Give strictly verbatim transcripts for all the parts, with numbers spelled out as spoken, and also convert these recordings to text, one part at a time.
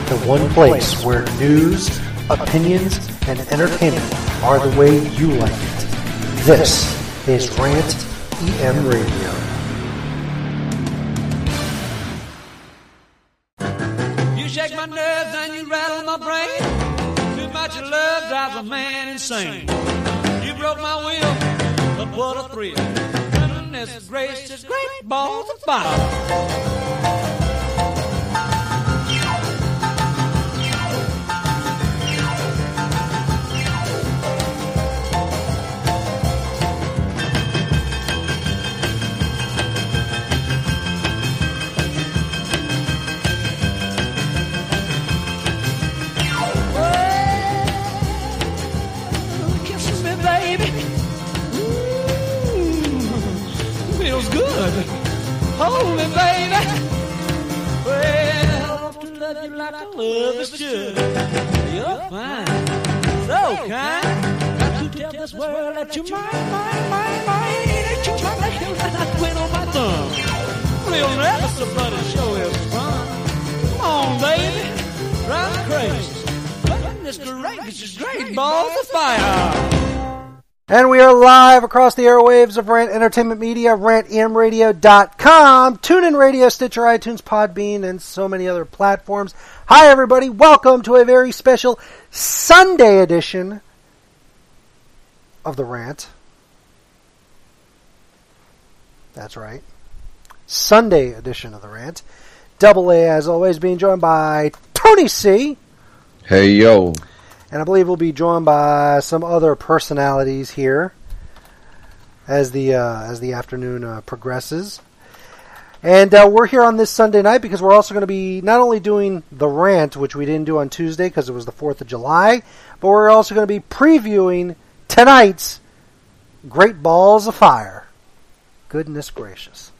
the one place where news, opinions, and entertainment are the way you like it. This is Rant E M Radio. You shake my nerves and you rattle my brain. Too much of love drives a man insane. You broke my will, but what a thrill. Goodness gracious, great balls of fire. Hold me, baby. Well, to love you like I love is should. You're fine, so kind. Got to tell this world that you're mine, mine, mine, mine. That you're mine like hell and I quit on my thumb. We'll never somebody show is fun. Come on, baby, drive me crazy. Goodness gracious, great balls of fire. And we are live across the airwaves of Rant Entertainment Media, rant e m radio dot com, TuneIn Radio, Stitcher, iTunes, Podbean, and so many other platforms. Hi, everybody. Welcome to a very special Sunday edition of The Rant. That's right. Sunday edition of The Rant. Double A, as always, being joined by Tony C. Hey, yo. And I believe we'll be joined by some other personalities here as the uh, as the afternoon uh, progresses. And uh, we're here on this Sunday night because we're also going to be not only doing the rant, which we didn't do on Tuesday because it was the fourth of July, but we're also going to be previewing tonight's Great Balls of Fire. Goodness gracious.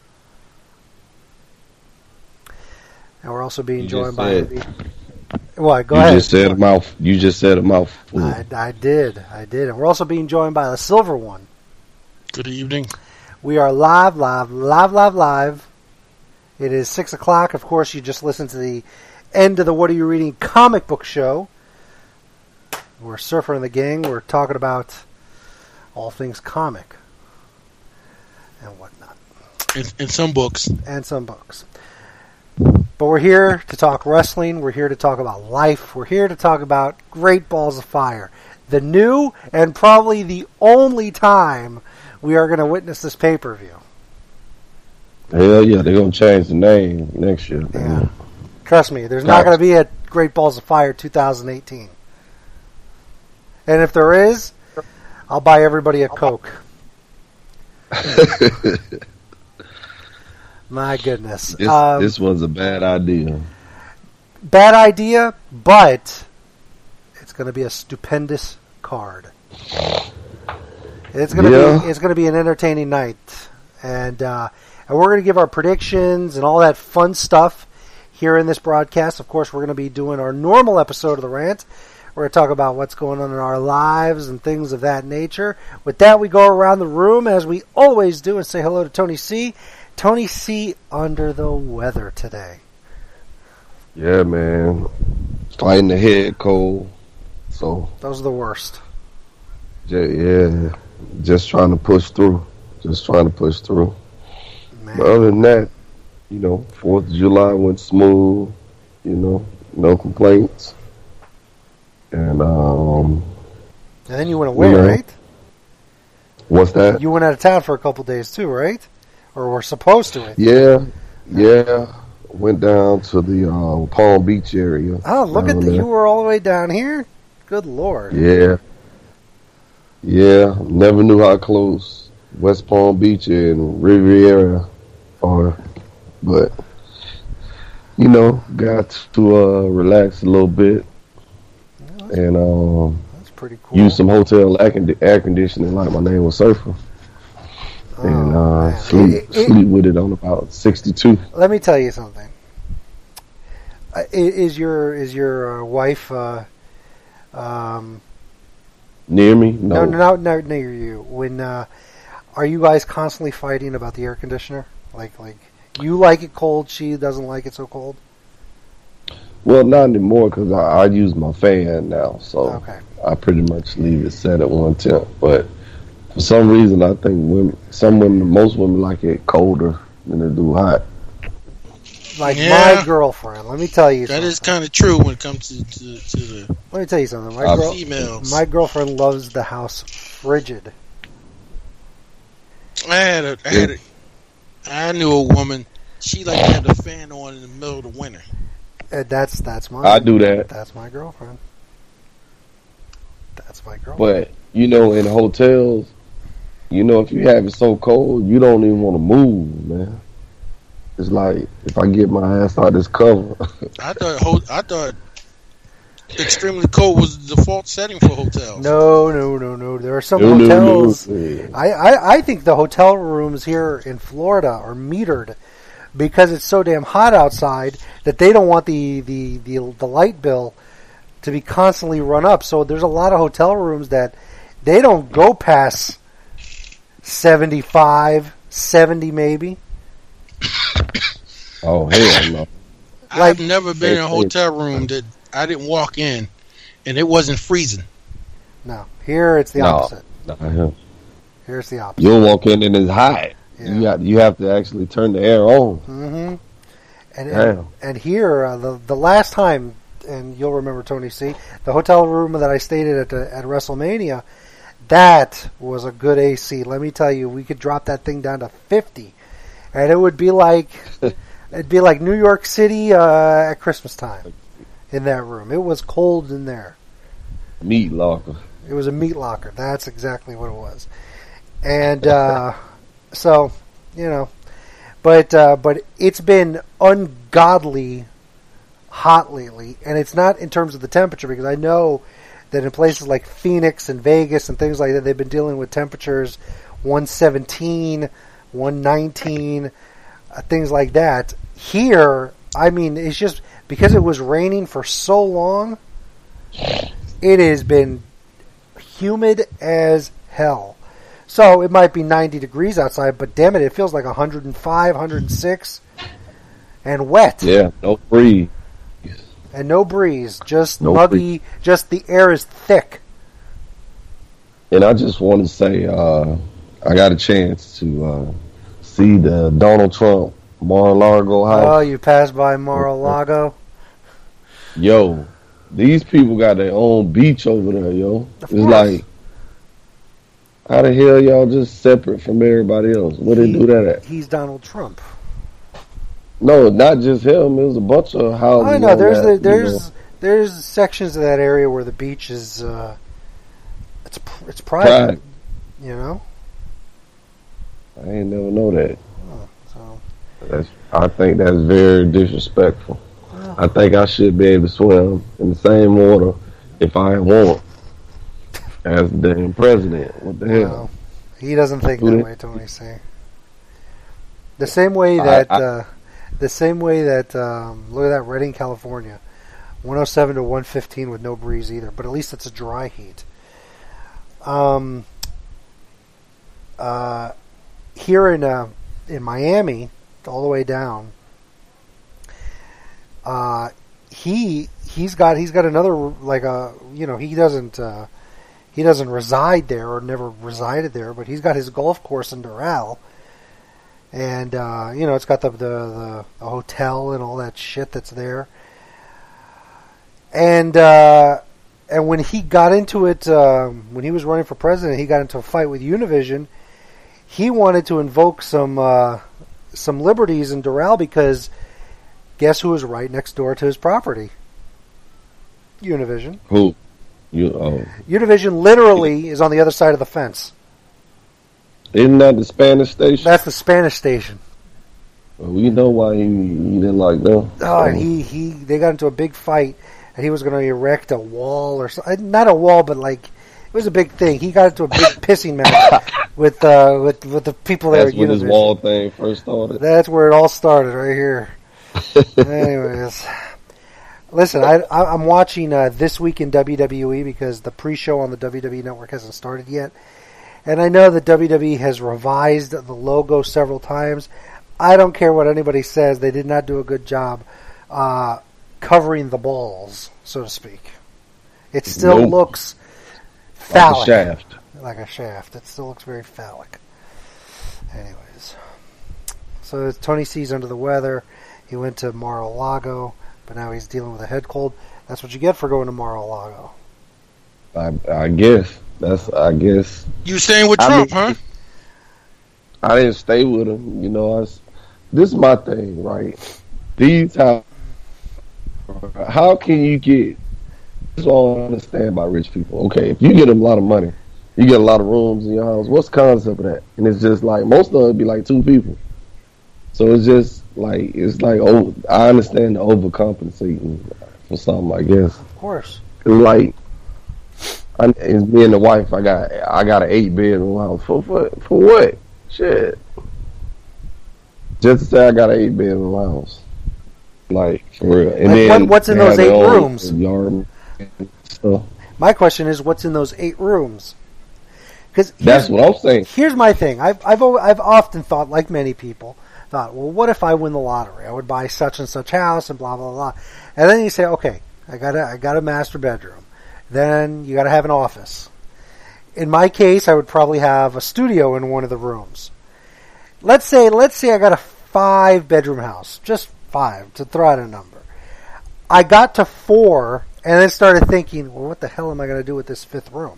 And we're also being you joined by... Said. What? Go you ahead. You just said a mouth. You just said a mouthful. I, I did. I did. And we're also being joined by the Silver One. Good evening. We are live, live, live, live, live. It is six o'clock. Of course, you just listened to the end of the What Are You Reading comic book show. We're Surfer and the Gang. We're talking about all things comic and whatnot. And, and some books. And some books. But we're here to talk wrestling. We're here to talk about life. We're here to talk about Great Balls of Fire. The new and probably the only time we are going to witness this pay-per-view. Hell yeah, they're going to change the name next year. Yeah. Trust me, there's not going to be a Great Balls of Fire twenty eighteen. And if there is, I'll buy everybody a Coke. My goodness. This, um, this was a bad idea. Bad idea, but it's going to be a stupendous card. It's going to yeah. be it's going to be an entertaining night, and uh, and we're going to give our predictions and all that fun stuff here in this broadcast. Of course, we're going to be doing our normal episode of the Rant. We're going to talk about what's going on in our lives and things of that nature. With that, we go around the room as we always do and say hello to Tony C. Tony C. under the weather today. Yeah, man. Fighting the head cold. So those are the worst. Yeah, just trying to push through. Just trying to push through. Man. But other than that, you know, fourth of July went smooth. You know, no complaints. And um. And then you went away, you know, right? What's that? You went out of town for a couple days too, right? Or were supposed to. Yeah, yeah. Went down to the uh, Palm Beach area. Oh, look at that. You were all the way down here? Good Lord. Yeah. Yeah, never knew how close West Palm Beach and Riviera are. But, you know, got to uh, relax a little bit. Yeah, and um, that's pretty cool. Use some hotel air conditioning like my name was Surfer. Oh, and uh, man. sleep, it, it, sleep with it on about sixty-two. Let me tell you something. Uh, is your is your uh, wife uh, um, near me? No, no, no, not near you. When uh, are you guys constantly fighting about the air conditioner? Like, like you like it cold, she doesn't like it so cold. Well, not anymore because I, I use my fan now, so Okay. I pretty much leave it set at one temp. But for some reason, I think women, some women, most women like it colder than they do hot. Like Yeah. my girlfriend, let me tell you That something. is kind of true when it comes to, to, to the Let me tell you something. My, Uh, girl, females. my girlfriend loves the house frigid. I had a, I had a, I knew a woman. She liked to have the fan on in the middle of the winter. And that's that's my I do that. That's my girlfriend. That's my girlfriend. But you know, in hotels, you know, if you have it so cold, you don't even want to move, man. It's like if I get my ass out this cover. I thought ho- I thought extremely cold was the default setting for hotels. No, no, no, no. There are some No, no, no. hotels. I, I, I think the hotel rooms here in Florida are metered because it's so damn hot outside that they don't want the, the, the, the light bill to be constantly run up. So there's a lot of hotel rooms that they don't go past seventy-five, seventy maybe. Oh hell no! Like- I've never been in a hotel room that I didn't walk in and it wasn't freezing. No, here it's the No. opposite. Nah, Here it's the opposite. you'll walk in and it's hot. Yeah. You got you have to actually turn the air on. hmm And, and Damn. and here uh, the the last time, and you'll remember Tony C, the hotel room that I stayed at at, the, at WrestleMania, that was a good A C. Let me tell you, we could drop that thing down to fifty, and it would be like it'd be like New York City uh, at Christmas time in that room. It was cold in there. Meat locker. It was a meat locker. That's exactly what it was. And uh, so, you know, but uh, but it's been ungodly hot lately, and it's not in terms of the temperature because I know that in places like Phoenix and Vegas and things like that, they've been dealing with temperatures one seventeen, one nineteen, uh, things like that. Here, I mean, it's just because it was raining for so long, it has been humid as hell. So it might be ninety degrees outside, but damn it, it feels like one hundred five, one hundred six, and wet. Yeah, no breeze. And no breeze, just No muggy, just the air is thick. And I just want to say, uh, I got a chance to uh, see the Donald Trump Mar-a-Lago Oh, house. you passed by Mar-a-Lago? Yo, these people got their own beach over there, yo. Of It's course. like, how the hell y'all just separate from everybody else? Where they He- do that at? He's Donald Trump. No, not just him. It was a bunch of houses. I know, on there's that, the, you there's know. there's sections of that area where the beach is, uh, it's pr- it's private, Private. you know? I ain't never know that. So, That's, I think that's very disrespectful. Well. I think I should be able to swim in the same water if I want as the damn president. What the hell? well, he doesn't think Who that did- way, Tony C. The same way I- that, I- uh, the same way that, um, look at that, Redding, California, one oh seven to one fifteen with no breeze either, but at least it's a dry heat. Um, uh, here in uh, in Miami, all the way down, uh, he he's got he's got another like a you know he doesn't uh, he doesn't reside there or never resided there, but he's got his golf course in Doral. And, uh, you know, it's got the, the, the, the hotel and all that shit that's there. And, uh, and when he got into it, um, when he was running for president, he got into a fight with Univision. He wanted to invoke some, uh, some liberties in Doral because guess who was right next door to his property? Univision. Who? You? Oh, Univision literally is on the other side of the fence. isn't that the Spanish station? That's the Spanish station. Well, we know why he, he didn't like them. Oh, and he, he they got into a big fight, and he was going to erect a wall or something. Not a wall, but like it was a big thing. He got into a big pissing match with uh with with the people there That's at when his Univision. wall thing first started. That's where it all started, right here. Anyways, listen, I, I I'm watching uh, This Week in W W E because the pre-show on the W W E Network hasn't started yet. And I know that W W E has revised the logo several times. I don't care what anybody says. They did not do a good job. Uh, covering the balls, so to speak. It still Nope. looks Like a phallic. shaft. Like a shaft. It still looks very phallic. Anyways. So Tony C's under the weather. He went to Mar-a-Lago, but now he's dealing with a head cold. That's what you get for going to Mar-a-Lago. I, I guess. That's, I guess. You staying with I Trump, mean- huh? I didn't stay with him. You know, I was, this is my thing, right? These how how can you get? This is all I understand about rich people. Okay, if you get a lot of money, you get a lot of rooms in your house. What's the concept of that? And it's just like most of it be like two people. So it's just like it's like oh, I understand the overcompensating for something. I guess Of course. it's like I, it's me and the wife. I got I got an eight bedroom house for for for what? Shit. Just to say I got an eight bedroom house. Like, for real. And Like, then what- what's in they those have their eight own rooms? Yard and stuff. My question is, what's in those eight rooms? Because That's what I'm saying. Here's my thing. I've I've al- I've often thought, like many people, thought, well, what if I win the lottery? I would buy such and such house and blah blah blah. And then you say, okay, I got a I got a master bedroom. Then you got to have an office. In my case, I would probably have a studio in one of the rooms. Let's say let's say I got a five bedroom house, just five to throw out a number. I got to four and then started thinking, well, what the hell am I going to do with this fifth room?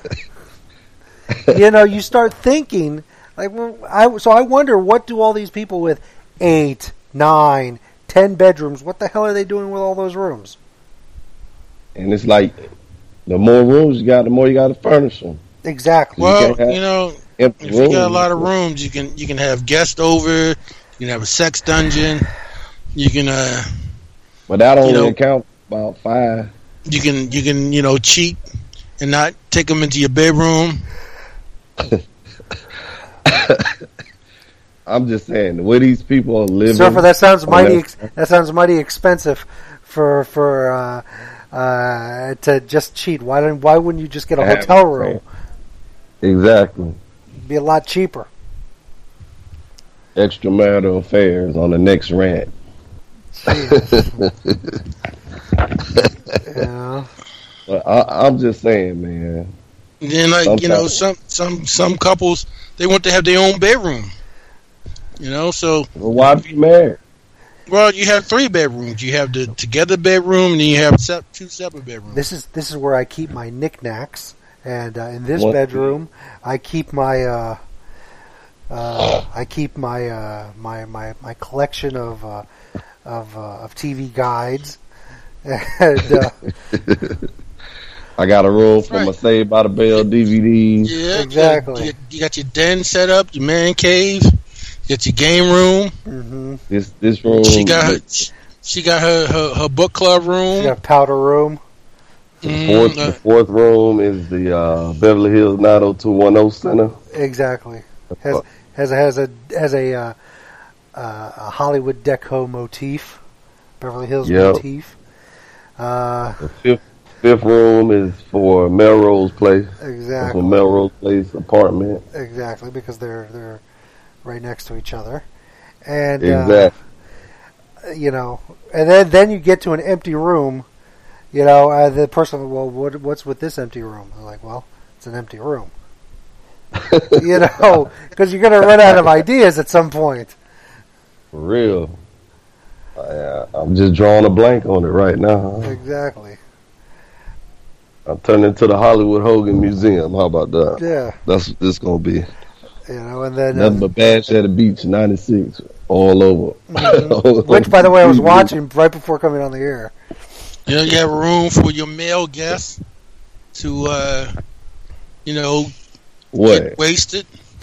You know, you start thinking, like, well, I, so I wonder, what do all these people with eight, nine, ten bedrooms, what the hell are they doing with all those rooms? And it's like, the more rooms you got, the more you got to furnish them. Exactly. Well, can't have you know, Empty if you got a rooms. lot of rooms, you can you can have guests over. You can have a sex dungeon. You can uh But that only you know- account about five. you can you can you know cheat and not take them into your bedroom. I'm just saying, the way these people are living. Surfer, that sounds on mighty. that- Ex- that sounds mighty expensive for for uh, uh, to just cheat. Why don't Why wouldn't you just get a have- hotel room? Exactly. It'd be a lot cheaper. Extramarital affairs on the next rant. Yeah. But I, I'm just saying, man. And then like you know Sometimes. some some some couples they want to have their own bedroom. You know, so Well, why be married? well you have three bedrooms. You have the together bedroom and then you have sep- two separate bedrooms. This is this is where I keep my knickknacks, and uh, in this What? bedroom, I keep my uh, uh, I keep my, uh, my my my collection of uh, of uh, of T V guides, and uh, I got a room for my Right. Saved by the Bell D V Ds. Yeah, Exactly. You, you got your den set up, your man cave, you got your game room. hmm This this room. She got her, she got her, her, her book club room. you got a powder room. the Mm, fourth, uh, the fourth room is the uh, Beverly Hills nine oh two one oh Center. Exactly. Has has a, has a has a uh, uh, a Hollywood deco motif, Beverly Hills Yep. motif. Uh, The fifth fifth room is for Melrose Place. That's for exactly. Melrose Place apartment. Exactly, because they're they're right next to each other, and uh, Exactly. you know, and then then you get to an empty room. You know, uh, the person, well, what what's with this empty room? I'm like, well, it's an empty room. You know, because you're going to run out of ideas at some point. For real. I, I'm just drawing a blank on it right now. Exactly. I'm turning into the Hollywood Hogan Museum. How about that? Yeah. That's what this gonna be. You know, and then Nothing uh, but Bash at the Beach ninety-six all over. mhm. which, by the way, I was watching right before coming on the air. you know, you have room for your male guests to, uh, you know, What? get wasted.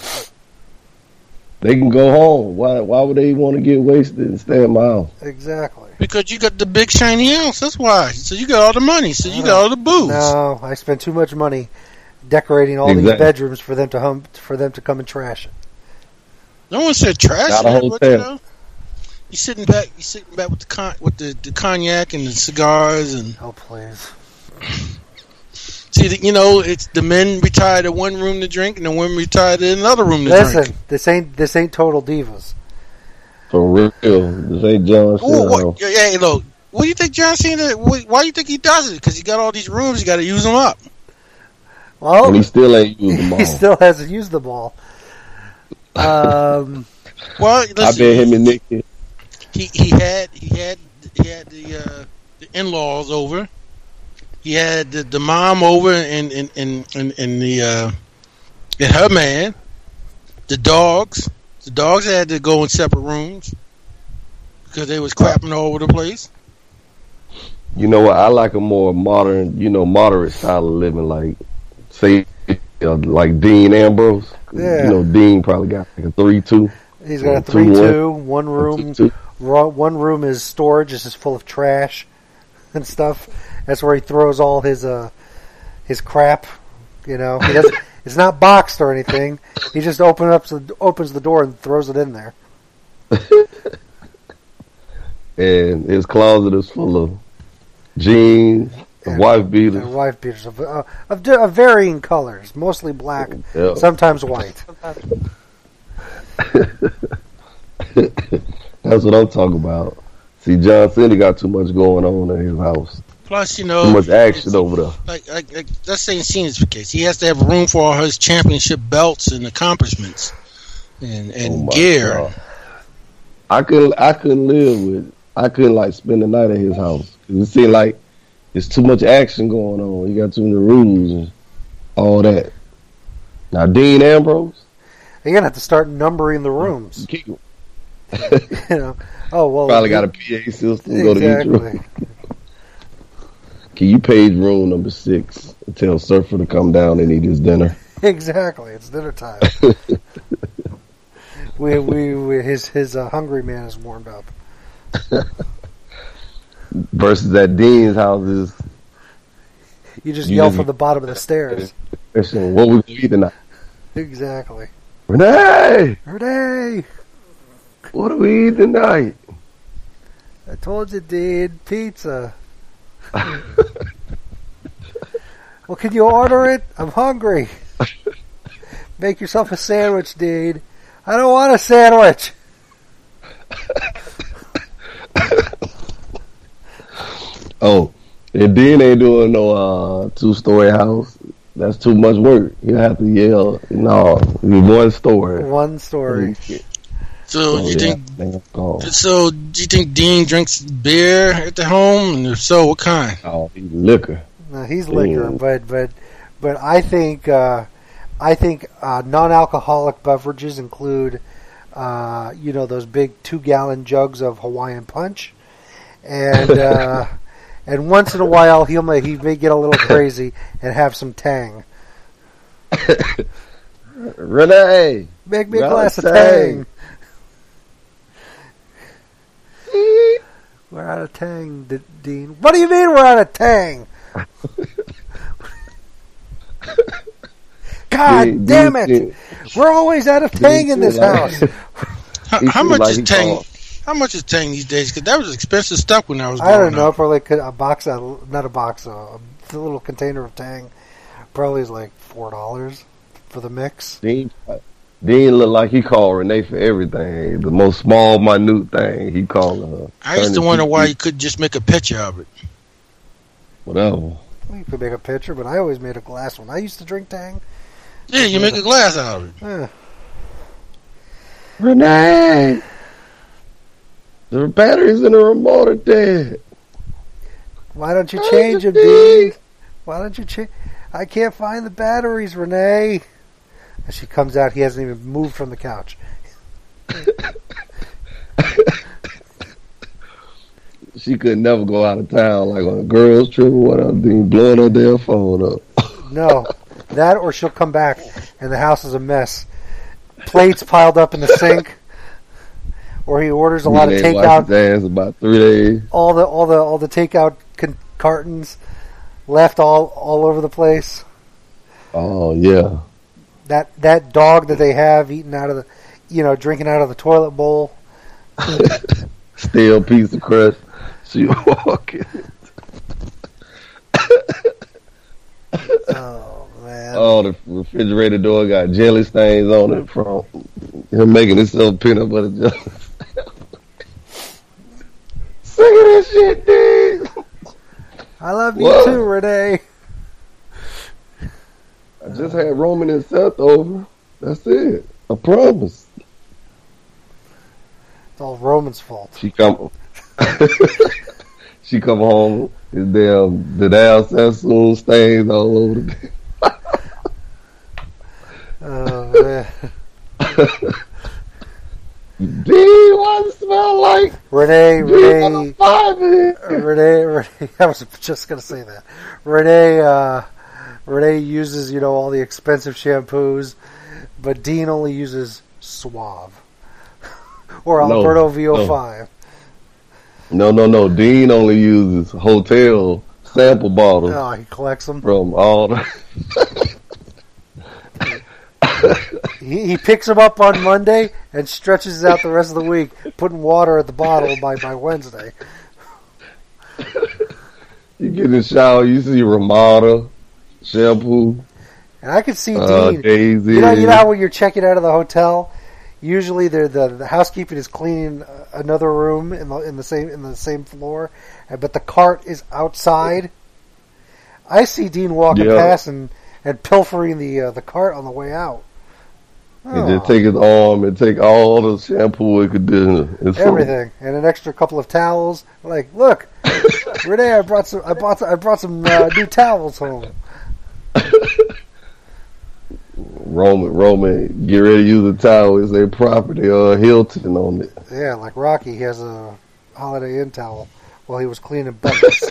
They can go home. Why? Why would they want to get wasted and stay at my house? Exactly. Because you got the big shiny house. That's why. So you got all the money. So you got all the booze. No, I spent too much money decorating all these Exactly. bedrooms for them to hum, for them to come and trash it. No one said trash. Got a man, but, you hotel. know, you sitting back. You sitting back with the con- with the, the cognac and the cigars and Oh, please. see. The, you know, it's the men retired to one room to drink and the women retired to another room to Listen, drink. this ain't this ain't total divas. For real. This ain't John Ooh, Cena. what, yeah, hey, look. what do you think John Cena? Why do you think he does it? Because he got all these rooms, he got to use them up. Well, and he still ain't used them all. He still hasn't used them all. Um, well, listen, I bet him and Nick. He he had he had he had the uh, the in-laws over. He had the, the mom over and and and and, and the uh, and her man. The dogs. The dogs had to go in separate rooms because they was crapping all over the place. You know what? I like a more modern, you know, moderate style of living, like say, uh, like Dean Ambrose. Yeah. You know, Dean probably got like a three-two. He's got a three-two. One room. One room is storage. It's just full of trash and stuff. That's where he throws all his uh his crap. You know, he doesn't. It's not boxed or anything. He just open up, opens the door and throws it in there. And his closet is full of jeans, and wife beaters, and wife beaters of, uh, of, of varying colors, mostly black, yeah. Sometimes white. That's what I'm talking about. See, John Cena got too much going on in his house. Plus, you know, too much action over there. Like, like, like let's say in Cena's case, he has to have room for all his championship belts and accomplishments and and oh gear. God. I couldn't, I couldn't live with. I couldn't like spend the night at his house. It seemed like there's too much action going on. You got too many rules and all that. Now, Dean Ambrose, you're gonna have to start numbering the rooms. you know, oh well, probably got a P A system. Exactly. Go to each room. Can you page room number six and tell Surfer to come down and eat his dinner? Exactly, it's dinner time. we, we, we, his, his uh, hungry man is warmed up. Versus at Dean's house is. You just you yell from the bottom of the stairs. What we eat tonight? Exactly. Renee! Renee! What do we eat tonight? I told you, Dean, pizza. Well, can you order it? I'm hungry. Make yourself a sandwich, Dean. I don't want a sandwich. Oh, and Dean ain't doing no uh, two-story house. That's too much work. You have to yell. No, one story. One story. So oh, you yeah. think? Oh. So do you think Dean drinks beer at the home? And if so, what kind? Oh, he's liquor. No, he's liquor, yeah. but but but I think uh, I think uh, non-alcoholic beverages include uh, you know those big two-gallon jugs of Hawaiian Punch, and uh, and once in a while he'll may, he may get a little crazy and have some Tang. Renee, make me a glass of Tang. We're out of Tang, D- Dean. What do you mean we're out of Tang? God Dean, damn Dean, it! Dean. We're always out of Tang Dean in this like, house. how, how much like is Tang? Called. How much is Tang these days? Because that was expensive stuff when I was. I don't know. Up. Probably a box, of, not a box, a, a little container of Tang. Probably is like four dollars for the mix. Dean, Dean looked like he called Renee for everything. The most small, minute thing he called her. I used to wonder why you couldn't just make a picture of it. Whatever. Well, you could make a picture, but I always made a glass one. I used to drink Tang. Yeah, you make a glass out of it. Yeah. Renee! The batteries in the remote are dead. Why don't you change them, Dean? Why don't you change? I can't find the batteries, Renee. And she comes out. He hasn't even moved from the couch. She could never go out of town like on a girls' trip or whatever. Dean blowing her damn phone up. No, that or she'll come back and the house is a mess. Plates piled up in the sink. Or he orders a lot of takeout. His about three days. All the all the all the takeout con- cartons left all all over the place. Oh yeah. That that dog that they have eating out of the, you know, drinking out of the toilet bowl. Stale piece of crust. She walking. Oh man. Oh, the refrigerator door got jelly stains on it from him making himself peanut butter jelly. Sick of this shit, dude. I love you What? too, Renee. I just had Roman and Seth over. That's it. I promise. It's all Roman's fault. She come. She come home. His damn the damn Sassoon stains all over the. Oh man. Dude, what does it smell like? Renee, Renee, Renee. Renee, Renee. I was just gonna say that. Renee, uh, Renee uses you know all the expensive shampoos, but Dean only uses Suave or No, Alberto V O five. No, no, no. Dean only uses hotel sample bottles Oh, he collects them. from all the. He, he picks them up on Monday and stretches it out the rest of the week, putting water at the bottle by, by Wednesday. You get in the shower, you see Ramada shampoo, And I could see uh, Dean. Daisy. You know, you know how when you're checking out of the hotel, usually the the, the housekeeping is cleaning another room in the in the same in the same floor, but the cart is outside. I see Dean walking Yeah. past and, and pilfering the uh, the cart on the way out. And just take his arm and take all the shampoo and conditioner. And soap. Everything, and an extra couple of towels. Like, look, Renee, I brought some. I bought. I brought some uh, new towels home. Roman, Roman, get ready to use a towel. It's their property, uh, Hilton on it. Yeah, like Rocky, he has a Holiday Inn towel while he was cleaning buckets.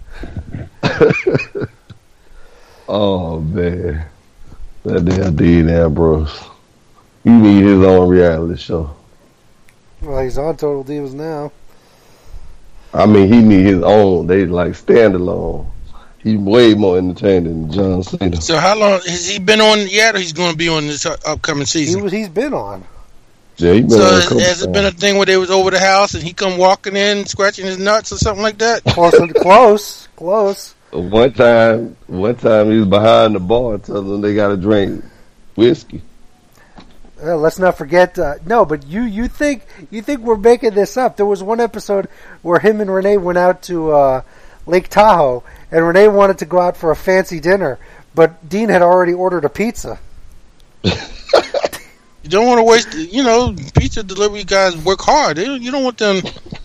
Oh man, that damn Dean Ambrose. He need his own reality show. Well, he's on Total Divas now. I mean, he need his own. They like standalone. He's way more entertaining than John Cena. So how long has he been on yet, or he's going to be on this upcoming He season? was. He's been on. Yeah, he been So on a has, couple has it been a times. thing where they was over the house and he come walking in, scratching his nuts or something like that? Close, close, close. One time, one time he was behind the bar telling them they got to drink whiskey. Uh, let's not forget. Uh, no, but you, you think you think we're making this up? There was one episode where him and Renee went out to uh, Lake Tahoe, and Renee wanted to go out for a fancy dinner, but Dean had already ordered a pizza. You don't want to waste, you know, pizza delivery guys work hard. They, you don't want them,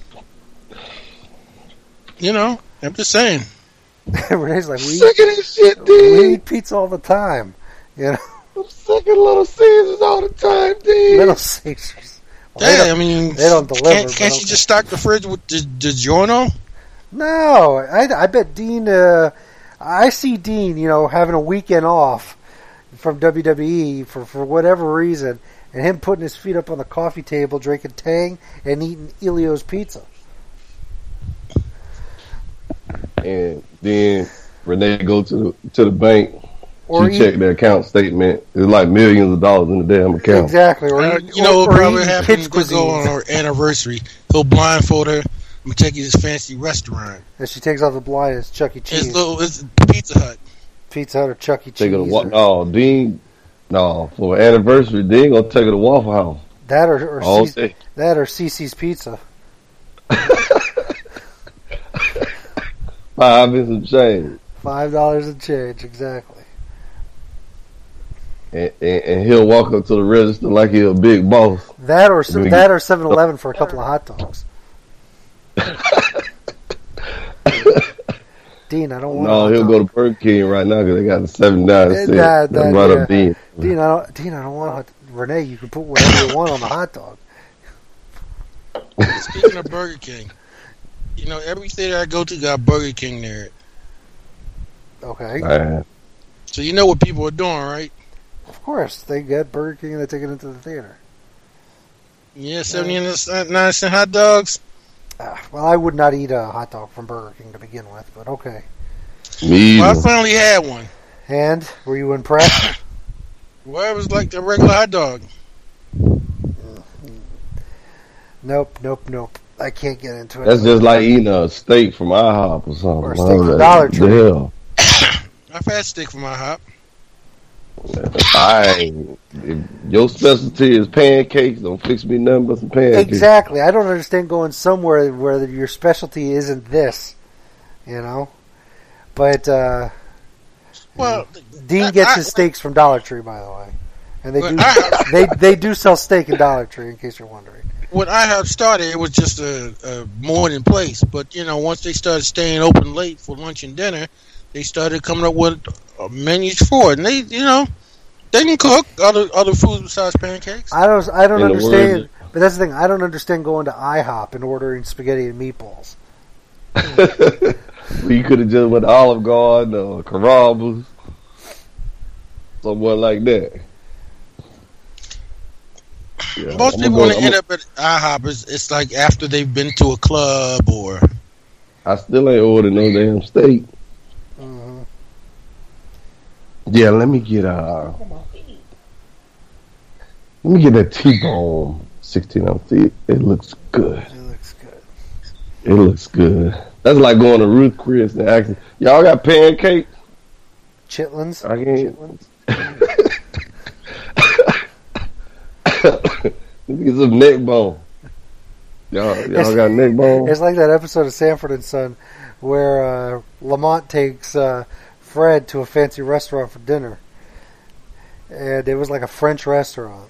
you know, I'm just saying. Renee's like, we, Sick of this shit, we dude. eat pizza all the time, you know. I'm sick of Little Caesars all the time, dude. Little Caesars. Well, they Yeah, don't- I mean, they don't deliver, Can't, but can't you okay. just stock the fridge with the DiGiorno? No, I, I bet Dean. Uh, I see Dean, you know, having a weekend off from W W E for, for whatever reason, and him putting his feet up on the coffee table, drinking Tang, and eating Elio's pizza. And then Renee go to the to the bank. Or she eat, checked their account statement. It's like millions of dollars in the damn account. exactly, or Uh, eat, you know or, what or probably eating happened? kids' They go on cuisine. our anniversary. He'll blindfold her. I'm gonna take you to this fancy restaurant. As she takes off the blind, it's Chuck E. It's Cheese, little, it's Pizza Hut. Pizza Hut, or Chuck E. Take her to Cheese. wa- or- No, Dean. No, for anniversary, Dean gonna take her to Waffle House that or, or all C- day. that or Cece's Pizza. Five and some change, Five dollars and change, exactly. and, and, and he'll walk up to the register like he a big boss. That or Maybe- that or Seven Eleven for a couple of hot dogs. Dean, I don't want. a No, hot he'll dog. go to Burger King right now because they got the seventy-nine Eh, cent. that- That's that, right yeah. up Dean. Dean, I don't. Dean, I don't want. Hot, Renee, you can put whatever you want on the hot dog. Speaking of Burger King, you know, every state I go to got Burger King there. Okay, Man, So you know what people are doing, right? of course they get Burger King and they take it into the theater. Yeah, seventy-nine cent hot dogs. Ah, well, I would not eat a hot dog from Burger King to begin with, but okay. me Well, I either. finally had one. And were you impressed? Well, it was like the regular hot dog. Nope, nope, nope. I can't get into it. That's just like eating a steak from IHOP or something. Or a I steak was from like, Dollar Tree. the hell? I've had steak from IHOP. I if your specialty is pancakes, don't fix me nothing but some pancakes. Exactly. I don't understand going somewhere where your specialty isn't this, you know. But uh, well, Dean gets I, his steaks from Dollar Tree, by the way, and they do I, they they do sell steak in Dollar Tree, in case you're wondering. When I had started, it was just a, a morning place, but you know, once they started staying open late for lunch and dinner, they started coming up with uh, menus for it, and they, you know, they can cook other other foods besides pancakes. I don't I don't In the understand, word- but that's the thing. I don't understand going to IHOP and ordering spaghetti and meatballs. You could have just went to Olive Garden or Carrabba's, somewhere like that. Yeah, Most I'm people gonna want go- to end up at IHOP. It's, it's like after they've been to a club or. I still ain't ordered no damn steak. Mm-hmm. Yeah, let me get uh, let me get that T-bone sixteen ounce. It, it looks good. It looks good. It looks good. That's like going to Ruth Chris and asking, y'all got pancakes? Chitlins. I can't. Chitlins. Let me get some neck bone. Y'all, y'all It's- got neck bone? It's like that episode of Sanford and Son where uh, Lamont takes uh, Fred to a fancy restaurant for dinner, and it was like a French restaurant,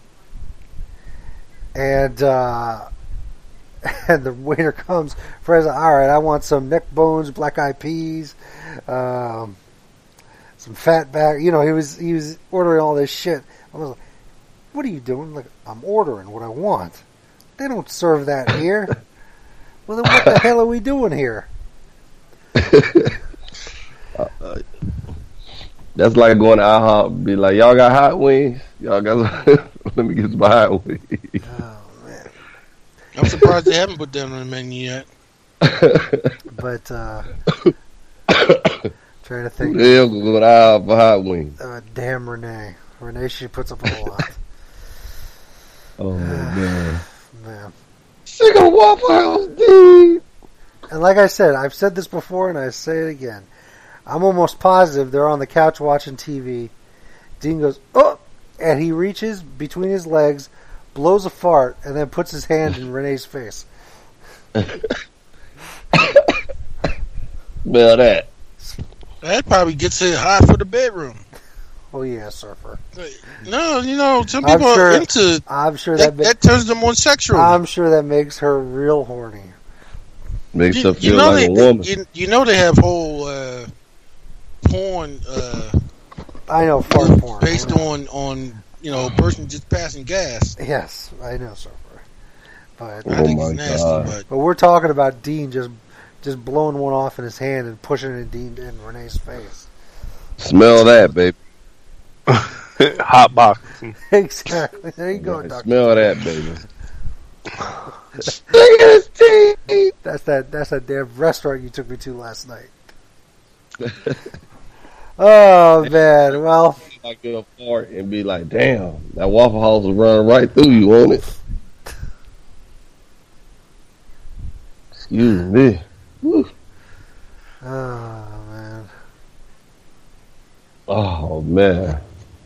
and uh, and the waiter comes. Fred's like, all right, I want some neck bones, black eyed peas, um, some fat back. You know, he was he was ordering all this shit. I was like, what are you doing? Like, I'm ordering what I want. They don't serve that here. Well, then what the hell are we doing here? uh, that's like going to IHOP and be like, y'all got hot wings? Y'all got let me get some hot wings. Oh, man. I'm surprised they haven't put that on the menu yet. But, uh, trying to think. They'll go to IHOP for hot wings. Uh, damn Renee. Renee, she puts up a lot. Oh, man. Man. Chicken Waffle House, dude. And like I said, I've said this before and I say it again. I'm almost positive they're on the couch watching T V. Dean goes, oh! And he reaches between his legs, blows a fart, and then puts his hand in Renee's face. Smell that. That probably gets it hot for the bedroom. Oh, yeah, surfer. No, you know, some I'm people sure- are into I'm sure that. that, That turns them on sexual. I'm sure that makes her real horny. Makes you, her you feel know like they, a woman. You, you know they have whole uh, porn uh, I know, fart porn. based on on you know a person just passing gas. Yes, I know, surfer. But I Oh think my it's nasty, God. but but we're talking about Dean just just blowing one off in his hand and pushing it in Dean in Renee's face. Smell that, baby. Hot box. Exactly. There you go, Right, Doctor smell that, baby. Look at his teeth. That's that. That's that damn restaurant you took me to last night. Oh man. Well, I get a fart and be like, damn, that Waffle House will run right through you, won't it? Excuse me. Woo. oh man. Oh, man.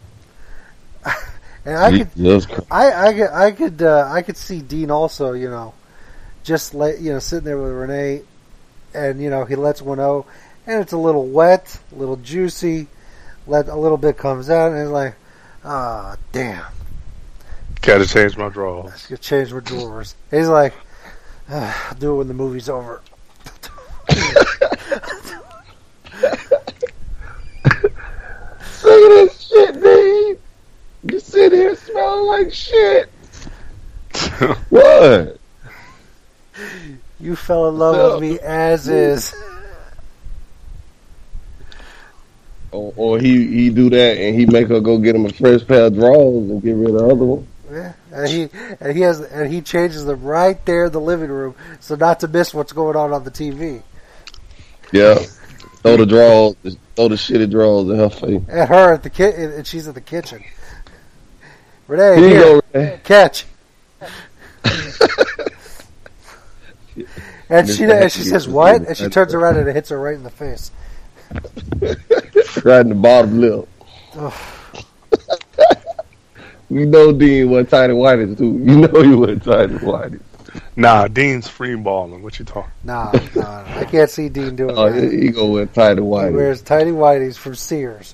And I could, Jesus Christ. I, I could, I could, uh, I could see Dean also. You know, just let you know, sitting there with Renee, and you know, he lets one out, and it's a little wet, a little juicy. Let a little bit comes out, and it's like, ah, oh, damn. Gotta change my drawers. I could change my drawers. He's like, ah, I'll do it when the movie's over. Look at this shit, dude. You sit here smelling like shit. What? You fell in love with me as is. Or, or he, he do that and he make her go get him a fresh pair of drawers and get rid of the other one. Yeah, and he and he has and he changes them right there in the living room, so not to miss what's going on on the T V. Yeah. Throw the drawers, throw the shitty drawers in her face. And her at the ki- and she's at the kitchen. Renee, Here you here, go, Renee. catch. And she and she says what? And she turns around and it hits her right in the face. Right in the bottom lip. Ugh. You know Dean wasn't tight and whitey too. You know he wasn't tight and whitey. Nah, Dean's free balling. What you talking? Nah, nah, I can't see Dean doing Oh, that. he go with tight and He whitey. wears tighty whities from Sears.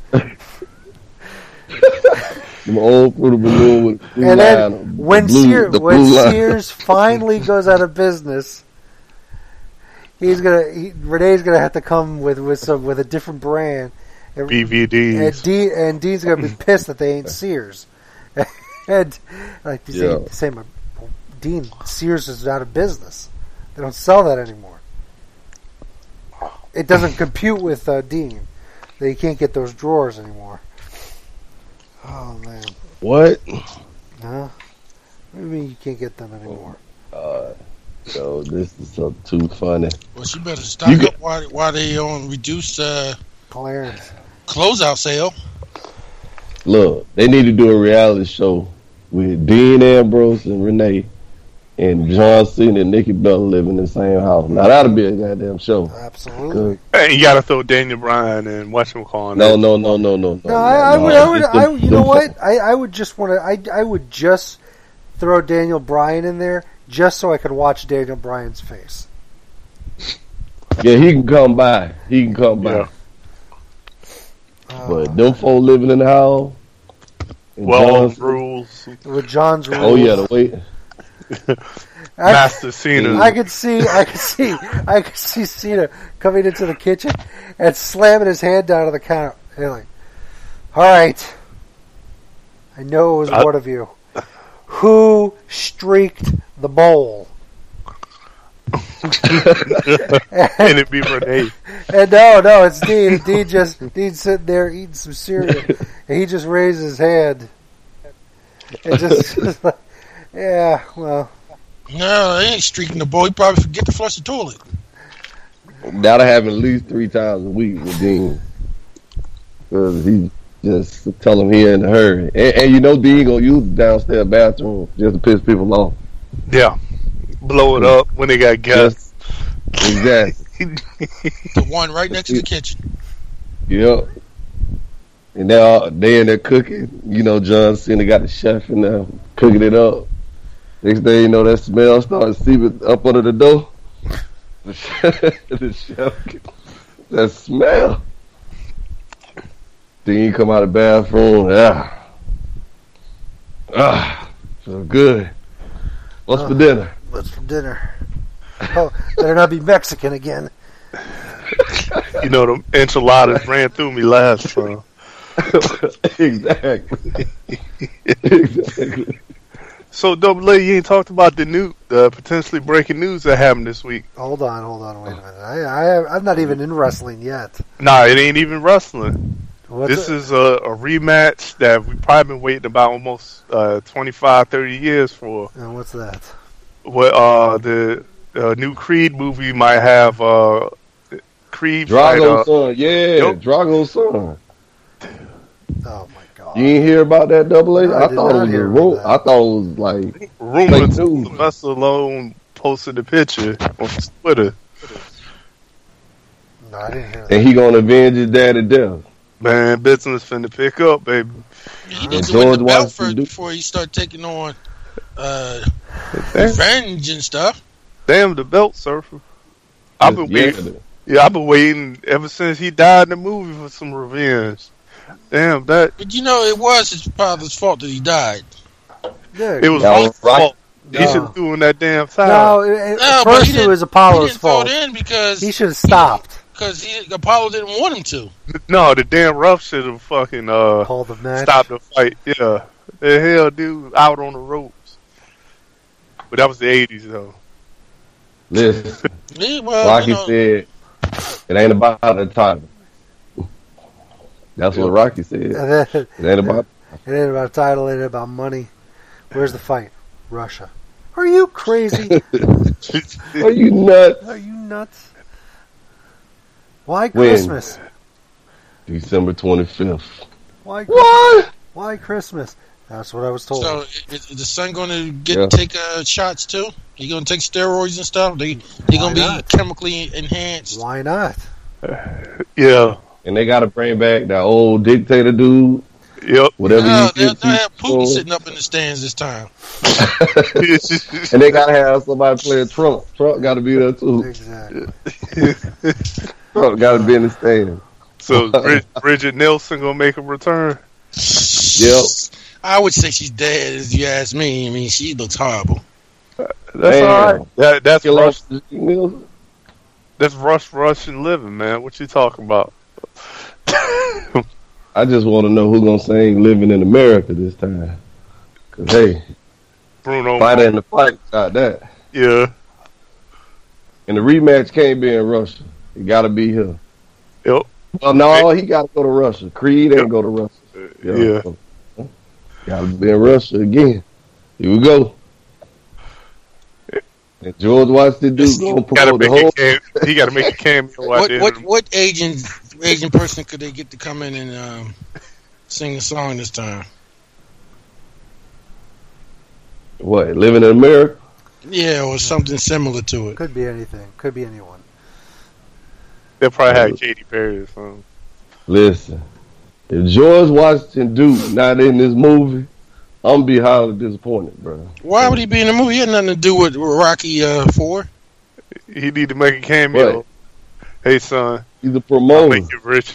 Them old fruit balloon with the blue And then line, when, the blue, Sear, the when blue line. Sears finally goes out of business, he's gonna he, Renee's gonna have to come with with some with a different brand. And, B V and, Ds. Dean, and Dean's gonna be pissed that they ain't Sears. and like they say, Yeah. say, Dean, Sears is out of business. They don't sell that anymore. It doesn't compute with uh, Dean. They can't get those drawers anymore. Oh man. What? Huh? What do you mean you can't get them anymore? Uh, yo, this is so too funny. Well, she better stock You up get- while, while they on reduced uh, Clarence. closeout sale. Look, they need to do a reality show with Dean Ambrose and Renee and John Cena and Nikki Bella living in the same house. Now that'll be a goddamn show. Absolutely. Hey, you gotta throw Daniel Bryan and whatchamacallit. No, no, no, no, no, no. No, I, I would, I would, It's I, the- you know what? I, I would just want to, I, I would just throw Daniel Bryan in there just so I could watch Daniel Bryan's face. Yeah, he can come by. He can come by. Yeah. Uh, But them folk living in the house. and Well, John- rules. with John's rules. Oh yeah, the way. I, Master Cena. I could see, I could see, I could see Cena coming into the kitchen and slamming his hand down on the counter. And like, all right, I know it was I- one of you. Who streaked the bowl? and it be Renee. And no, no, it's Dean. Dean just Dean's sitting there eating some cereal, and he just raises his hand. It just, just like, yeah, well, No, they ain't streaking the boy. He probably forget to flush the toilet. That'll happen at least three times a week with Dean. Because he just tell him he in a hurry. And, and you know Dean gonna use the downstairs bathroom just to piss people off. Yeah. Blow it up when they got gas. Just, exactly. The one right next to the kitchen. Yep. And now they in there cooking. You know, John Cena got the chef in there cooking it up. Next thing you know, that smell starts seeping up under the door. The chef, the chef that smell. Then you come out of the bathroom. Ah, ah, feel good. What's Uh. for dinner? what's for dinner? Oh, better not be Mexican again. You know, the enchiladas ran through me last time. Exactly. Exactly. So, Double A, you ain't talked about the new, uh, potentially breaking news that happened this week. Hold on, hold on, wait a minute. I, I, I'm not even in wrestling yet. Nah, it ain't even wrestling. What's This it? is a, a rematch that we've probably been waiting about almost uh, twenty-five, thirty years for. And what's that? What uh, the uh, new Creed movie might have uh, Creed fight, uh, Drago's son, yeah, Yep. Drago's son. Oh my god! You ain't hear about that double A? No, I I did thought it not was a hear ro- about that. I thought it was like Rumors. Fake news. Sylvester Stallone posted the picture on Twitter. No, I didn't hear that. and he gonna avenge his daddy death. Man, business finna pick up, baby. He And needs to George win the belt Washington first do- before he start taking on uh, Damn, revenge and stuff. damn the belt surfer. I've been Yeah, waiting. Yeah, I've been waiting ever since he died in the movie for some revenge. Damn that. But you know, it was his father's fault that he died. Yeah, It was That Rock's was Rock- fault. He No. should have thrown that damn time. no. It, it- No, but first he it didn't- was He Apollo's didn't throw fault. it in because He should have stopped. because he, Apollo didn't want him to. No, the damn rough should have fucking uh Called the match. stopped the fight. Yeah, the hell, dude, out on the ropes. But that was the eighties, though. Listen, Yeah, well, Rocky you know, said it ain't about the title. That's what Rocky said. It And then, it ain't about. ain't about title. It ain't about money. Where's the fight? Russia. Are you crazy? Are you nuts? Are you nuts? Why When? Christmas? December twenty-fifth. Why? What? Why Christmas? That's what I was told. so is, is the son going to get Yeah. take uh, shots too? He going to take steroids and stuff? They they going to be not? chemically enhanced. Why not? Yeah, And they got to bring back that old dictator dude. Yep. Whatever No, you they'll, get. they'll have Putin to- sitting up in the stands this time. and they gotta have somebody playing Trump. Trump got to be there too. Exactly. Trump got to be in the stand. So Brid- Bridget Nielsen gonna make a return. Yep. I would say she's dead, if you ask me. I mean, she looks horrible. That's Damn. all right. That, that's Kill Rush. off Nielsen. That's Rush Russian living, man. What you talking about? I just want to know who's gonna sing "Living in America" this time. Cause hey, Bruno. fighter in the fight got that, Yeah. and the rematch can't be in Russia. It got to be here. Yep. Oh no, he got to go to Russia. Creed ain't Yep. go to Russia. Yeah. Got to be in Russia again. Here we go. And George Washington Duke gonna Gotta promote the make whole. a cam- he got to make a cameo out What there. what what Asian Asian person could they get to come in and um, sing the song this time? What? Living in America? Yeah, or something similar to it. Could be anything. Could be anyone. They'll probably have Katy Perry or something. Listen, if George Washington Duke not in this movie, I'm gonna be highly disappointed, bro. Why would he be in the movie? He had nothing to do with Rocky uh, Four. He need to make a cameo. What? Hey, son, He's a I'll promoter. make you rich.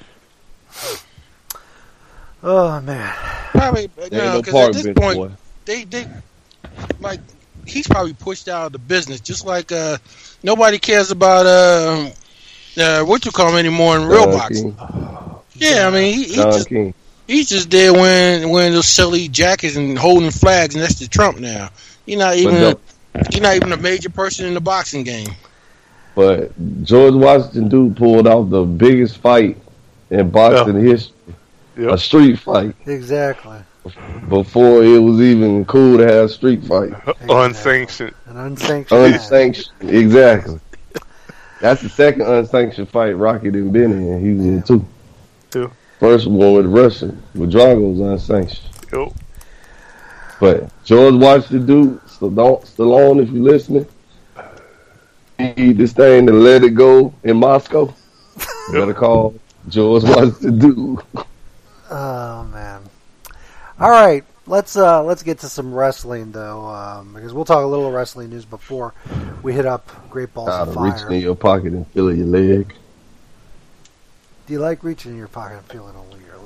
Oh man. Probably, There no, ain't no because park at this bench, point, boy. they they like he's probably pushed out of the business. Just like uh, nobody cares about uh, uh, what you call him anymore in real Don boxing. King. Yeah, I mean he, he Don just King. he's just there wearing wearing those silly jackets and holding flags, and that's the Trump now. You're not even But, a, you're not even a major person in the boxing game. but George Washington Duke pulled off the biggest fight in boxing history. Yep. A street fight. Exactly. Before it was even cool to have a street fight. Unsanctioned. An unsanctioned. match. Unsanctioned. Exactly. That's the second unsanctioned fight Rocky didn't been in. He was in two. Two. First one with Russia. With Drago was unsanctioned. Yep. But George Washington Duke, Stallone, Stallone, if you're listening, need this thing to let it go in Moscow. You better call George Washington Duke. Oh man. All right, let's uh, let's get to some wrestling though, um, because we'll talk a little wrestling news before we hit up Great Balls Out of of reaching in Fire. your pocket and feeling your leg. Do you like reaching in your pocket and feeling only your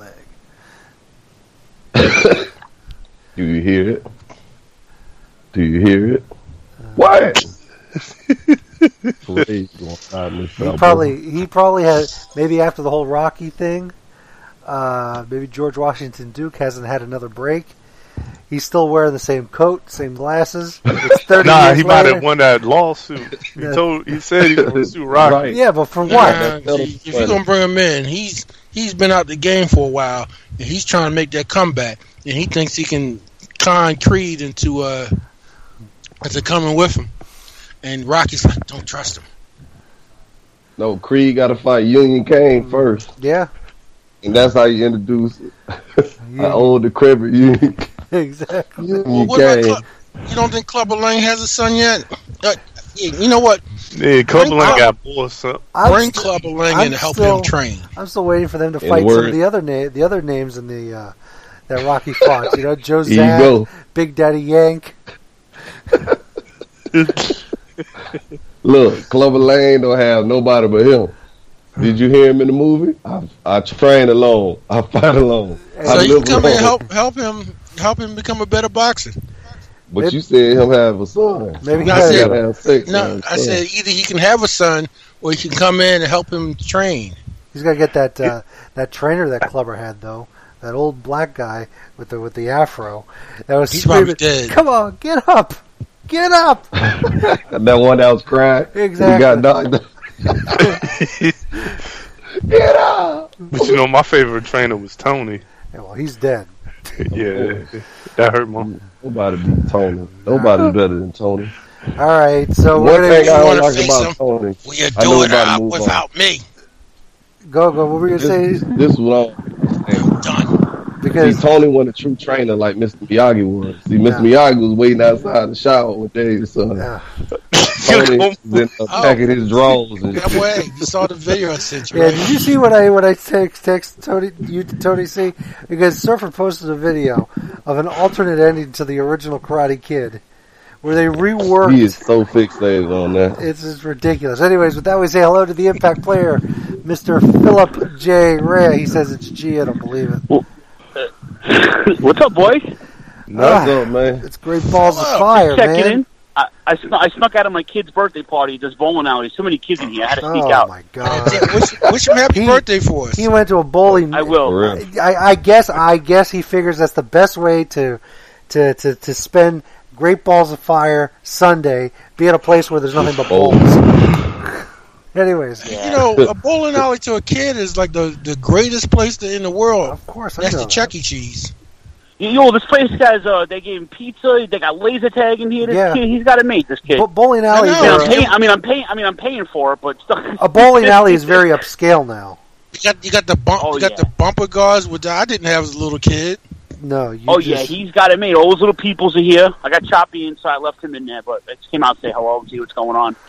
leg? Do you hear it? Do you hear it? What? Please don't hide me, He fella. probably he probably had maybe after the whole Rocky thing. Uh, maybe George Washington Duke hasn't had another break. He's still wearing the same coat, same glasses. It's thirty Nah, years he might later. have won that lawsuit. He Yeah. told. He said he was going to sue Rocky. Right. Yeah, but for what? Nah, That- if you're gonna bring him in, he's he's been out the game for a while, and he's trying to make that comeback, and he thinks he can con Creed into uh into coming with him, and Rocky's like, don't trust him. No, Creed got to fight Union Kane first. Yeah, And that's how you introduce You- an old decrepit Union, exactly. Union Well, what about Kane. Club? You don't think Clubber Lang has a son yet? Uh, yeah, you know what? Yeah, Cumberland Bring- got bored. So. I'm Bring st- Clubber Lang I'm in to help still- him train. I'm still waiting for them to In fight some word- of the other na- the other names in the uh, that Rocky fought. You know, Joe Here you Zack, go. Big Daddy Yank. Look, Clover Lane don't have nobody but him. Did you hear him in the movie? I, I train alone. I fight alone. I So you live can come in and alone. help help him help him become a better boxer. But you said him have a son. Maybe he No, I has- He said- gotta have sex No, with I his said son. either he can have a son or he can come in and help him train. He's got to get that uh, that trainer that Clubber had though. That old black guy with the with the afro. That was He's probably screaming, dead. "Come on, get up, get up!" That one that was crying. Exactly. He got knocked. Get up! But you know, my favorite trainer was Tony. Yeah, well, he's dead. Yeah, that hurt me. Nobody beat Tony. Nobody's better than Tony. All right, so One we're thing gonna I wanna don't like face about him? Tony. Well, you're I know doing it about to out move on. without me. go go. What were you This, gonna this, say? this is what I'm I'm done. See, Because Tony wasn't a true trainer like Mister Miyagi was. See, Mister Yeah. Miyagi was waiting outside the shower with Dave's son. uh, Tony was in, uh, Oh. packing his drawers and That way, you saw the video I sent you. Yeah, Right? did you see what I what I text, text Tony you to Tony C? Because Surfer posted a video of an alternate ending to the original Karate Kid, where they reworked. he is so fixated on that. It's just ridiculous. Anyways, with that, we say hello to the Impact player, Mister Philip J. Ray. He says it's G. I don't believe it. What's up, boys? What's Ah. up, man? It's great balls of Wow. fire, Checking man. in. I, I, snuck, I snuck out of my kid's birthday party. There's bowling alley. There's so many kids in here. I had to sneak Oh out. my Yeah, god. wish, wish him happy He- birthday for us. He went to a bowling. I will. For real. I, I guess. I guess he figures that's the best way to, to, to, to spend Great Balls of Fire Sunday. Be at a place where there's nothing but Oh. bowls. Anyways, You know, a bowling alley to a kid is like the, the greatest place to, in the world. of course I That's know the that. Chuck E. Cheese. Yo, this place has, uh, they gave him pizza. They got laser tag in here. This Yeah. kid, he's got it made, this kid. Bo- bowling alleys I I mean, know. I'm are, paying, I mean, I'm paying, I mean, I'm paying for it, but still. a bowling alley is very upscale now. You got you got the bump, Oh, you got yeah. the bumper guards, which I didn't have as a little kid. No, you Oh just, yeah, he's got it made. All those little peoples are here. I got Choppy inside. I left him in there, but I just came out to say hello and see what's going on.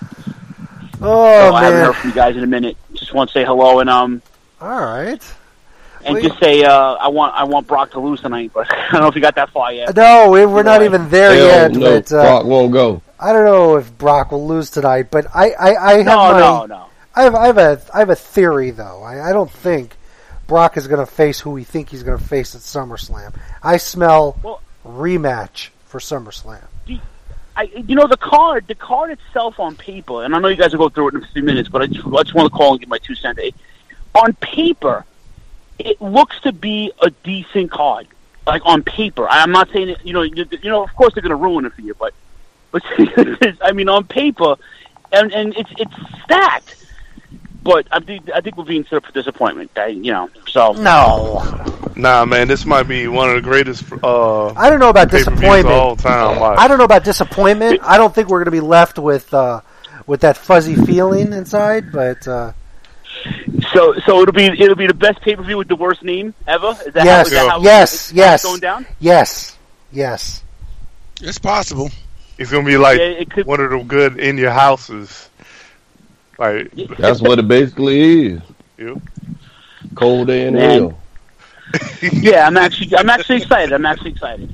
Oh so I haven't man! heard from you guys in a minute. Just want to say hello and um All right. and Wait. just say uh I want I want Brock to lose tonight, but I don't know if you got that far yet. No, we, we're not Right. even there Hell yet. no, But uh, Brock won't go. I don't know if Brock will lose tonight. But I, I, I have No, my, no, no. I have, I have a, I have a theory though. I, I don't think Brock is going to face who we think he's going to face at SummerSlam. I smell Well- rematch for SummerSlam. I, you know, the card, the card itself on paper, and I know you guys will go through it in a few minutes, but I just, I just want to call and give my two cents. On paper, it looks to be a decent card. Like on paper, I'm not saying it, you know, you, you know, of course they're going to ruin it for you, but, but I mean, on paper, and and it's it's stacked. But I think I think we're being set up for disappointment. I, you know, so No, Nah, man, this might be one of the greatest uh, I don't know about pay-per-views of disappointment. all time. Like, I don't know about disappointment. I don't think we're going to be left with uh, with that fuzzy feeling inside. But uh, so so it'll be it'll be the best pay per view with the worst name ever. Is that how, yes, is that how yes, it's yes, going down? yes, yes. It's possible. it's gonna be like Yeah, it could- one of the good in your houses. Like, That's what it basically is. you. Cold day in Man. hell. Yeah, I'm actually I'm actually excited. I'm actually excited.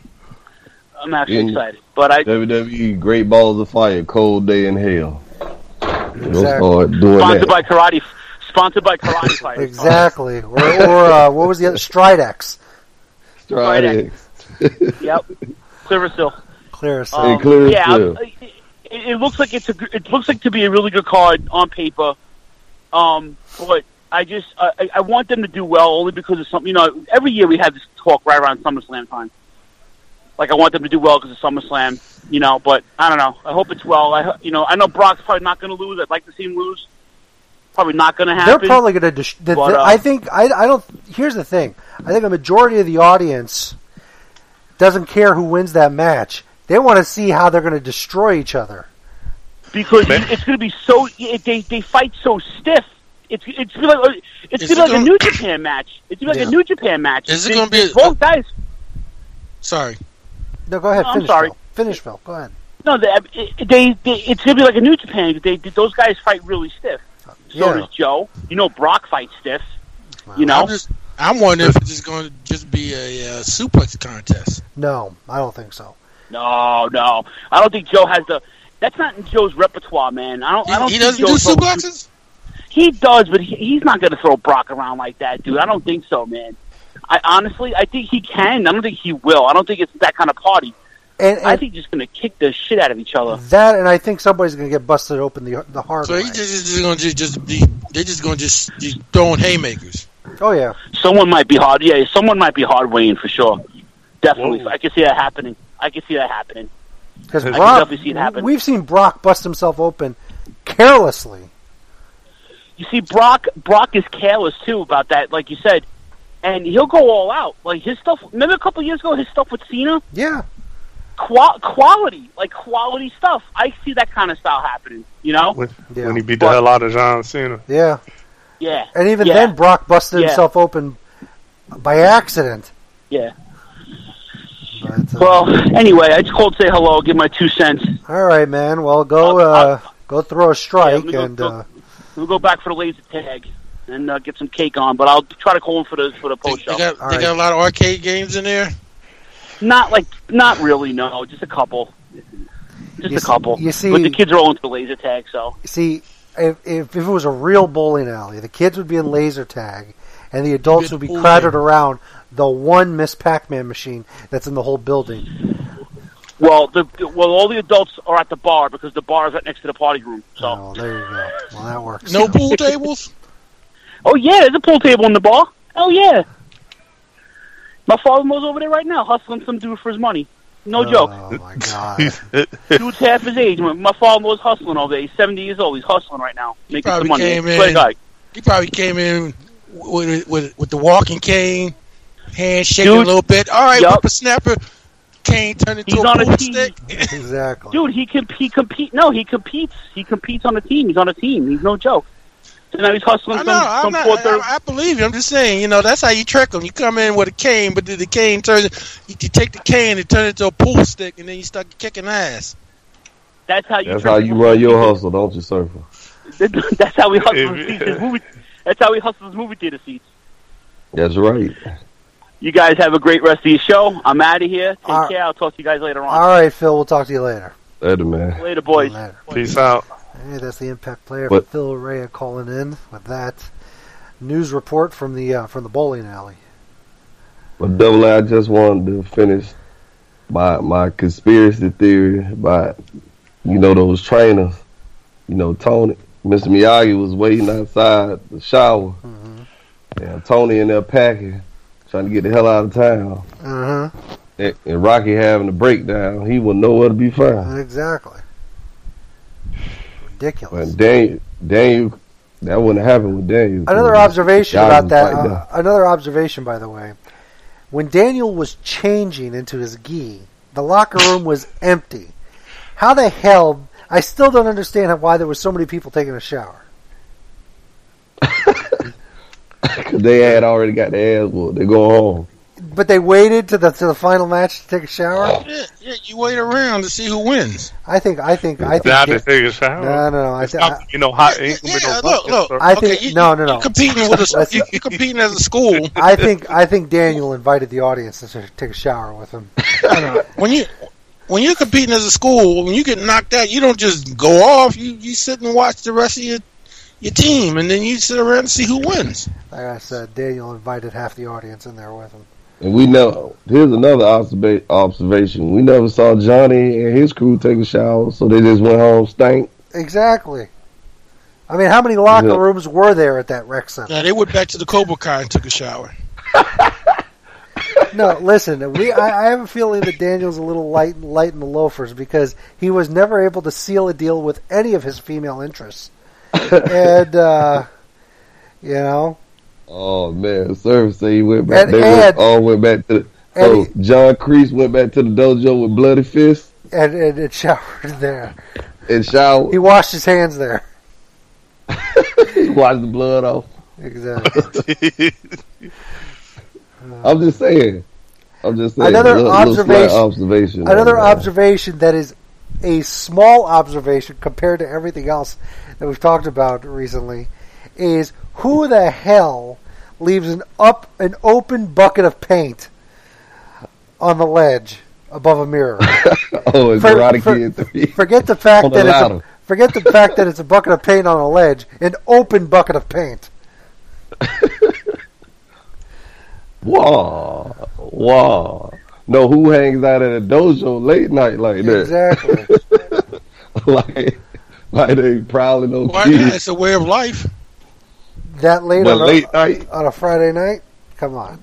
I'm actually Yeah. excited. But I W W E Great Balls of Fire, cold day in hell. We'll Exactly. start doing sponsored that. by karate sponsored by karate fighters. Exactly. Or, or uh, what was the other? Stridex. Stridex. Yep. Silverstill. Clear as Um, clear as yeah, still. I'm- it, it looks like it's a gr- it looks like to be a really good card on paper. Um, but I just I, I want them to do well only because of something. You know, every year we have this talk right around SummerSlam time. Like I want them to do well because of SummerSlam. You know, but I don't know. I hope it's well. I ho- you know I know Brock's probably not going to lose. I'd like to see him lose. Probably not going to happen. They're probably going to. Dis- the, But, the- uh, I think. I, I don't. Here's the thing. I think a majority of the audience doesn't care who wins that match. They want to see how they're going to destroy each other. because it's going to be so. It, they they fight so stiff. It's it's gonna be like it's Is gonna it be like a gonna- New Japan match. It's gonna be like Yeah. a New Japan match. Is it They- gonna be they- a- both guys? Sorry. No, go ahead. I'm Finish, sorry. Phil. Finish, Phil. Go ahead. No, they, they, they it's gonna be like a New Japan. They, they those guys fight really stiff. So Yeah. does Joe. You know, Brock fights stiff. Wow. You know, I'm just I'm wondering if it's just going to just be a uh, suplex contest. No, I don't think so. no, no. I don't think Joe has the. That's not in Joe's repertoire, man. I don't. He, I don't. he think doesn't do Joe throws- suplexes. He does, but he, he's not going to throw Brock around like that, dude. I don't think so, man. I honestly, I think he can. I don't think he will. I don't think it's that kind of party. And, and I think he's going to kick the shit out of each other. that, and I think somebody's going to get busted open the the hard So way. he just, just going to just be. They're just going to just, just throwing haymakers. Oh yeah. Someone might be hard. Yeah, someone might be hard weighing for sure. Definitely, Whoa. I can see that happening. I can see that happening. Because I can Brock, definitely see it happen. we've seen Brock bust himself open carelessly. You see, Brock Brock is careless too about that, like you said, and he'll go all out. Like his stuff. Remember a couple years ago, his stuff with Cena, Yeah. Qua- quality, like quality stuff. I see that kind of style happening. You know? When, Yeah. when he beat the But- hell out of John Cena. Yeah. Yeah. And even Yeah. then, Brock busted Yeah. himself open by accident. Yeah. But But uh, Well, anyway, I just called to say hello, give my two cents. all right, man. Well, go uh, go throw a strike Yeah, and. go, Uh, We'll go back for the laser tag and uh, get some cake on, but I'll try to call in for the for the They, post they show. got All they right. got a lot of arcade games in there. Not like, not really. No, just a couple. Just You a see- couple. you see- but the kids are all into the laser tag, so See, if, if if it was a real bowling alley, the kids would be in laser tag, and the adults Good would be pool crowded game. around the one Miss Pac-Man machine that's in the whole building. well, the well, all the adults are at the bar because the bar is right next to the party room. So, Oh, there you go. Well, that works. No pool tables. oh yeah, there's a pool table in the bar. Oh yeah, my father-in-law's over there right now hustling some dude for his money. No joke. Oh my god. Dude's half his age. My, my father-in-law's hustling over there. He's seventy years old. He's hustling right now, making probably some money. came Swear to in- God. He probably came in with with with the walking cane, hand shaking Dude. a little bit. All right, Yup. whippersnapper. Cane turned into He's a on a pool team. stick. Exactly. Dude, he can he compete. No, he competes. He competes on a team. He's on a team. He's no joke. So now he's hustling I some know. I'm some not, poor third. I, I believe you. I'm just saying. You know, that's how you trick them. You come in with a cane, but the, the cane turns. You, you take the cane and turn it into a pool stick, and then you start kicking ass. That's how you. That's trick how you him. run your hustle, don't you, Surfer? That's how we hustle his seats. His movie. That's how we hustle his movie theater seats. That's right. You guys have a great rest of your show. I'm out of here. Take All- care. I'll talk to you guys later on. All right, Phil. We'll talk to you later. Later, man. Later, boys. Later. Peace out. Hey, that's the Impact player What? Phil Rea calling in with that news report from the uh, from the bowling alley. But Double A, I just wanted to finish my my conspiracy theory about, you know, those trainers. You know, Tony, Mister Miyagi was waiting outside the shower. Mm-hmm. And Tony in there packing, trying to get the hell out of town. Uh huh. And, and Rocky having a breakdown. He was nowhere to be found. Exactly. Ridiculous. And Daniel, Daniel, that wouldn't happen with Daniel. Another observation Miyagi about was that. right Uh, another observation, by the way. When Daniel was changing into his gi, the locker room was empty. How the hell? I still don't understand how, why there were so many people taking a shower. Because they had already got their ass whooped. They go home. But they waited to the to the final match to take a shower. Yeah, yeah, you wait around to see who wins. I think. I think. I think. Now Dan- they take a shower. no, no, no. I, It's th- not, I, you know, hot. Ain't gonna be Yeah, no look, bucket, look. sir. I Okay, think. you, no, no, no. You're competing with a. Let's- you- You're competing as a school. I think. I think Daniel invited the audience to take a shower with him. When you when you're competing as a school, when you get knocked out, you don't just go off. You you sit and watch the rest of your your team, and then you sit around and see who wins. Like I said, Daniel invited half the audience in there with him. And we never, here's another observa- observation. We never saw Johnny and his crew take a shower, so they just went home stank. Exactly. I mean, how many locker Yeah. rooms were there at that rec center? Now they went back to the Cobra Kai and took a shower. No, listen. We I, I have a feeling that Daniel's a little light, light in the loafers because he was never able to seal a deal with any of his female interests, and uh, you know, Oh man, Surf said he went back. And- they and- went, all went back to. The, and so John Kreese went back to the dojo with bloody fists and, and it showered there. and showered. He washed his hands there. Washed the blood off. Exactly. I'm just saying. I'm just saying. Another Little- little slight observation- observation. Another on that. observation that is a small observation compared to everything else that we've talked about recently is who the hell leaves an up an open bucket of paint on the ledge above a mirror? Oh, it's For- Karate for- Kid three. Forget the fact On the that it's a, ladder. forget the fact that it's a bucket of paint on a ledge, an open bucket of paint. Wow, wow. No, who hangs out at a dojo late night like that? Exactly. like, like they prowling on Why kids. not? It's a way of life. That late But on, late a, night, on a Friday night? Come on.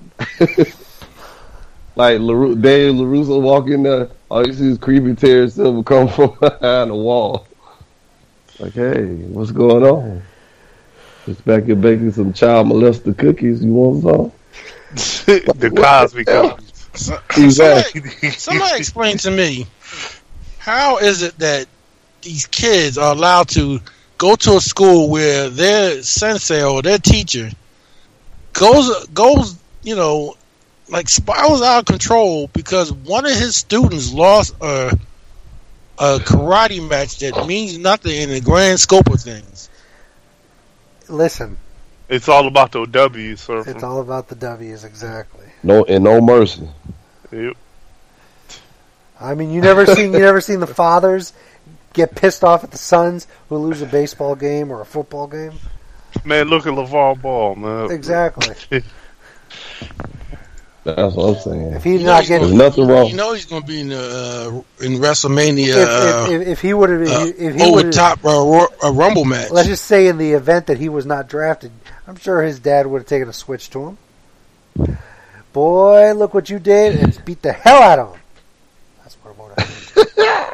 like LaRu- Daniel LaRusso walk in there, all you see is creepy Terry Silver come from behind the wall. Like, hey, what's going on? Just back here baking some child molester cookies. You want some? The Cosby Company. So, Exactly. somebody, somebody explain to me, how is it that these kids are allowed to go to a school where their sensei or their teacher goes goes you know like spirals out of control because one of his students lost a a karate match that means nothing in the grand scope of things. Listen, It's all about the W's, sir. it's all about the W's, exactly. No, and no mercy. Yep. I mean, you never seen you never seen the fathers get pissed off at the sons who lose a baseball game or a football game. Man, look at LeVar Ball, man. Exactly. That's what I'm saying. If he's You know not he's getting, There's nothing wrong. You know he's going to be in the, uh, in WrestleMania if, if, if, if he would have, uh, if he over would, top uh, Ro- a Rumble match. let's just say in the event that he was not drafted, I'm sure his dad would have taken a switch to him. Boy, look what you did, and beat the hell out of him. That's what I want to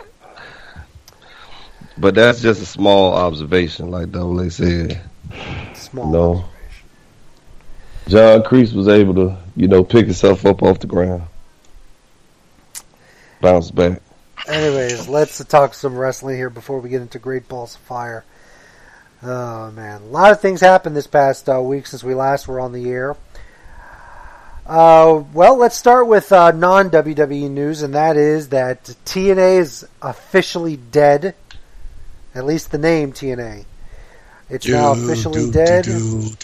But that's just a small observation, like Double A said. Small No. observation. John Kreese was able to, you know, pick himself up off the ground. Bounce back. Anyways, let's talk some wrestling here before we get into Great Balls of Fire. Oh, man. A lot of things happened this past uh, week since we last were on the air. Uh, well, let's start with uh, non-W W E news, and that is that T N A is officially dead. At least the name T N A. It's now officially dead. It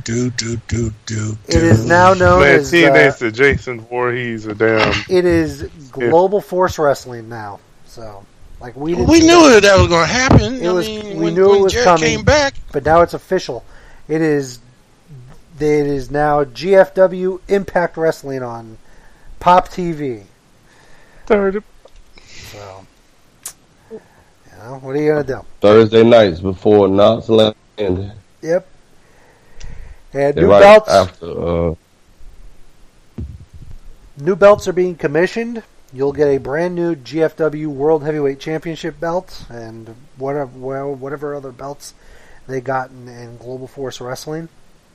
is now known Man, as... T N Uh, A's the Jason Voorhees a damn. it is Global Force Wrestling now. So, like we didn't We see knew that. that, that was going to happen. It I was- mean, we when, knew it when was Jarrett coming. came back, But now it's official. It is it is now G F W Impact Wrestling on Pop T V. Third. So, you know, what are you gonna do? Thursday nights before Knots Landing. Yep. And They're new right belts. after. Uh, New belts are being commissioned. You'll get a brand new G F W World Heavyweight Championship belt and whatever well, whatever other belts they got in, in Global Force Wrestling.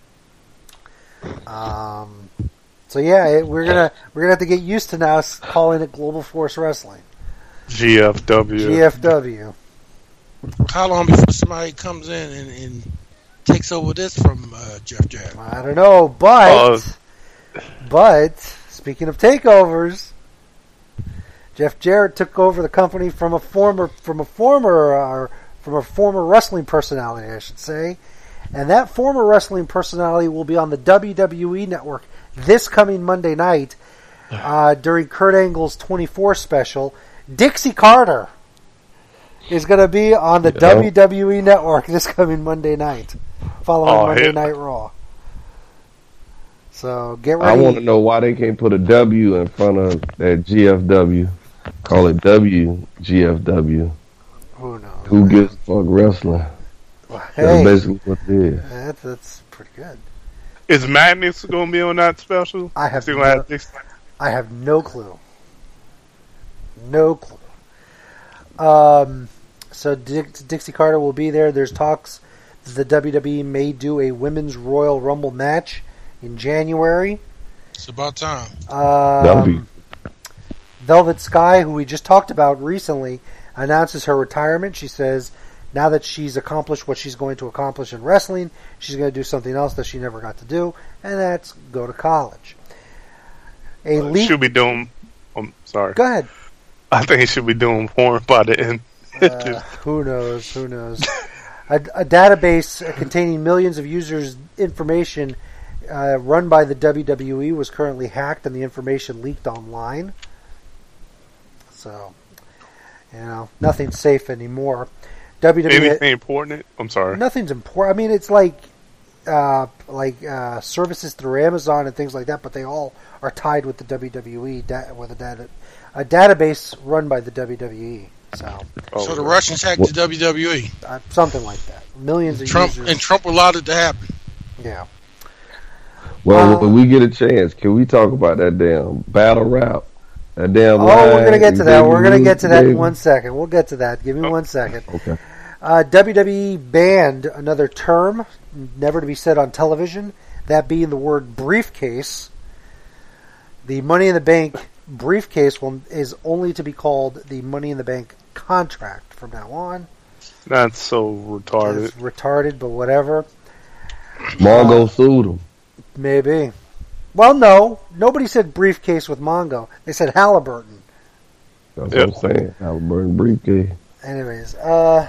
Um, so yeah, it, we're gonna we're gonna have to get used to now s- calling it Global Force Wrestling, G F W. G F W. how long before somebody comes in and, and takes over this from uh, Jeff Jarrett? I don't know, but but speaking of takeovers, Jeff Jarrett took over the company from a former from a former uh, from a former wrestling personality, I should say, and that former wrestling personality will be on the W W E Network this coming Monday night uh, during Kurt Angle's twenty-four special. Dixie Carter is going to be on the Yeah. W W E Network this coming Monday night, following Oh, Monday hell. Night Raw. So get I ready. want to know why they can't put a W in front of that G F W. Call it W G F W. Who knows? Who gives a fuck wrestling? Well, That's hey, basically what it is. that, that's pretty good. Is Madness going to be on that special? I have Still no- have Dix- I have no clue. No clue. Um, so Dix, Dixie Carter will be there. There's talks that the W W E may do a Women's Royal Rumble match in January. It's about time. That'll be Um, Velvet Sky, who we just talked about recently, announces her retirement. She says now that she's accomplished what she's going to accomplish in wrestling, she's going to do something else that she never got to do, and that's go to college. A leak. should be doing. I'm sorry. Go ahead. I think he should be doing porn by the end. Uh, who knows? Who knows? a, a database containing millions of users' information uh, run by the W W E was currently hacked, and the information leaked online. So, you know, nothing's safe anymore. W W E, Anything important? I'm sorry. nothing's important. I mean, it's like uh, like uh, services through Amazon and things like that, but they all are tied with the W W E da- with a data a database run by the W W E. So, Oh, So the Russians hacked the W W E. uh, something like that. Millions of Trump users. and Trump allowed it to happen. Yeah. well. Uh, when we get a chance, can we talk about that damn battle rap? That damn. Oh, line we're gonna get to that. Xavier We're gonna Woods get to that in gave? one second. We'll get to that. Give me one second. Okay. Uh, W W E banned another term, never to be said on television, that being the word briefcase. The Money in the Bank briefcase will, is only to be called the Money in the Bank contract from now on. That's so retarded. It's retarded, but whatever. Mongo sued him. Maybe. Well, no. Nobody said briefcase with Mongo. They said Halliburton. That's Yep. what I'm saying. Halliburton briefcase. Anyways, uh,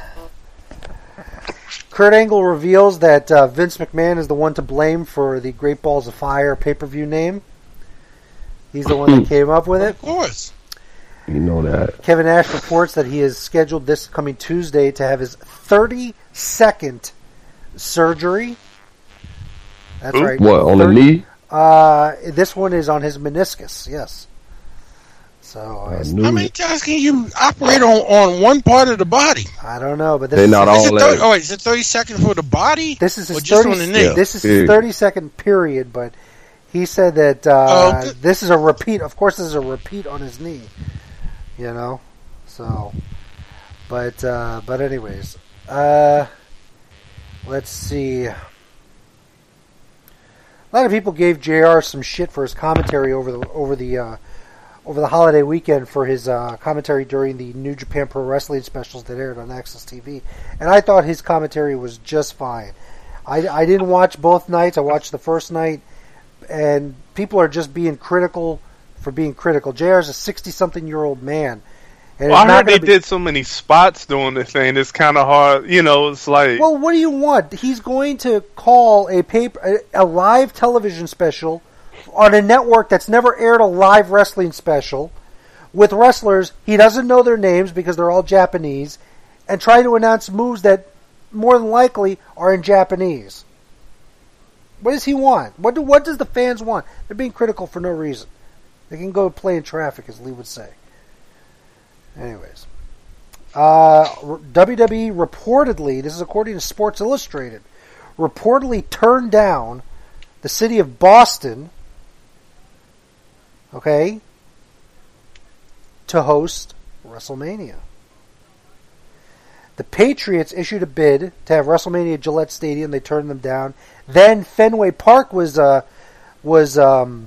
Kurt Angle reveals that uh, Vince McMahon is the one to blame for the Great Balls of Fire pay-per-view name. He's the one that came up with it. Of course. You know that. Kevin Nash reports that he is scheduled this coming Tuesday to have his thirty-second surgery. That's Ooh. right. What, on the thirty knee? Uh, this one is on his meniscus, yes. So, I I, knew How many it. times can you operate on, on one part of the body? I don't know, but this They're is, not Is all it thirty, that. oh, wait, is it thirty seconds for the body? this is or his just thirty. on the knee? Yeah. This is Yeah. his thirty-second period, but he said that uh, Oh, good. this is a repeat. Of course, this is a repeat on his knee. You know, so, but uh, but anyways, uh, let's see. A lot of people gave J R some shit for his commentary over the over the uh, over the holiday weekend for his uh, commentary during the New Japan Pro Wrestling specials that aired on Access T V, and I thought his commentary was just fine. I, I didn't watch both nights. I watched the first night, and people are just being critical for being critical. J R is a sixty-something-year-old man. And Well, it's I not heard they gonna be- did so many spots doing this thing. It's kind of hard. You know, it's like. Well, what do you want? He's going to call a paper, a, a live television special on a network that's never aired a live wrestling special with wrestlers he doesn't know their names because they're all Japanese, and try to announce moves that more than likely are in Japanese. What does he want? What do what does the fans want? They're being critical for no reason. They can go play in traffic, as Lee would say. Anyways. Uh, W W E reportedly, this is according to Sports Illustrated, reportedly turned down the city of Boston, okay, to host WrestleMania. The Patriots issued a bid to have WrestleMania at Gillette Stadium. They turned them down. Then Fenway Park was uh, was um,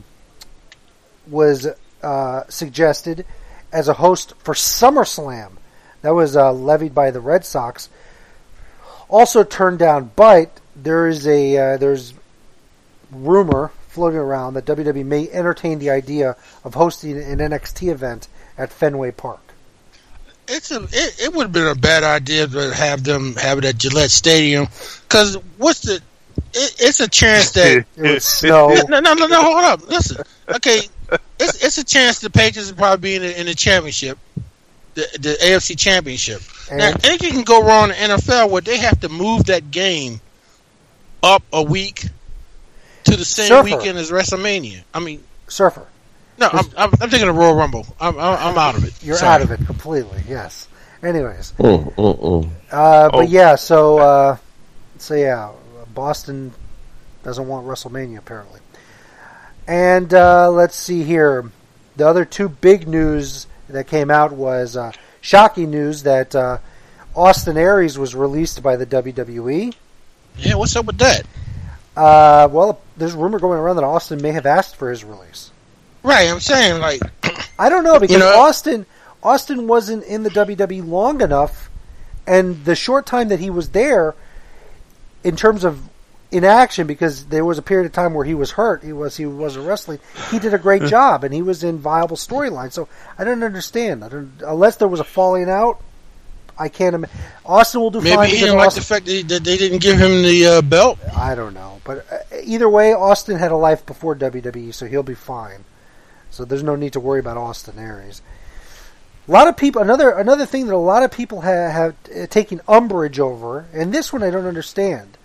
was uh, suggested as a host for SummerSlam. That was uh, levied by the Red Sox. Also turned down, but there is a uh, there's rumor floating around that W W E may entertain the idea of hosting an N X T event at Fenway Park. It's a. It, it would have been a bad idea to have them have it at Gillette Stadium, because what's the? It, it's a chance that It would snow. no, no, no, no. Hold up, listen. Okay, it's it's a chance the Patriots will probably be in the, in the championship, the the A F C Championship. And? Now, anything can go wrong in the N F L where they have to move that game up a week to the same Surfer. weekend as WrestleMania. I mean, Surfer. no, I'm I'm, I'm thinking of Royal Rumble. I'm I'm, I'm out of it. You're Sorry. out of it completely, yes. Anyways. Mm, mm, mm. Uh, Oh. But yeah, so, uh, so yeah, Boston doesn't want WrestleMania apparently. And uh, let's see here. The other two big news that came out was uh, shocking news that uh, Austin Aries was released by the W W E. Yeah, what's up with that? Uh, well, there's a rumor going around that Austin may have asked for his release. Right, I'm saying, like, I don't know because You know- Austin Austin wasn't in the W W E long enough, and the short time that he was there, in terms of inaction, because there was a period of time where he was hurt, he was he wasn't wrestling. He did a great job, and he was in viable storylines. So I don't understand. I don't unless there was a falling out. I can't imagine. Austin will do maybe fine. he because didn't like Austin, the fact that, he, that they didn't give him the uh, belt. I don't know, but uh, either way, Austin had a life before W W E, so he'll be fine. So there's no need to worry about Austin Aries. A lot of people, another another thing that a lot of people have, have uh, taken umbrage over, and this one I don't understand.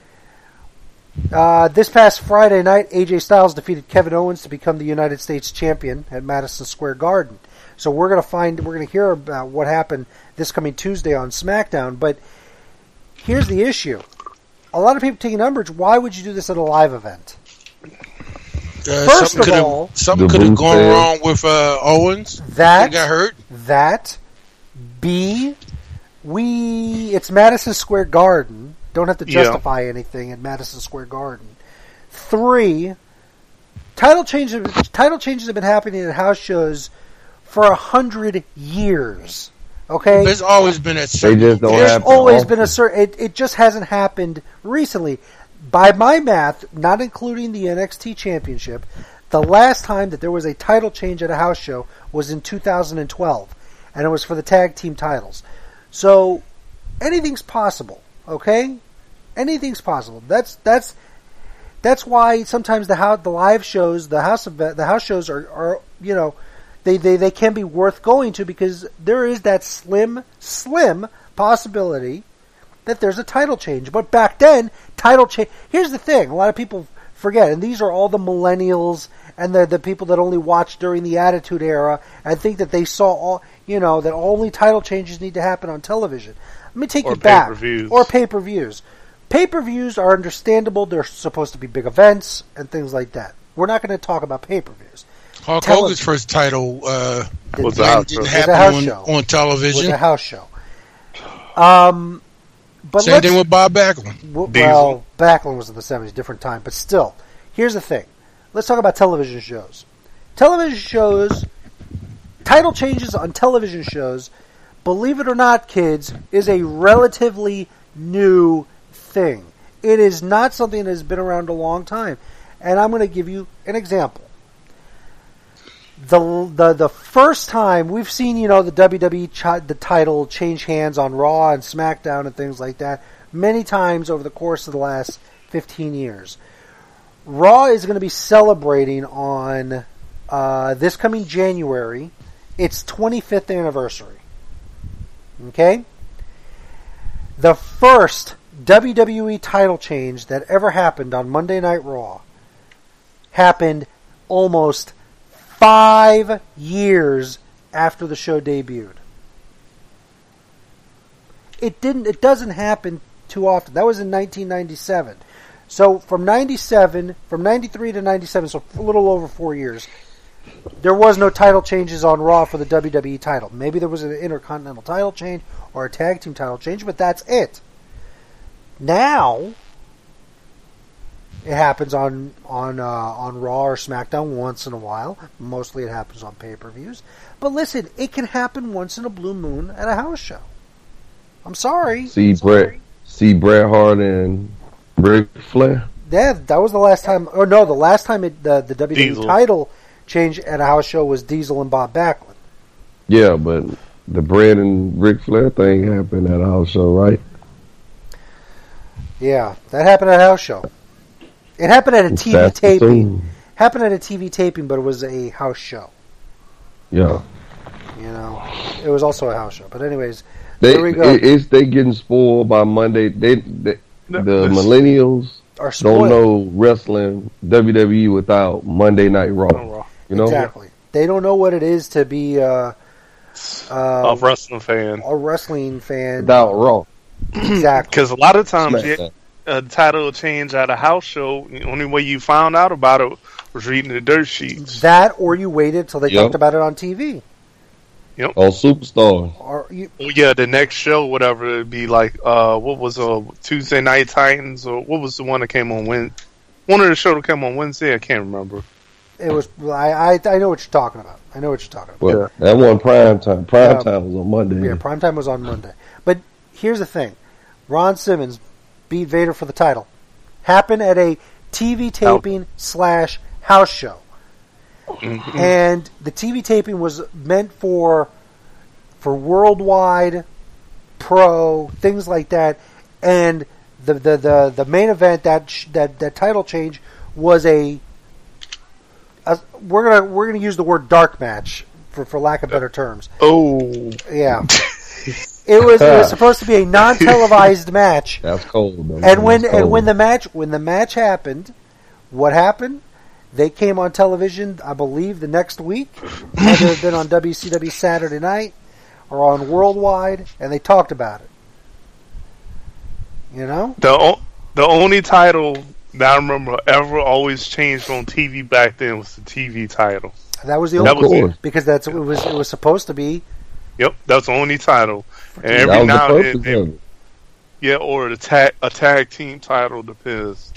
Uh, this past Friday night, A J Styles defeated Kevin Owens to become the United States champion at Madison Square Garden. So we're gonna find, we're gonna hear about what happened this coming Tuesday on SmackDown. But here's the issue: a lot of people taking umbrage. Why would you do this at a live event? Uh, First something of could've- all- something The could have booth gone there. wrong with uh, Owens. That He got hurt. That, B, we, it's Madison Square Garden. Don't have to Yeah. justify anything at Madison Square Garden. Three, title changes, title changes have been happening at house shows for a hundred years. Okay? There's always been that. They just don't There's happen always often. been a certain, it, it just hasn't happened recently. by my math, not including the N X T Championship, the last time that there was a title change at a house show was in two thousand twelve, and it was for the tag team titles. So anything's possible, okay? Anything's possible. That's that's that's why sometimes the house, the live shows, the house event, the house shows are, are you know, they, they, they can be worth going to because there is that slim slim possibility that there's a title change. But back then, title change. Here's the thing: a lot of people forget, and these are all the millennials and the the people that only watched during the Attitude Era and think that they saw all, you know, that only title changes need to happen on television. Let me take Or you back. pay-per-views. Or pay-per-views. Pay-per-views are understandable. They're supposed to be big events and things like that. We're not going to talk about pay-per-views. Hulk Tele- Hogan's first title uh, Did- Was did- a house didn't show. was a happen house on, show. on was television. a house show. Um, but Same let's, thing with Bob Backlund. w- Diesel. well, Backlund was in the seventies, different time. But still, here's the thing. Let's talk about television shows. Television shows, title changes on television shows, believe it or not, kids, is a relatively new thing. It is not something that has been around a long time. And I'm going to give you an example. The, the the first time we've seen, you know, the W W E ch- the title change hands on Raw and SmackDown and things like that many times over the course of the last fifteen years. Raw is going to be celebrating on uh, this coming January its twenty-fifth anniversary. Okay? The first W W E title change that ever happened on Monday Night Raw happened almost five years after the show debuted. It didn't. It doesn't happen too often. That was in nineteen ninety-seven. So from ninety-seven, from ninety-three to ninety-seven, so a little over four years, there was no title changes on Raw for the W W E title. Maybe there was an Intercontinental title change or a tag team title change, but that's it. Now, it happens on on uh, on Raw or SmackDown once in a while. Mostly it happens on pay-per-views. But listen, it can happen once in a blue moon at a house show. I'm sorry. See Bret, see Bret Hart and Ric Flair. Yeah, that was the last time. Or no, the last time it, the the W W E Diesel. title change at a house show was Diesel and Bob Backlund. Yeah, but the Bret and Ric Flair thing happened at a house show, right? Yeah, that happened at a house show. It happened at a T V That's the taping. thing. Happened at a T V taping, but it was a house show. Yeah, You know, it was also a house show. But anyways, they there we go. it- it's they getting spoiled by Monday. They, they the This- millennials Are don't spoiled. know wrestling W W E without Monday Night Raw. Raw. You know, Exactly. They don't know what it is to be uh, uh, A wrestling fan. a wrestling fan. without Raw. Exactly. Because a lot of times, SmackDown. yeah, a title change at a house show, the only way you found out about it was reading the dirt sheets. That, or you waited till they Yep. talked about it on T V. On Superstar. Or you, Oh, yeah, the next show, whatever, it'd be like, uh, what was uh, Tuesday Night Titans, or what was the one that came on Wednesday? One of the show that came on Wednesday, I can't remember. it was. I, I I know what you're talking about. I know what you're talking about. Well, that wasn't prime time. Prime Yeah. time was on Monday. Yeah, primetime was on Monday. But here's the thing: Ron Simmons beat Vader for the title. Happened at a T V taping slash house show, Mhm. and the T V taping was meant for for worldwide pro things like that. And the the the, the main event that sh- that that title change was a, a we're gonna we're gonna use the word dark match for for lack of better terms. Oh, Yeah. It was, it was supposed to be a non-televised match, That's cold. Though. and when That's and cold. when the match when the match happened, what happened? They came on television, I believe, the next week. Either have been on W C W Saturday Night or on Worldwide, and they talked about it. You know, the o- the only title that I remember ever always changed on T V back then was the T V title. that was the Of That only was course. because that's it was it was supposed to be. Yep, that's the only title. And That every was now the and purpose then, of it. yeah, or the tag a tag team title depends.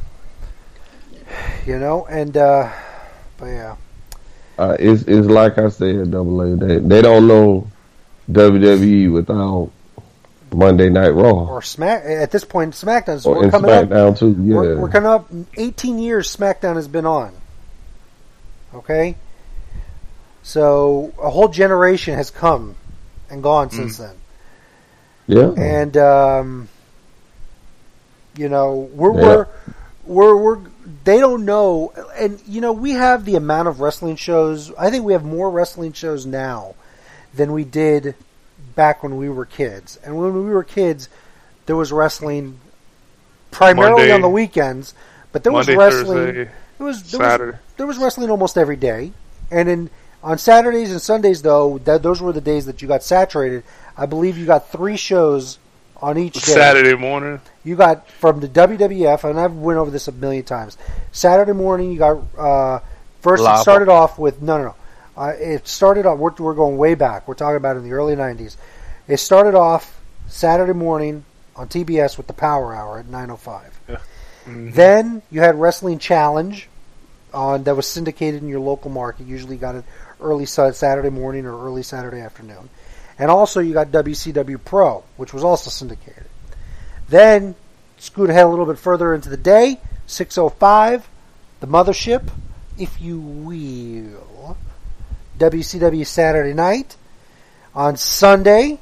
You know, and uh, but yeah, Uh, it's it's like I said, Double A. They they don't know W W E without Monday Night Raw. Or Smack at this point, SmackDown. So or we're in coming SmackDown up. too. Yeah, We're, we're coming up. Eighteen years SmackDown has been on. Okay, so a whole generation has come and gone mm. since then. Yeah, and um, you know we're yeah. we're we're we're they don't know, and you know we have the amount of wrestling shows. I think we have more wrestling shows now than we did back when we were kids. And when we were kids, there was wrestling primarily Monday, on the weekends, but there Monday, was wrestling. Thursday, there was there Saturday. was there was wrestling almost every day, and in on Saturdays and Sundays though, that those were the days that you got saturated. I believe you got three shows on each day. Saturday morning. You got from the W W F, and I've went over this a million times. Saturday morning, you got uh, first. Lava. It started off with no, no, no. Uh, it started off. We're, we're going way back. We're talking about in the early nineties. It started off Saturday morning on T B S with the Power Hour at nine oh five. Yeah. Mm-hmm. Then you had Wrestling Challenge on that was syndicated in your local market. Usually got it early Saturday morning or early Saturday afternoon. And also you got W C W Pro, which was also syndicated. Then scoot ahead a little bit further into the day, six oh five, the Mothership, if you will. W C W Saturday Night. On Sunday,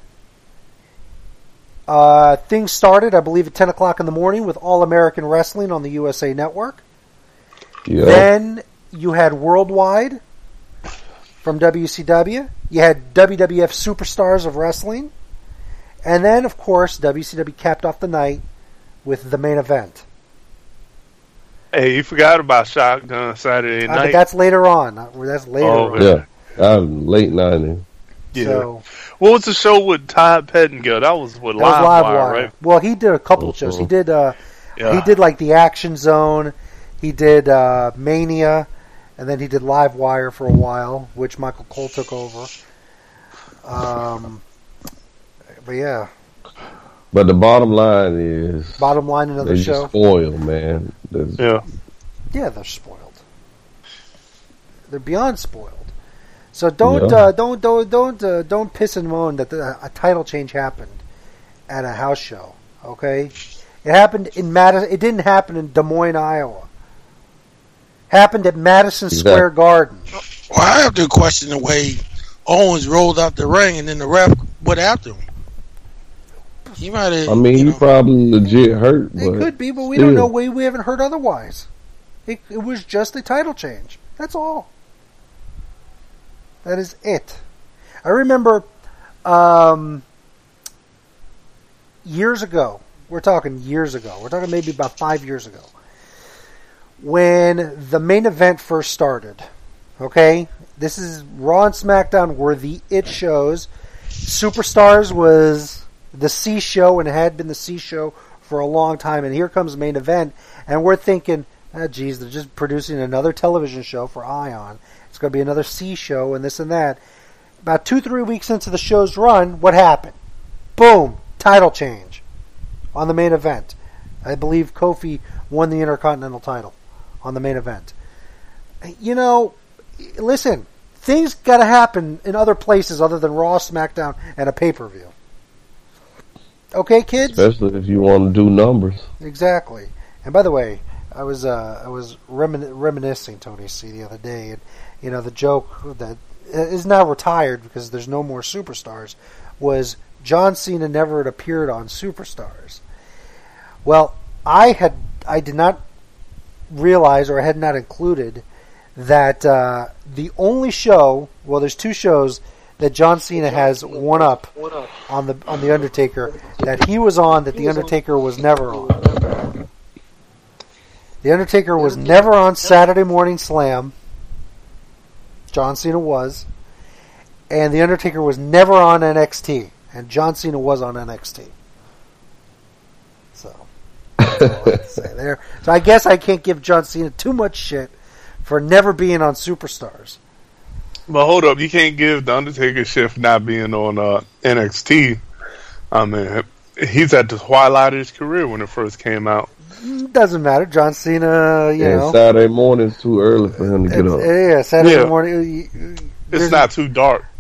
uh, things started, I believe, at ten o'clock in the morning with All American Wrestling on the U S A Network. Yeah. Then you had Worldwide from W C W. You had W W F Superstars of Wrestling. And then, of course, W C W capped off the night with the Main Event. Hey, you forgot about Shotgun Saturday Uh, night. but that's later on. That's later Oh, on. yeah. Um, late nineties. Yeah. So, What was the show with Todd Pettengill? That was with that was Live Live Wire, Wire. right? Well, he did a couple of Uh-huh. shows. He did uh, Yeah. he did like the Action Zone. He did uh, Mania, and then he did Live Wire for a while, which Michael Cole took over. Um, but yeah, But the bottom line is, bottom line, another they show. just spoiled, man. There's- Yeah. Yeah, they're spoiled. They're beyond spoiled. So don't Yeah. uh, don't don't don't uh, don't piss and moan that the, a title change happened at a house show. Okay, it happened in Madison. It didn't happen in Des Moines, Iowa. Happened at Madison Exactly. Square Garden. Well, I have to question the way Owens rolled out the ring and then the ref went after him. He might have. I mean, you he know, probably legit hurt, It but could be, but we still. don't know. We we haven't heard otherwise. It, it was just a title change. That's all. That is it. I remember um, years ago. We're talking years ago. We're talking maybe about five years ago. When the Main Event first started. Okay? This is Raw and SmackDown were the it shows. Superstars was the C show and had been the C show for a long time. And here comes Main Event. And we're thinking, oh, geez, they're just producing another television show for Ion. It's going to be another C show and this and that. About two, three weeks into the show's run, what happened? Boom! Title change on the Main Event. I believe Kofi won the Intercontinental title on the Main Event. You know, listen, things got to happen in other places other than Raw, SmackDown, and a pay-per-view. Okay, kids? especially if you want to do numbers. Exactly. And by the way, I was uh, I was remin- reminiscing, Tony C, the other day, and you know the joke that is now retired because there's no more Superstars was John Cena never had appeared on Superstars. Well, I had I did not realize or I had not included that uh, the only show, well, there's two shows that John Cena has one up on the on the Undertaker that he was on that the Undertaker was never on. The Undertaker was never on Saturday Morning Slam. John Cena was. And The Undertaker was never on N X T. And John Cena was on N X T. So, that's all I have to say there. So I guess I can't give John Cena too much shit for never being on Superstars. But hold up, you can't give the Undertaker shit for not being on uh, N X T. I mean, he's at the twilight of his career when it first came out. Doesn't matter. John Cena, you and know. Saturday morning's too early for him to get It's- up. Yeah, Saturday Yeah. morning. It's not too dark.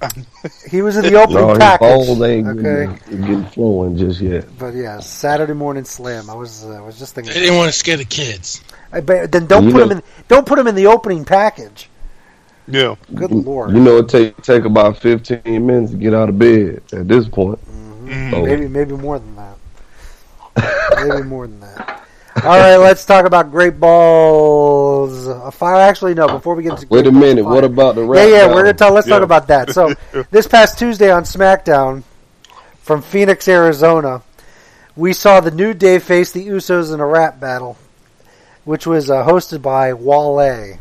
He was in the opening No, his package. balls ain't Okay, getting, getting flowing just yet. but yeah, Saturday Morning Slam. I was uh, was just They thinking. didn't want to scare the kids. I bet, then don't You put know- him in. Don't put him in the opening package. Yeah. Good You- lord. You know, it take take about fifteen minutes to get out of bed at this point. Mhm. So, Maybe maybe more than that. Maybe more than that. All right, let's talk about Great Balls of Fire. Actually, no. Before we get into wait Great a Balls minute. of Fire- What about the Yeah, rap? yeah. battle? We're gonna talk. Let's Yeah. talk about that. So, this past Tuesday on SmackDown, from Phoenix, Arizona, we saw the New Day face the Usos in a rap battle, which was uh, hosted by Wale.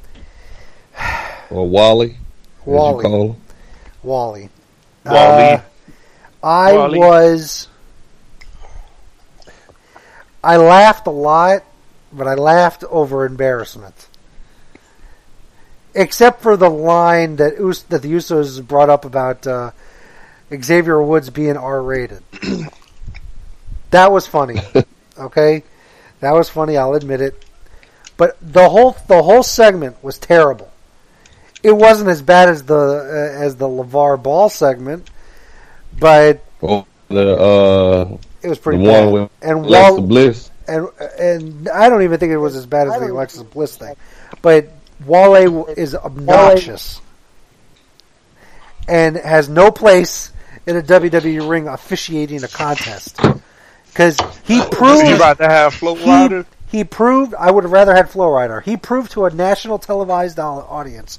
Or Wally. as you Wally. call him. Wally. Wally. Uh, I Wally. was. I laughed a lot, but I laughed over embarrassment. Except for the line that Us- that the Usos brought up about uh, Xavier Woods being R-rated. That was funny. Okay, that was funny. I'll admit it. But the whole the whole segment was terrible. It wasn't as bad as the uh, as the LeVar Ball segment, but Oh, the uh, it was the pretty one bad. with And Alexa Wall, Bliss. and and I don't even think it was as bad as the Alexis Bliss thing, but Wale is obnoxious and has no place in a W W E ring officiating a contest because he You proved about to have Flow he, Rider? he proved I would have rather had Flow Rider. He proved to a national televised au- audience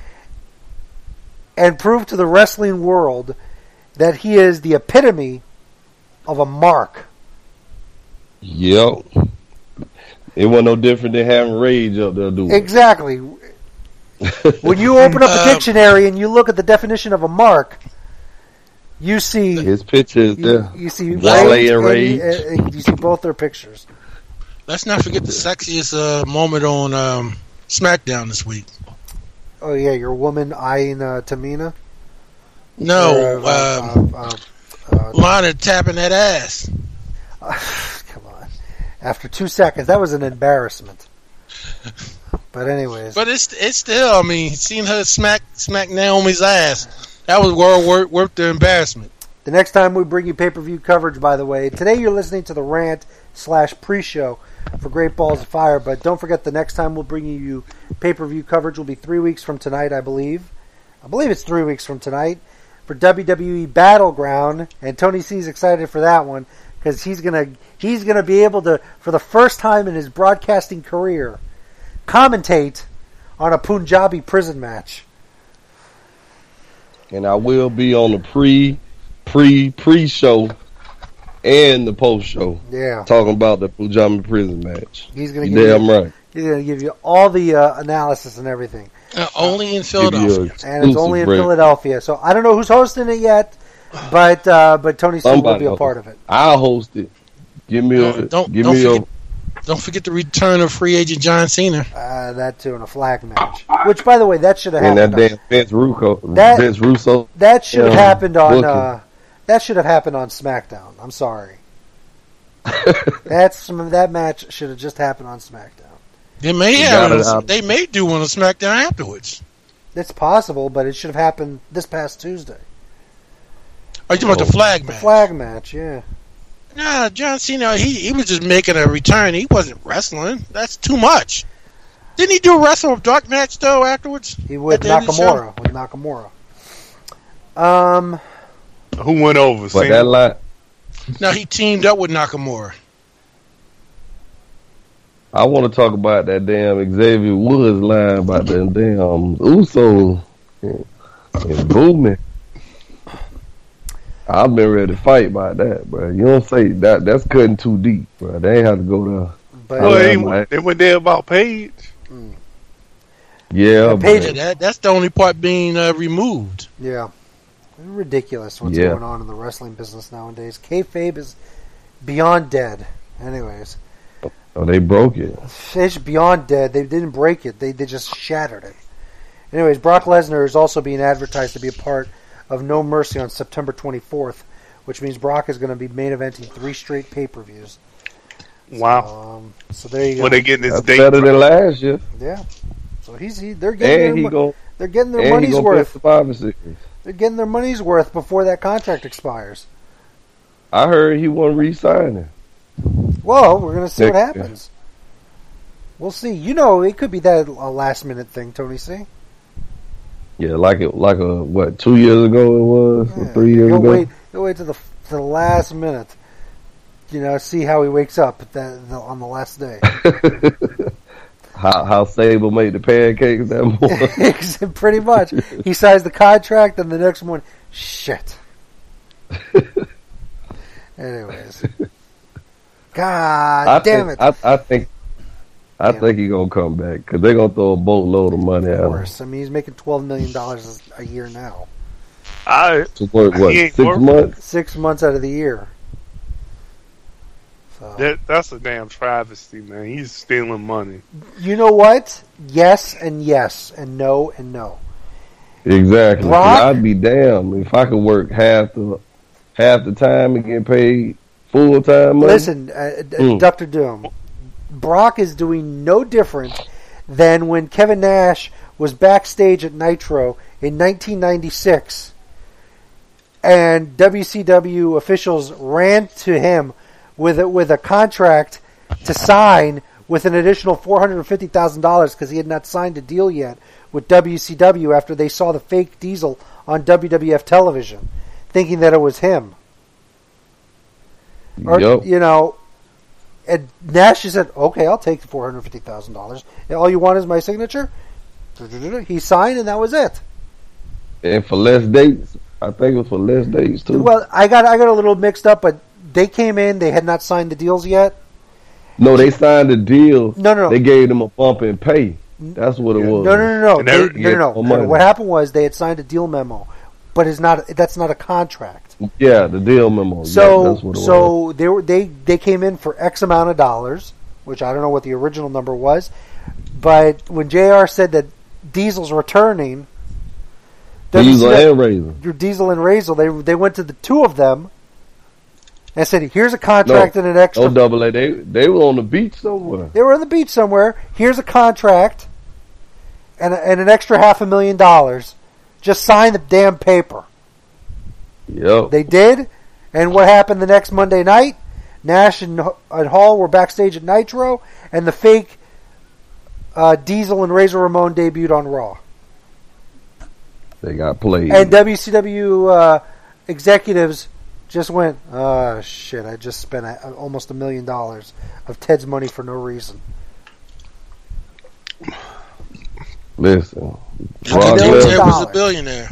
and proved to the wrestling world that he is the epitome of a mark. Yep. It wasn't no different than having Rage up there doing. Exactly. When you open up a Um, dictionary and you look at the definition of a mark, you see His picture is you, there. you see Wale Rage and Rage. and you, uh, you see both their pictures. Let's not forget the sexiest uh, moment on um, SmackDown this week. Oh yeah, your woman eyeing uh, Tamina. No, Or, uh, um, uh, uh, Lana tapping that ass. uh, come on. After two seconds, that was an embarrassment. But anyways, But it's it's still, I mean, seeing her smack smack Naomi's ass, that was worth, worth, worth the embarrassment. the next time we bring you pay-per-view coverage, by the way, today you're listening to the rant slash pre-show for Great Balls of Fire, but don't forget the next time we'll bring you pay-per-view coverage will be three weeks from tonight, I believe. I believe it's three weeks from tonight for W W E Battleground, and Tony C's excited for that one because he's gonna he's gonna be able to, for the first time in his broadcasting career, commentate on a Punjabi prison match. And I will be on the pre, pre, pre show and the post show Yeah, talking about the Pujama prison match. he's gonna You give damn you, right. he's gonna give you all the uh, analysis and everything. Uh, only in Give you Philadelphia. a And it's exclusive only in break. Philadelphia, so I don't know who's hosting it yet, but uh, but Tony C will Somebody be a else. part of it. I'll host it. Give me a Don't- don't- give don't me forget- Don't forget the return of free agent John Cena. Uh, that too in a flag match, which by the way that should have a and that happened. damn Vince Russo. That- Vince Russo. That should have Yeah, happened on. booking. Uh, that should have happened on SmackDown. I'm sorry. That's some that match should have just happened on SmackDown. They may You have got it one- out. they may do one on SmackDown afterwards. It's possible, but it should have happened this past Tuesday. Are you talking about the flag The match? flag match, yeah. Nah, John Cena, he, he was just making a return. He wasn't wrestling. That's too much. Didn't he do a wrestle dark match though afterwards? He with At the end of the Nakamura. With Nakamura. Um. Who went over? But Cena? that line, No, he teamed up with Nakamura. I want to talk about that damn Xavier Woods line about the damn Uso and, and Booming. I've been ready to fight about that, bro. You don't say that. That's cutting too deep, bro. They ain't have to go there. But Well, Yeah, they, man. they went there about Paige. Yeah, Yeah, Paige- but Yeah, that, that's the only part being uh, removed. yeah, ridiculous what's Yeah. going on in the wrestling business nowadays. Kayfabe is beyond dead. Anyways. oh, they broke it. It's beyond dead. They didn't break it. They they just shattered it. Anyways, Brock Lesnar is also being advertised to be a part of No Mercy on September twenty-fourth, which means Brock is going to be main eventing three straight pay-per-views. Wow. Um, so there you go. When they getting his That's date better from? than last year. Yeah. So he's he, they're getting And he their, go they're getting their and he money's gonna play worth. Survivor Series. They're getting their money's worth before that contract expires. I heard he wasn't re-signing. Well, we're going to see what Next year. happens. We'll see. You know, it could be that a last minute thing, Tony C. Yeah, like it, like a what? Two years ago it was, or Yeah. three years You'll ago. wait. You'll wait to the to the last minute. You know, see how he wakes up at that, the, on the last day. how how Sable made the pancakes that morning. Pretty much. He signs the contract, and the next one, shit. Anyways, God I damn think, it! I, I think I Damn. think he's gonna come back because they're gonna throw a boatload of money Of at him. course. I mean, he's making twelve million dollars a year now. I To work what He ain't six work. months? Six months out of the year. So, that that's a damn travesty, man. He's stealing money. you know what? Yes and yes and no and no. Exactly. Brock? I'd be damned if I could work half the half the time and get paid full time money. Listen, uh, d- Mm. Doctor Doom, Brock is doing no different than when Kevin Nash was backstage at Nitro in nineteen ninety-six, and W C W officials ran to him with a, with a contract to sign with an additional four hundred fifty thousand dollars because he had not signed a deal yet with W C W after they saw the fake Diesel on W W F television, thinking that it was him. Or, Yup. you know, and Nash said, okay, I'll take the four hundred fifty thousand dollars. All you want is my signature? He signed, and that was it. And for less dates, I think it was for less dates too. Well, I got I got a little mixed up, but they came in, they had not signed the deals yet. no, they signed a deal. No, no, no. They gave them a bump in pay. That's what it Yeah. was. No, no, no, no. And They, they're- no, no, no. more money. What happened was they had signed a deal memo, but it's not. That's not a contract. Yeah, the deal memo. So, yeah, that's what it was. so they were they they came in for X amount of dollars, which I don't know what the original number was, but when J R said that Diesel's returning, Diesel W C W and Razor. your Diesel and Razor, they they went to the two of them and said, "Here's a contract and an extra." No double A. They they were on the beach somewhere. They were on the beach somewhere. Here's a contract and a, and an extra half a million dollars. Just sign the damn paper. Yep. They did, and what happened the next Monday night? Nash and, and Hall were backstage at Nitro, and the fake uh, Diesel and Razor Ramon debuted on Raw. They got played. And W C W uh, executives just went, oh, shit, I just spent a, almost a million dollars of Ted's money for no reason. Listen, Brock Brock million Ted Lesnar, dollars. was a billionaire.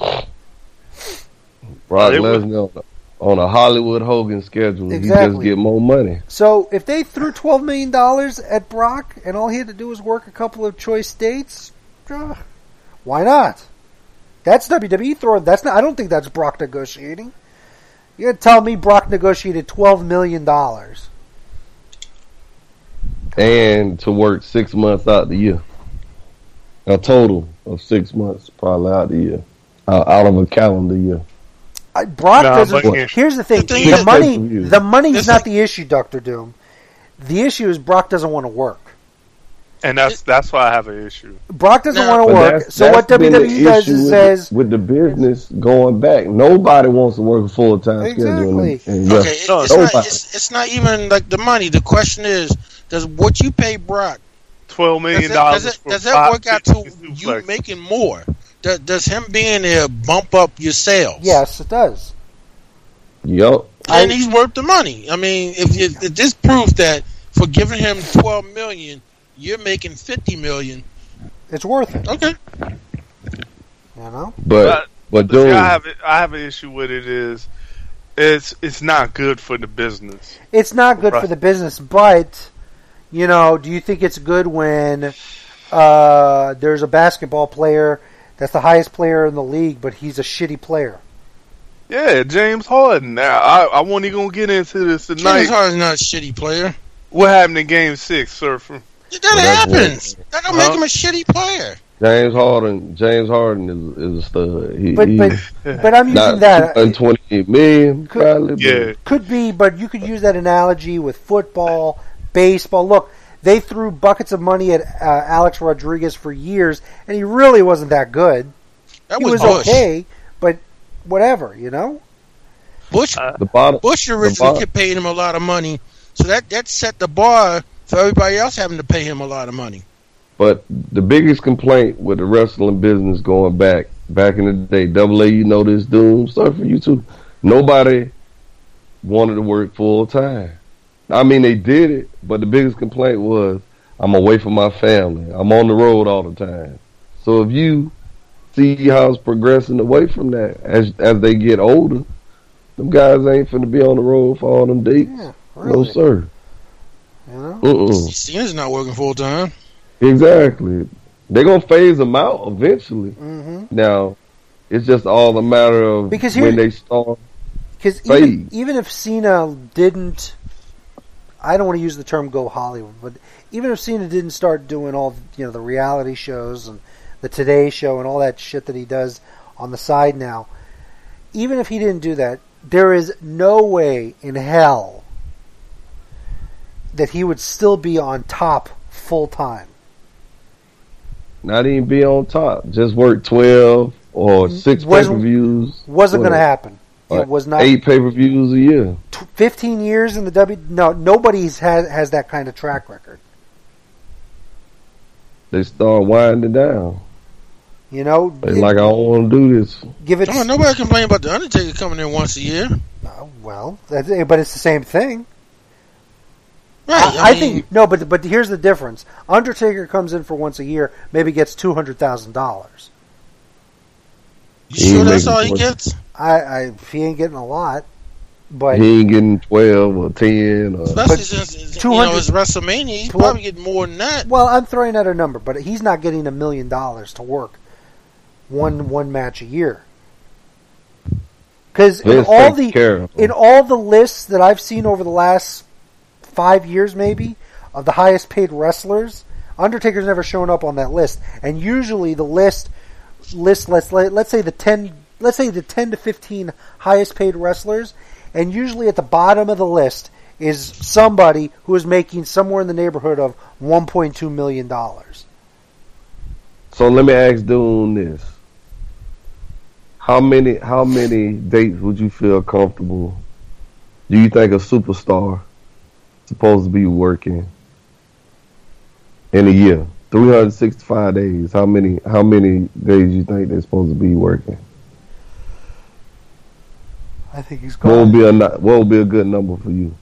Brock They would- Lesnar on a Hollywood Hogan schedule. He Exactly. just get more money. So if they threw twelve million dollars at Brock and all he had to do was work a couple of choice dates, uh, why not? That's W W E throwing. That's not. I don't think that's Brock negotiating. You're gonna tell me Brock negotiated twelve million dollars? And to work six months out the year. A total of six months probably out the year. Out, out of a calendar year. I, Brock No, doesn't. but- Here's the thing: The thing the is- money. Pay-per-view. The money is It's not like- the issue, Doctor Doom. The issue is Brock doesn't want to work. And that's that's why I have an issue. Brock doesn't No, want to But work. that's- So that's what been W the W E does issue is with says, the, with the business going back. Nobody wants to work a full time schedule. Exactly. And, and Okay, it- No, it's, not, nobody. it's, it's not even like the money. The question is, does what you pay Brock, Twelve does, million it, dollars. does, it, for does that five work out to sixty you suplex. making more? Does, does him being there bump up your sales? yes, it does. Yup. And I- he's worth the money. I mean, if, if, if this proves that for giving him twelve million, you're making fifty million. It's worth it. Okay. You know. But But- but But see, dude, I have it- I have an issue with it. Is it's it's not good for the business. It's not good Right. for the business, but you know, do you think it's good when uh, there's a basketball player that's the highest player in the league, but he's a shitty player? Yeah, James Harden. Now I I wasn't even gonna get into this James tonight. Harden's not a shitty player. What happened in Game Six, Surfer? That that's happens. That don't make Huh? him a shitty player. James Harden, James Harden is, is a stud. He, But he, but but I'm using not that. two hundred twenty-eight million Could- probably. but- Yeah, Could be, but you could use that analogy with football, baseball. Look, they threw buckets of money at uh, Alex Rodriguez for years, and he really wasn't that good. That He was, was Bush. okay, but whatever, you know. Bush, Uh, The bottom, Bush the originally bottom, paid him a lot of money, so that that set the bar for everybody else having to pay him a lot of money. but the biggest complaint with the wrestling business going back back in the day, Double A, you know this, Doom, stuff for you too. Nobody wanted to work full time. I mean, they did it, but the biggest complaint was, I'm away from my family. I'm on the road all the time. So if you see how it's progressing away from that as as they get older, them guys ain't finna be on the road for all them dates. Yeah, No, really. sir. You know. Mm-mm. Cena's not working full time. Exactly. They're going to phase them out eventually. Mm-hmm. Now, it's just all a matter of Because when here- they start. Because even, Fade. even if Cena didn't, I don't want to use the term "go Hollywood," but even if Cena didn't start doing all you know the reality shows and the Today Show and all that shit that he does on the side now, even if he didn't do that, there is no way in hell that he would still be on top full time. Not even be on top. Just work twelve or six pay Wasn't- per views. Wasn't going to happen. It was not. Eight pay per views a year. t- fifteen years in the W. No, nobody's has has that kind of track record. They start winding down. You know, They like, I don't want to do this. give it. Oh, nobody complain about the Undertaker coming in once a year. Uh, well, that's, but it's the same thing. Right. I, I mean, think no, but but here's the difference. Undertaker comes in for once a year, maybe gets two hundred thousand dollars. you sure He that's making all he forty. gets? I, I he ain't getting a lot, but He ain't getting twelve or ten. Or, Especially But since you two know hundred it's WrestleMania, he's twelve probably getting more than that. well, I'm throwing out a number, but he's not getting a million dollars to work one one match a year. Because in Vince all takes the care of him. in all the lists that I've seen over the last five years, maybe of the highest paid wrestlers, Undertaker's never shown up on that list. And usually the list list let's let's say the ten let's say the ten to fifteen highest paid wrestlers, and usually at the bottom of the list is somebody who is making somewhere in the neighborhood of one point two million dollars. So let me ask Doom this: How many how many dates would you feel comfortable? Do you think a superstar supposed to be working in a year, three hundred sixty-five days? How many how many days you think they're supposed to be working? I think he's What would gone. be a nu- what would be a good number for you?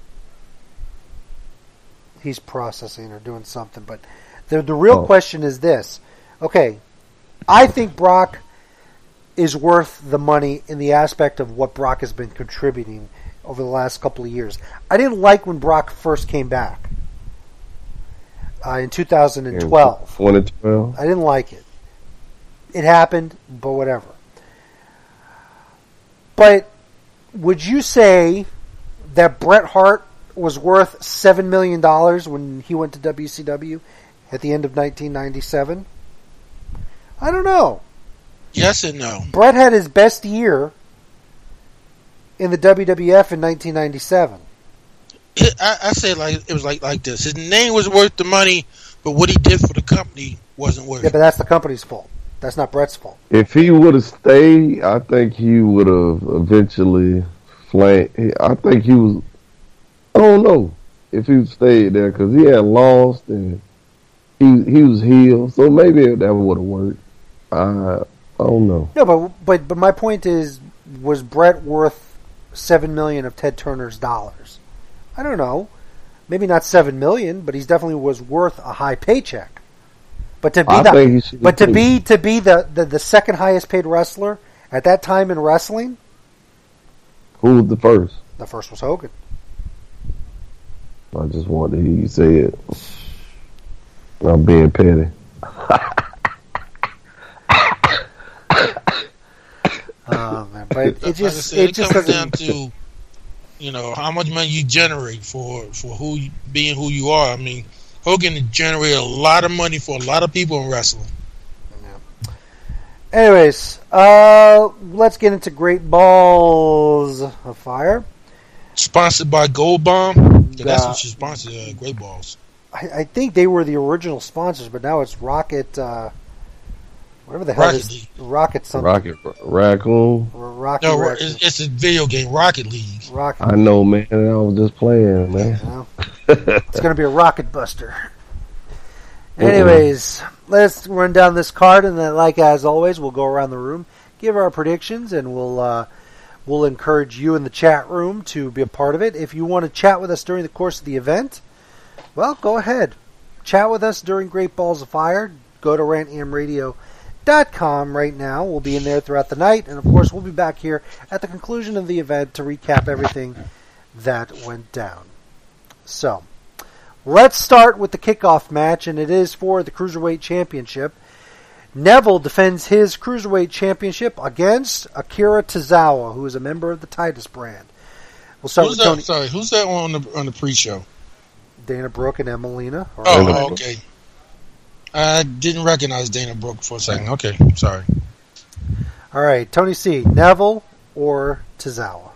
He's processing or doing something, but the the real Oh. question is this. Okay, I think Brock is worth the money in the aspect of what Brock has been contributing over the last couple of years. I didn't like when Brock first came back uh, in two thousand twelve. twenty twelve. I didn't like it. It happened, but whatever. But would you say that Bret Hart was worth seven million dollars when he went to W C W at the end of nineteen ninety-seven? I don't know. Yes and no. Bret had his best year in the W W F in nineteen ninety-seven. It, I, I say it like it was like like this. His name was worth the money, but what he did for the company wasn't worth Yeah, it. but that's the company's fault. That's not Bret's fault. If he would have stayed, I think he would have eventually flamed. I think he was. I don't know if he stayed there because he had lost and he he was healed, so maybe that would have worked. I I don't know. No, but but but my point is, was Bret worth seven million of Ted Turner's dollars? I don't know. Maybe not seven million, but he's definitely was worth a high paycheck. But to be I the, think he should but to too. be to be the, the, the second highest paid wrestler at that time in wrestling, Who was the first? the first was Hogan. I just wanted to hear you say it. I'm being petty. Oh man, but it Like I just said, it it just comes doesn't. down to you know how much money you generate for for who you, being who you are. I mean, Hogan generated a lot of money for a lot of people in wrestling. Anyways, uh, let's get into Great Balls of Fire. Sponsored by Gold Bomb. Yeah, that's Yeah. what she sponsored. Uh, Great Balls. I, I think they were the original sponsors, but now it's Rocket uh, Whatever the hell Rocket is League. Rocket something. Rocket Raccoon. R- Rocket No, Raccoon. it's, it's a video game, Rocket League. Rocket. I know, man. I was just playing, man. You know? It's going to be a rocket buster. Anyways, let's run down this card, and then, like as always, we'll go around the room, give our predictions, and we'll uh, we'll encourage you in the chat room to be a part of it. If you want to chat with us during the course of the event, well, go ahead. Chat with us during Great Balls of Fire. Go to rant am radio dot com right now. We'll be in there throughout the night, and of course, we'll be back here at the conclusion of the event to recap everything that went down. So, let's start with the kickoff match, and it is for the Cruiserweight Championship. Neville defends his Cruiserweight Championship against Akira Tozawa, who is a member of the Titus brand. We'll start Who's with that? Tony, Sorry, who's that on the on the pre-show? Dana Brooke and Emelina. Or Oh, okay. I didn't recognize Dana Brooke for a second. Okay, sorry. All right, Tony C. Neville or Tozawa?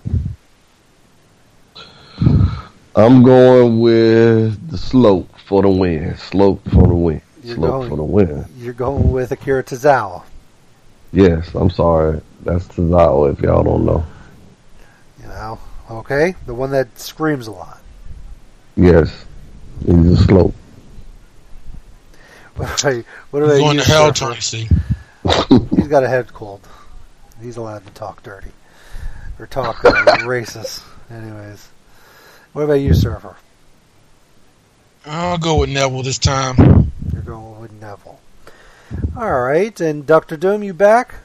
I'm going with the slope for the win. Slope for the win. You're slope going- for the win. You're going with Akira Tozawa. Yes, I'm sorry. That's Tozawa if y'all don't know. You know, okay, the one that screams a lot. Yes, he's a slope. What about, what about He's going you, to hell, Surfer? Tony C. He's got a head cold. He's allowed to talk dirty or talk uh, racist. Anyways, what about you, Surfer? I'll go with Neville this time. You're going with Neville. All right, and Doctor Doom, you back?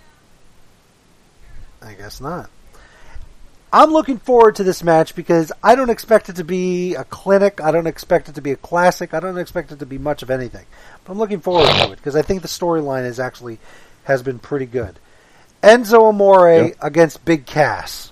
I guess not. I'm looking forward to this match because I don't expect it to be a clinic. I don't expect it to be a classic. I don't expect it to be much of anything. But I'm looking forward to it because I think the storyline is actually has been pretty good. Enzo Amore Yeah. against Big Cass.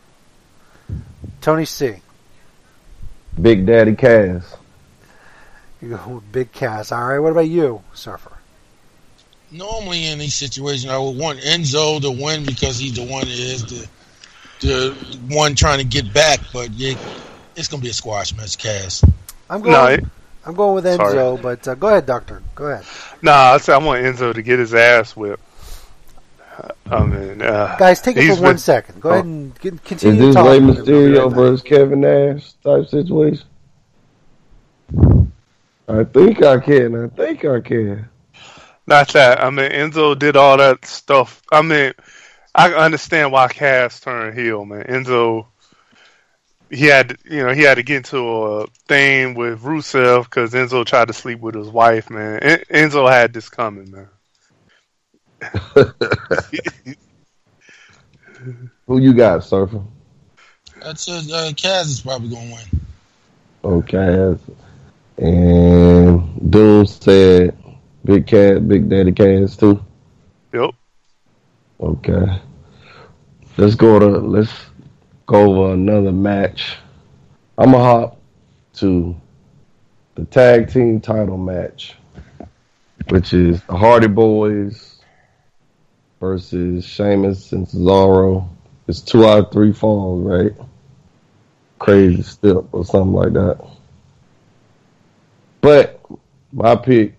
Tony C. Big Daddy Cass. You go with Big Cass. All right, what about you, Surfer? Normally in these situations, I would want Enzo to win because he's the one that is the the one trying to get back. But yeah, it's going to be a squash match, Cass. I'm going. No, it- I'm going with Enzo, Sorry. but uh, go ahead, Doctor. Go ahead, Nah, I said I want Enzo to get his ass whipped. I mean, uh, guys. Take it he's for one been- second. Go oh. ahead and get, Is continue this Rey talking. Mysterio versus Kevin Nash type situation? I think I can. I think I can. Not that. I mean, Enzo did all that stuff. I mean, I understand why Cass turned heel, man. Enzo, he had, you know, he had to get into a thing with Rusev because Enzo tried to sleep with his wife, man. En- Enzo had this coming, man. Who you got, Surfer? That's uh, uh, Cass is probably going to win. Okay. And Doom said Big Cat, Big Daddy Cass too. Yep. Okay. Let's go to let's go over another match. I'm gonna hop to the tag team title match, which is the Hardy Boys versus Sheamus and Cesaro. It's two out of three falls, right? Crazy step or something like that. But my pick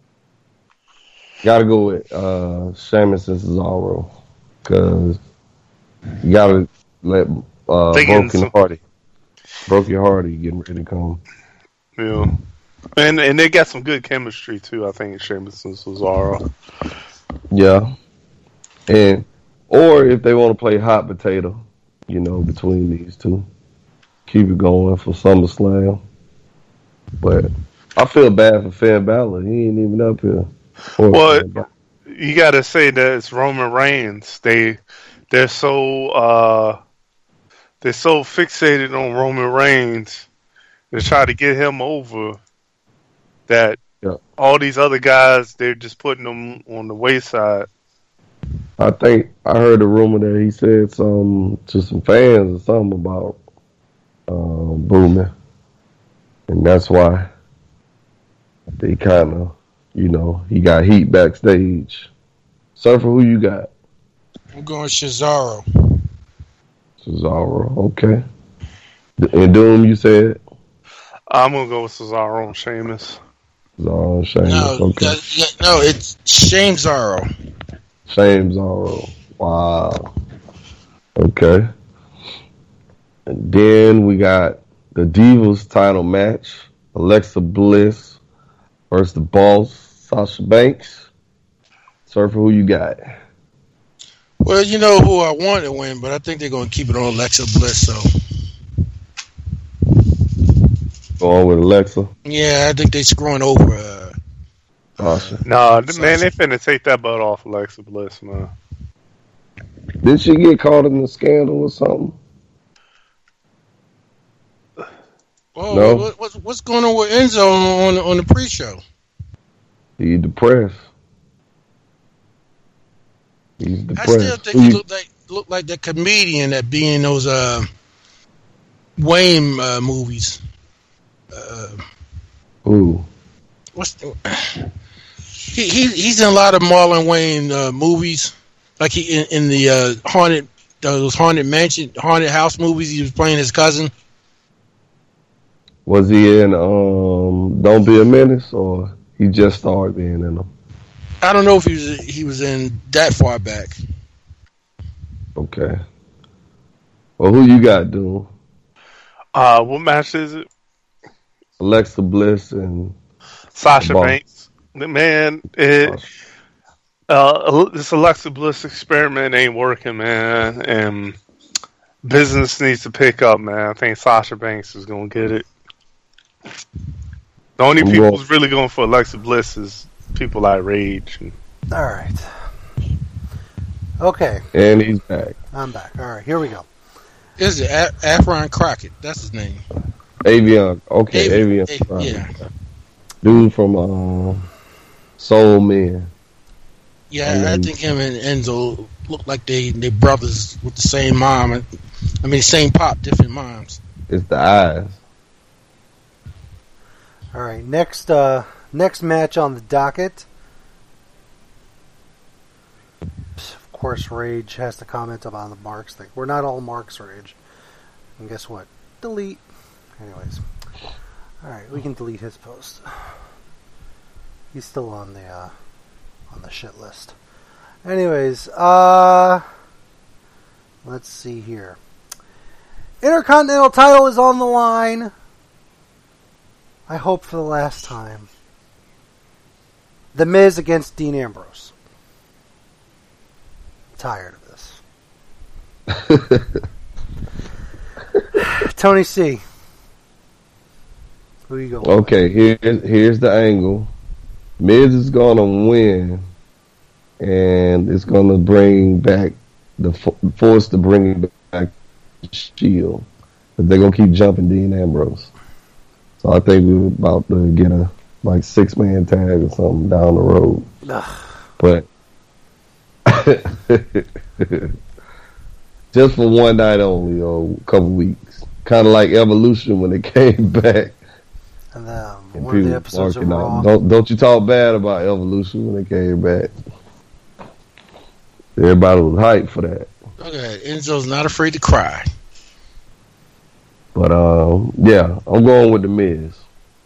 gotta go with uh, Sheamus and Cesaro because you gotta let uh, They getting Broken some- Hardy, Broken Hardy getting ready to come. Yeah. And and they got some good chemistry too. I think Sheamus and Cesaro. Yeah, and or if they want to play hot potato, you know, between these two, keep it going for SummerSlam. But I feel bad for Finn Balor. He ain't even up here. Poor Well, Finn Balor. You got to say that it's Roman Reigns. They they're so uh, they're so fixated on Roman Reigns. They try to get him over that Yeah. all these other guys they're just putting them on the wayside. I think I heard a rumor that he said something to some fans or something about um, booming, and that's why they kind of, you know, he got heat backstage. Surfer, who you got? I'm going Cesaro. Cesaro, okay. And Doom, you said? I'm gonna go with Cesaro and Sheamus. Cesaro and Sheamus. No, Okay. uh, yeah, no, it's Shame Cesaro. Shame Cesaro. Wow. Okay. And then we got the Divas title match. Alexa Bliss versus the Boss, Sasha Banks. Surfer, who you got? Well, you know who I want to win, but I think they're going to keep it on Alexa Bliss. So, Go on with Alexa. yeah, I think they're screwing over. Uh, Sasha. Nah, th- man, they finna take that butt off Alexa Bliss, man. Did she get caught in a scandal or something? oh, No. what, what's what's going on with Enzo on on the pre-show? He's depressed. He's I depressed. still think Who he you- looked like looked like the comedian that be in those uh, Wayne uh, movies. Uh, Who? what's the, he, he he's in a lot of Marlon Wayne uh, movies, like he in, in the uh, haunted those haunted mansion, haunted house movies. He was playing his cousin. Was he in um Don't Be a Menace, or he just started being in them? I don't know if he was he was in that far back. Okay. Well, who you got, dude? Uh, what match is it? Alexa Bliss and Sasha Boss. Banks. Man, it, uh, this Alexa Bliss experiment ain't working, man, and business needs to pick up, man. I think Sasha Banks is gonna get it. The only I'm people going- who's really going for Alexa Bliss is people like Rage. All right. Okay, and he's back. I'm back. All right, here we go. Is it A- Afron Crockett? That's his name. Avion. Okay, Avi- Avion. A- right. yeah. Dude from um, Soul Man. Yeah, And I then- think him and Enzo look like they they brothers with the same mom. I mean, same pop, different moms. It's the eyes. All right, next uh, next match on the docket. Of course, Rage has to comment about the Marks thing. We're not all Marks, Rage. And guess what? Delete. Anyways. All right, we can delete his post. He's still on the uh, on the shit list. Anyways, uh, let's see here. Intercontinental title is on the line. I hope for the last time. The Miz against Dean Ambrose. Tired of this. Tony C. Who you going? Okay, here's here's the angle. Miz is gonna win, and it's gonna bring back the fo- force to bring back the Shield. But they're gonna keep jumping Dean Ambrose. So I think we're about to get a like six man tag or something down the road. Ugh. But just for one night only, or a couple weeks, kind of like Evolution when it came back. And um, And one of the people episodes of marking Raw. out. Don't don't you talk bad about Evolution when it came back. Everybody was hyped for that. Look at that. Enzo's not afraid to cry. But um, yeah, I'm going with the Miz.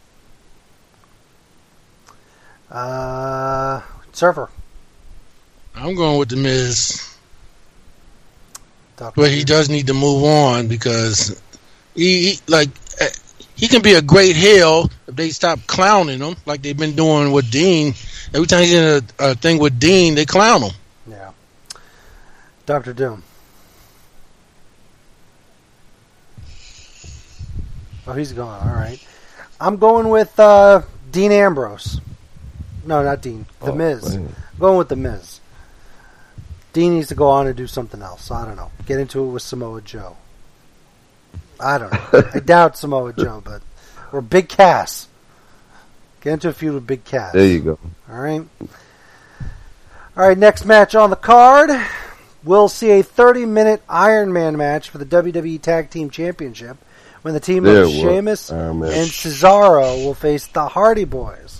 Uh, Surfer. I'm going with the Miz, Doctor but he does need to move on because he, he like eh, he can be a great heel if they stop clowning him like they've been doing with Dean. Every time he's in a, a thing with Dean, they clown him. Yeah. Doctor Doom. Oh, he's gone. All right. I'm going with uh, Dean Ambrose. No, not Dean. The Oh, Miz. man. I'm going with The Miz. Dean needs to go on and do something else. I don't know. Get into it with Samoa Joe. I don't know. I doubt Samoa Joe, but or Big Cass. Get into a feud with Big Cass. There you go. All right. All right, next match on the card. We'll see a thirty-minute Iron Man match for the W W E Tag Team Championship when the team There of it was. Sheamus Iron Man. and Cesaro will face the Hardy Boys.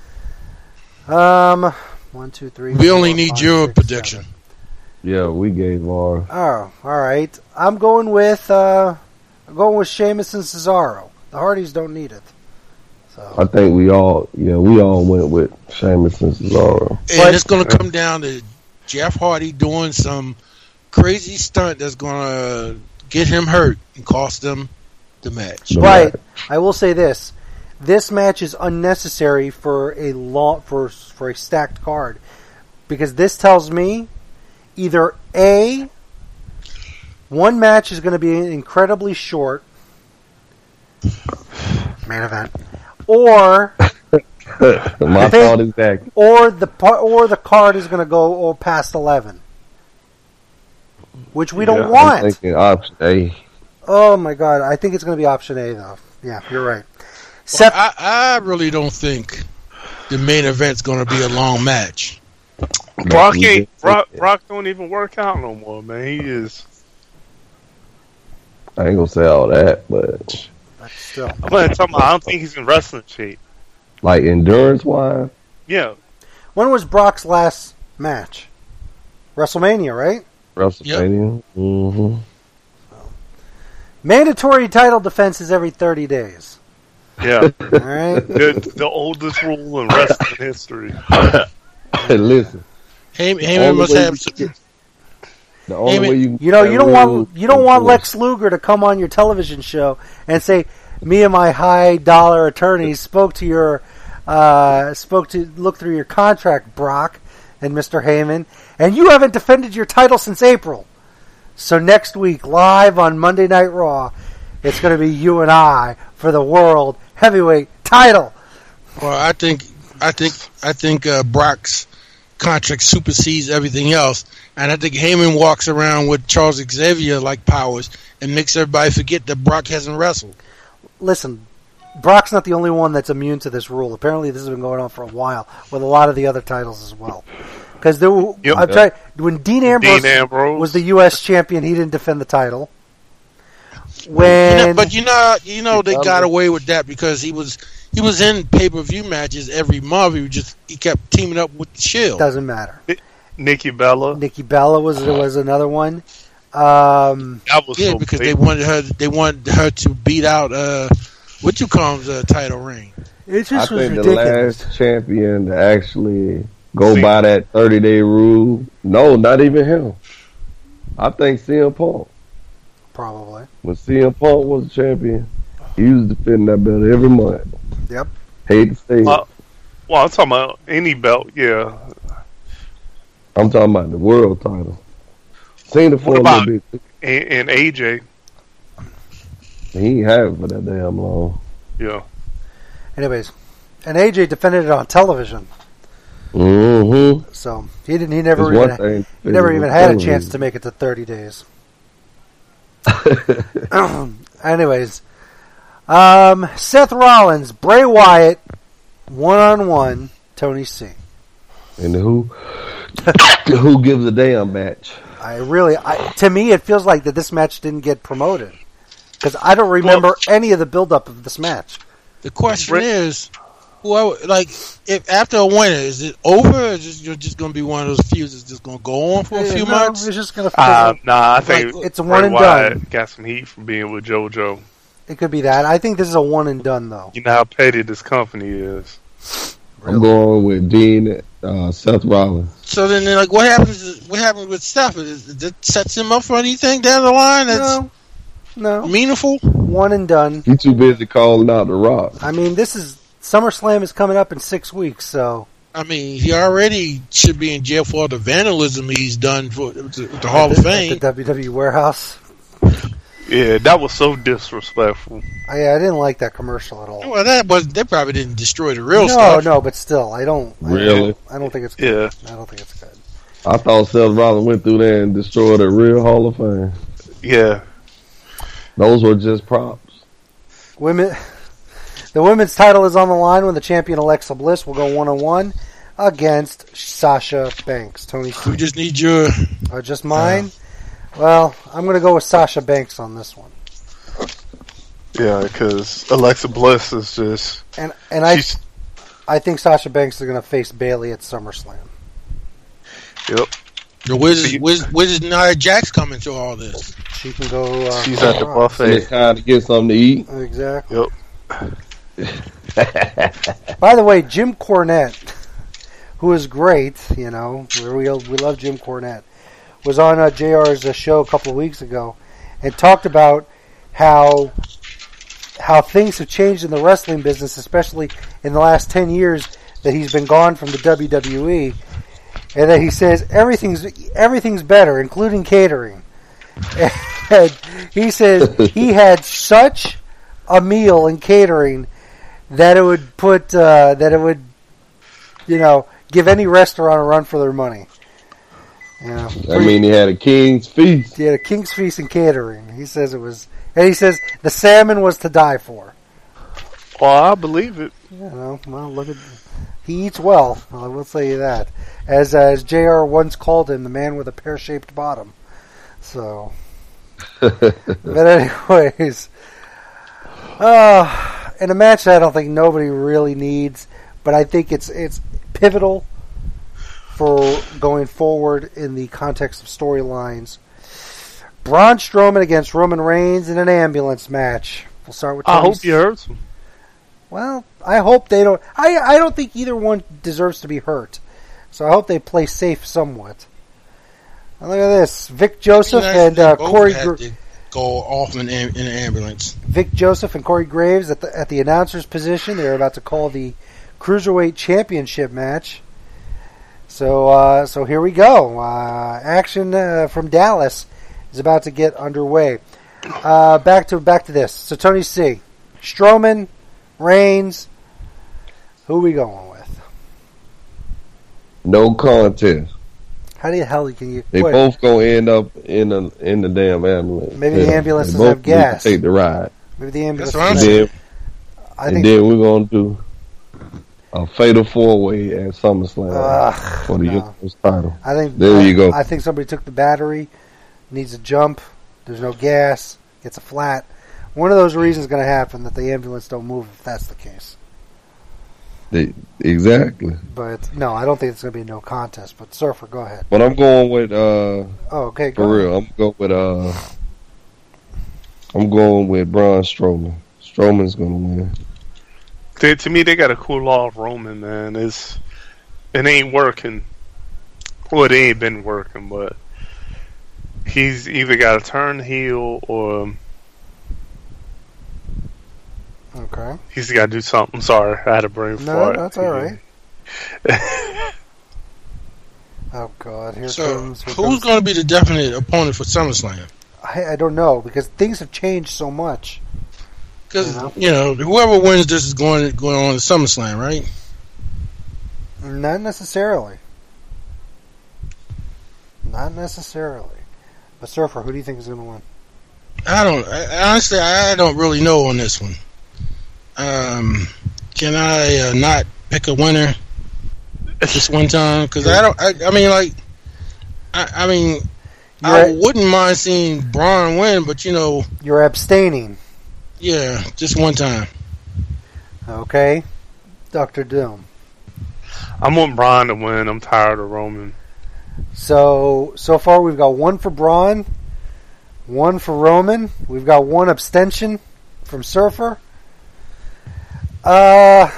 Um, one, two, three. We four, only need five, your six, prediction. seven. Yeah, we gave our. Oh, all right. I'm going with uh, I'm going with Sheamus and Cesaro. The Hardys don't need it. So I think we all, yeah, we all went with Sheamus and Cesaro. And But- it's going to come down to Jeff Hardy doing some crazy stunt that's going to get him hurt and cost them the match. No right, matter. I will say this: this match is unnecessary for a long for for a stacked card, because this tells me either A, one match is going to be incredibly short, main event, or My think- thought is that or the par- or the card is going to go or past eleven, which we Yeah, don't I'm want. I'm thinking option A. Oh my god, I think it's going to be option A though. Yeah, you're right. Well, Seth, I, I really don't think the main event's going to be a long match. Brock we ain't just- Brock, Brock don't even work out no more, man. He is. I ain't gonna say all that, but but still, I'm not talking about, I don't think he's in wrestling shape. like endurance wise, Yeah, when was Brock's last match? WrestleMania, right? WrestleMania. Mm-hmm. Mandatory title defense is every thirty days. yeah. All right. the, the oldest rule in wrestling history. Hey, listen, Hey, the Heyman only must way have you some, can get- the only Heyman- way you can You know, get you that don't want rule you don't want enforced. Lex Luger to come on your television show and say, "Me and my high dollar attorneys spoke to your uh, spoke to look through your contract, Brock and Mister Heyman, and you haven't defended your title since April. So next week, live on Monday Night Raw, it's going to be you and I for the World Heavyweight Title." well, I think, I think, I think uh, Brock's contract supersedes everything else, and I think Heyman walks around with Charles Xavier like powers and makes everybody forget that Brock hasn't wrestled. Listen, Brock's not the only one that's immune to this rule. Apparently, this has been going on for a while with a lot of the other titles as well. Because there, were- Yep. I've tried when Dean Ambrose, Dean Ambrose was the U S champion, he didn't defend the title. You When know, but you know, you know they He got done. away with that because he was he was in pay per view matches every month. He was just he kept teaming up with the Shield. doesn't matter. Nikki Bella. Nikki Bella was was another one. Um, That was Yeah, so because big. they wanted her they wanted her to beat out uh what you call him's uh, title reign. it I just was think the ridiculous. last champion to actually go See- by that thirty day rule, no, not even him. I think C M Punk. Probably. When C M Punk was the champion, he was defending that belt every month. Yep. Hate to say it. Well, well, I'm talking about any belt. Yeah. I'm talking about the world title. Seen it for What a about- little bit. And, and A J. He ain't have it for that damn long. Yeah. Anyways, and A J defended it on television, Mm-hmm. so he didn't. He never It's one even thing. he never even had a chance to make it to thirty days. Anyways, um, Seth Rollins, Bray Wyatt, one on one, Tony C. And who who gives a damn match? I really, I, to me, it feels like that this match didn't get promoted because I don't remember any of the build-up of this match. The question Brit- is, whoever like if after a winner, is it over? Or is this, you're just going to be one of those feuds that's just going to go on for a few No, months? It's just gonna. Uh, nah, I think Like, it's a Bray one and Wyatt done. got some heat for being with JoJo. It could be that. I think this is a one and done though. You know how petty this company is. I'm going with Dean, uh, Seth Rollins. So then, like, what happens? What happens with Steph? Is it sets him up for anything down the line that's No, no, meaningful? one and done. He too busy calling out the Rock. I mean, this is SummerSlam is coming up in six weeks, so I mean, he already should be in jail for all the vandalism he's done for with the, with the Hall of at Fame. the W W E warehouse. Yeah, that was so disrespectful. I, I didn't like that commercial at all. Well, that was they probably didn't destroy the real no, stuff. no, but still, I don't. I Really? don't, I don't think it's good. Yeah, I don't think it's good. I thought Seth Rollins went through there and destroyed a real Hall of Fame. yeah. Those were just props. Women, the women's title is on the line when the champion Alexa Bliss will go one on one against Sasha Banks. Tony, We just need your. uh, just mine. Well, I'm going to go with Sasha Banks on this one, Yeah, because Alexa Bliss is just. and and I She's, I think Sasha Banks is going to face Bayley at SummerSlam. yep. Where's, where's, where's Nia Jax coming to all this? She can go. Uh, She's at the Raw. And it's buffet. time to get something to eat. Exactly. Yep. By the way, Jim Cornette, who is great, you know, we we love Jim Cornette, was on uh, J R's uh, show a couple of weeks ago and talked about how how things have changed in the wrestling business, especially in the last ten years that he's been gone from the W W E, and that he says everything's everything's better, including catering. And he says he had such a meal in catering that it would put uh, that it would, you know, give any restaurant a run for their money. You know, I mean, he had a king's feast. He had a king's feast in catering. He says it was, and he says the salmon was to die for. Oh, I believe it. You know, well, look at he eats well. I will say you that. As as J R once called him, the man with a pear-shaped bottom. So, but anyways, uh, in a match that I don't think nobody really needs, but I think it's it's pivotal for going forward in the context of storylines. Braun Strowman against Roman Reigns in an ambulance match. We'll start with. I Tony hope you heard some. Well, I hope they don't. I I don't think either one deserves to be hurt, so I hope they play safe somewhat. And look at this: Vic Joseph I mean, and uh, both Corey. had Gra- to go off in, in an ambulance. Vic Joseph and Corey Graves at the at the announcer's position. They're about to call the Cruiserweight Championship match. So, uh, so here we go. Uh, action uh, from Dallas is about to get underway. Uh, back to back to this. So, Tony C, Strowman, Reigns. Who are we going with? No contest. How the hell can you? They wait, both gonna end up in the in the damn ambulance. Maybe the Yeah. ambulance They doesn't have both need to gas. Take the ride. Maybe the ambulance. That's what I'm And saying. then, I and think. then we're gonna do a fatal four way at SummerSlam Ugh, for the no. Universe title. I think. There I, you go. I think somebody took the battery. Needs a jump. There's no gas. Gets a flat. One of those reasons is going to happen that the ambulance don't move if that's the case. They, exactly. But no, I don't think it's going to be no contest. But Surfer, go ahead. But I'm going with uh Oh, okay, go for ahead. real. I'm going with uh I'm going with Braun Strowman. Strowman's gonna win. They, to me, they got to cool off Roman, man. It's it ain't working. Well, it ain't been working, but he's either got to turn heel or Okay. he's got to do something. I'm sorry, I had a brain No, fart. that's all right. Oh God, here So, comes. Here who's comes going to be the definite opponent for SummerSlam? I, I don't know because things have changed so much. Because You know? you know, whoever wins this is going going on to SummerSlam, right? Not necessarily. Not necessarily. But Surfer, who do you think is going to win? I don't. I, honestly, I don't really know on this one. Um, can I uh, not pick a winner this one time? Because I don't. I, I mean, like, I, I mean, You're, I wouldn't mind seeing Braun win, but you know, you're abstaining. yeah, just one time. Okay. Doctor Doom. I'm on Braun to win. I'm tired of Roman. So, so far we've got one for Braun, one for Roman. We've got one abstention from Surfer. Uh,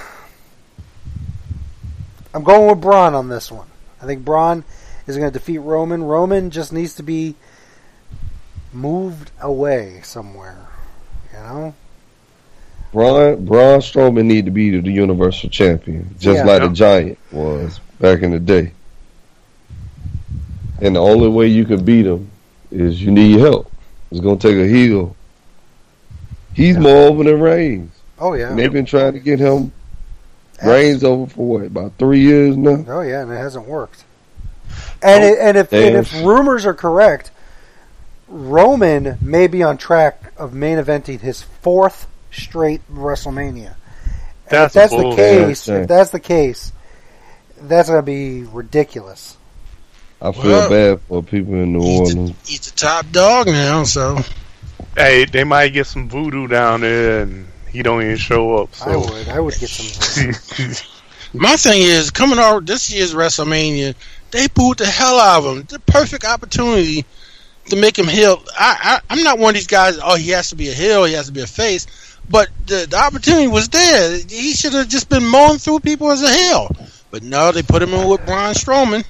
I'm going with Braun on this one. I think Braun is going to defeat Roman. Roman just needs to be moved away somewhere. You know? Braun Braun Strowman need to be the Universal Champion, just Yeah. like Yeah. the Giant was back in the day. And the only way you can beat him is you need help. It's gonna take a heel. He's Yeah. more over than Reigns. Oh yeah. And they've been trying to get him Reigns over for what, about three years now? Oh yeah, and it hasn't worked. And Oh, it, and if and damn. if rumors are correct, Roman may be on track of main eventing his fourth straight WrestleMania. And That's if that's bull. the case, Yeah. if that's the case, that's gonna be ridiculous. I feel Well, bad for people in New He's Orleans. the, he's the top dog now, so Hey, they might get some voodoo down there, and he don't even show up. I So would, I would get some. my thing is coming out this year's WrestleMania. They booed the hell out of him. The perfect opportunity to make him heel. I, I, I'm not one of these guys. Oh, he has to be a heel. He has to be a face. But the, the opportunity was there. He should have just been mowing through people as a hell. But no, they put him in with Braun Strowman.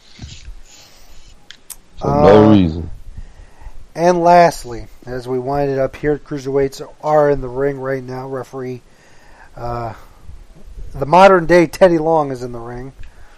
For uh, no reason. And lastly, as we wind it up here, cruiserweights are in the ring right now. Referee, uh, the modern day Teddy Long is in the ring.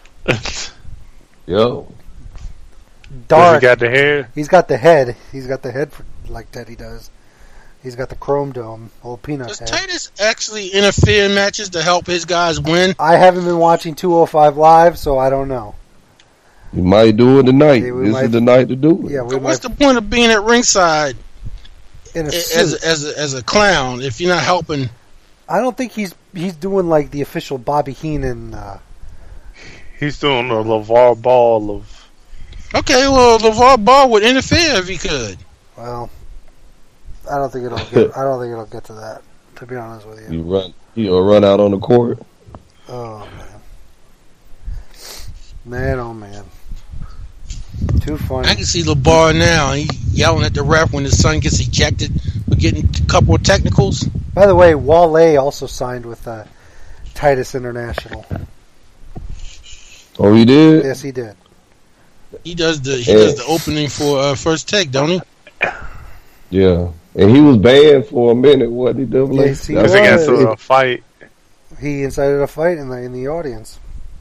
Yo. Dark. He got the hair. He's got the head. He's got the head for, like Teddy does. He's got the chrome dome, old peanut Does head. Titus actually interfere in matches to help his guys win? I haven't been watching two oh five Live, so I don't know. You might do it tonight. Yeah, this might, is the night to do it. Yeah, we What's might, the point of being at ringside in a as suit? as a, as a clown if you're not helping? I don't think he's he's doing like the official Bobby Heenan. Uh, He's doing a LeVar Ball of. Okay, well, LeVar Ball would interfere if he could. well, I don't think it'll. Get, I don't think it'll get to that. To be honest with you. You run. He'll run out on the court. Oh man, man, oh man, too funny. I can see LeVar now. He yelling at the ref when his son gets ejected for getting a couple of technicals. By the way, Wale also signed with uh, Titus International. Oh, he did? Yes, he did. He does the he Yeah. does the opening for uh, First Take, don't he? Yeah. And he was banned for a minute, wasn't he, Double A? Yes, he It was was. against a fight. He incited a fight in the in the audience.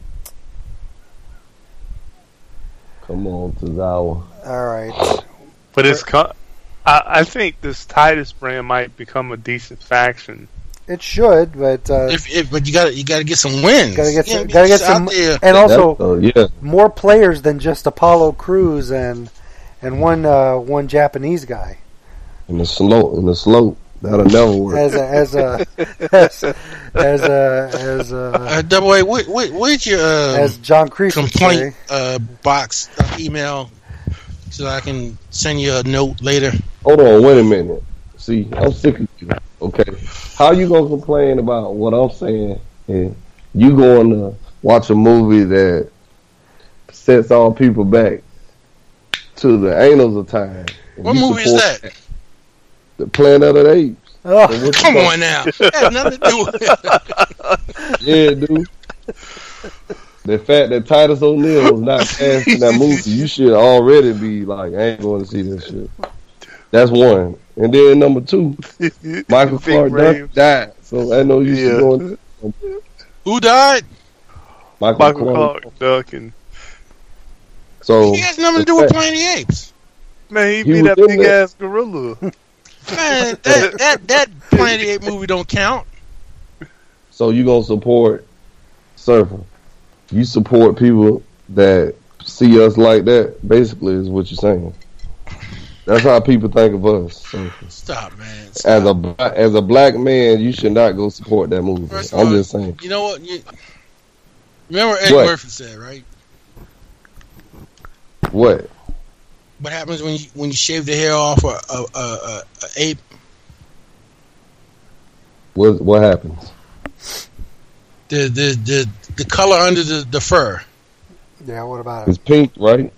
Come on, Tozawa. All right. But it's. Co- I, I think this Titus brand might become a decent faction. It should, but uh, If, if but you got to you got to get some wins. gotta get You some, can't be gotta get just out some, there. and also That's, uh, yeah. more players than just Apollo Crews and and one uh, one Japanese guy In the slope, in the slope. That'll never work. as a as a as as a as a Uh, double A, wait, wait, where's your uh, as John Kreese would complaint say. uh, box uh, email so I can send you a note later? Hold on, wait a minute. See, I'm sick of you. Okay, how you gonna complain about what I'm saying, and you going to watch a movie that sets all people back to the annals of time? and What you movie is support that? The Planet of the Apes. Oh, And what you Come talk- on now, that has nothing to do with it. Yeah, dude. The fact that Titus O'Neil was not cast in that movie, you should already be like, I ain't going to see this shit. That's one. And then number two, Michael Big Clark Rave. died. So I know you should Yeah. go and Who died? Michael, Michael Clark. Clark ducking. So He has nothing to do with Planet of the Apes. Man, he, He beat was that in big there. ass gorilla. Man, that that that Planet of the Apes movie don't count. so you gonna support Surfer. You support people that see us like that, basically is what you're saying. That's how people think of us. So, Stop, man. as Stop. a as a black man, you should not go support that movie. First of I'm all, just saying. You know what? You, remember Eddie What? Murphy said, right? What? What happens when you when you shave the hair off a a, a, a, a ape? What what happens? The the the, the color under the, the fur. yeah. What about it? It's pink, right?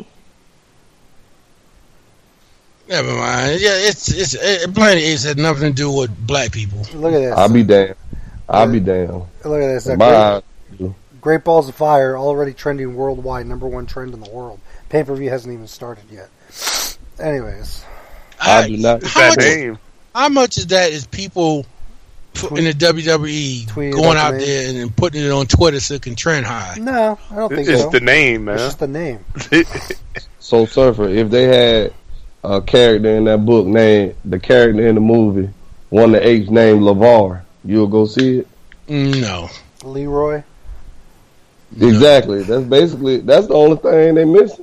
Never mind. Yeah, it's it's it, Planet of the Apes had nothing to do with black people. Look at this. I'll be damned. I'll be damned. Look at this. Uh, My Great, Great Balls of Fire already trending worldwide, number one trend in the world. Pay per view hasn't even started yet. Anyways, I do not. It's How that much, name. how much of that is people put in the W W E Tweeting going about out the name? there and, and putting it on Twitter so it can trend high? no, I don't think It's so. the name, It's man. just the name. So Surfer, if they had a character in that book named the character in the movie, one of the apes named LeVar, you'll go see it? No. Leroy. Exactly. That's basically that's the only thing they missing.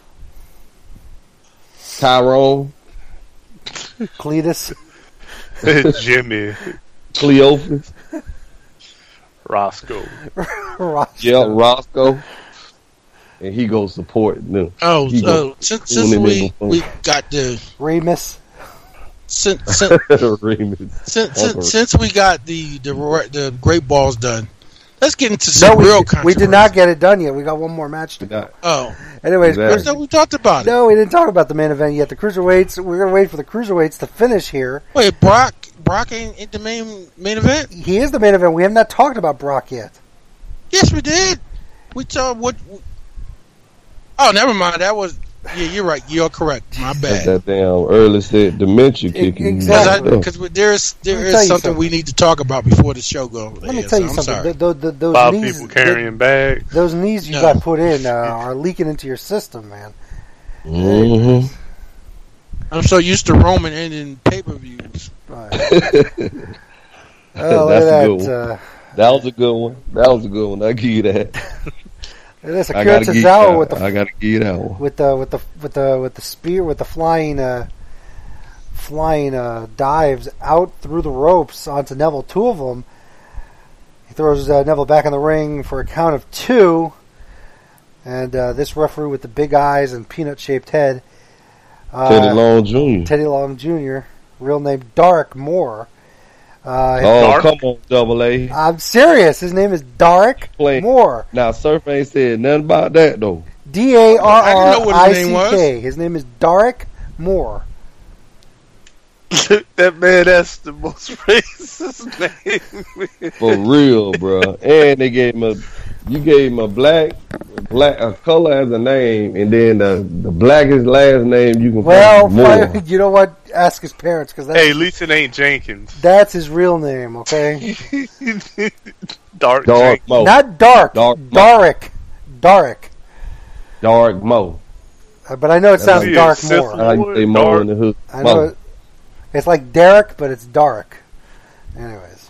Tyrone, Cletus. Jimmy. Cleophas, Roscoe. Ross. yeah, Roscoe, and he goes support them. Oh, He uh, go- since, doing since it we, in the we got the Remus. since, since, Remix. since, Uncle- since, since we got the, the the Great Balls done, let's get into No, some we, real we controversy. did not get it done yet. We got one more match to go. Not- Oh, Anyways, Exactly. no, we talked about it. no, we didn't talk about the main event yet. The cruiserweights. We're gonna wait for the cruiserweights to finish here. Wait, Brock Brock ain't, ain't the main main event? He is the main event. We have not talked about Brock yet. Yes, we did. We talked what? Oh, never mind. That was yeah. You're right. You're correct. My bad. That damn early set dementia kicking. Exactly. Because there's there Let me is tell you something, something. we need to talk about before the show goes. Let me Yeah, tell you so I'm something. sorry. Th- th- th- those Five knees, people carrying th- bags. those knees you No. got put in uh, are leaking into your system, man. Mm-hmm. I'm so used to Roman ending pay per views. Right. Oh, look That's at a good that. one. Uh, That was a good one. That was a good one. I give you that. That's I Akira gotta give you Tozawa that. with the I gotta give you that one. with the with the with the with the spear with the flying uh, flying uh, dives out through the ropes onto Neville. Two of them. He throws uh, Neville back in the ring for a count of two, and uh, this referee with the big eyes and peanut shaped head, uh, Teddy Long Junior Teddy Long Junior, real name Dark Moore. Uh, Oh, Dark? come on, Double A. I'm serious. His name is Dark Play. Moore. Now, Surf ain't said nothing about that, though. D A R I didn't know R what I his C name was. K. His name is Dark Moore. That man, that's the most racist name. For real, bro. And they gave him a, you gave him a black, black, a color as a name, and then the, the blackest last name you can Well, find. Moore. fi- you know what? Ask his parents because that's, Hey, at least it ain't Jenkins. that's his real name, okay? Dark, Dark Jenkins. Mo. Not Dark. Dark Mo. Dark. Dark. Dark Mo. Uh, but I know it That's sounds like- Dark Sith Moore. I like to say Mo Dark. in the hood. I know Mo. it, it's like Derek, but it's dark. Anyways.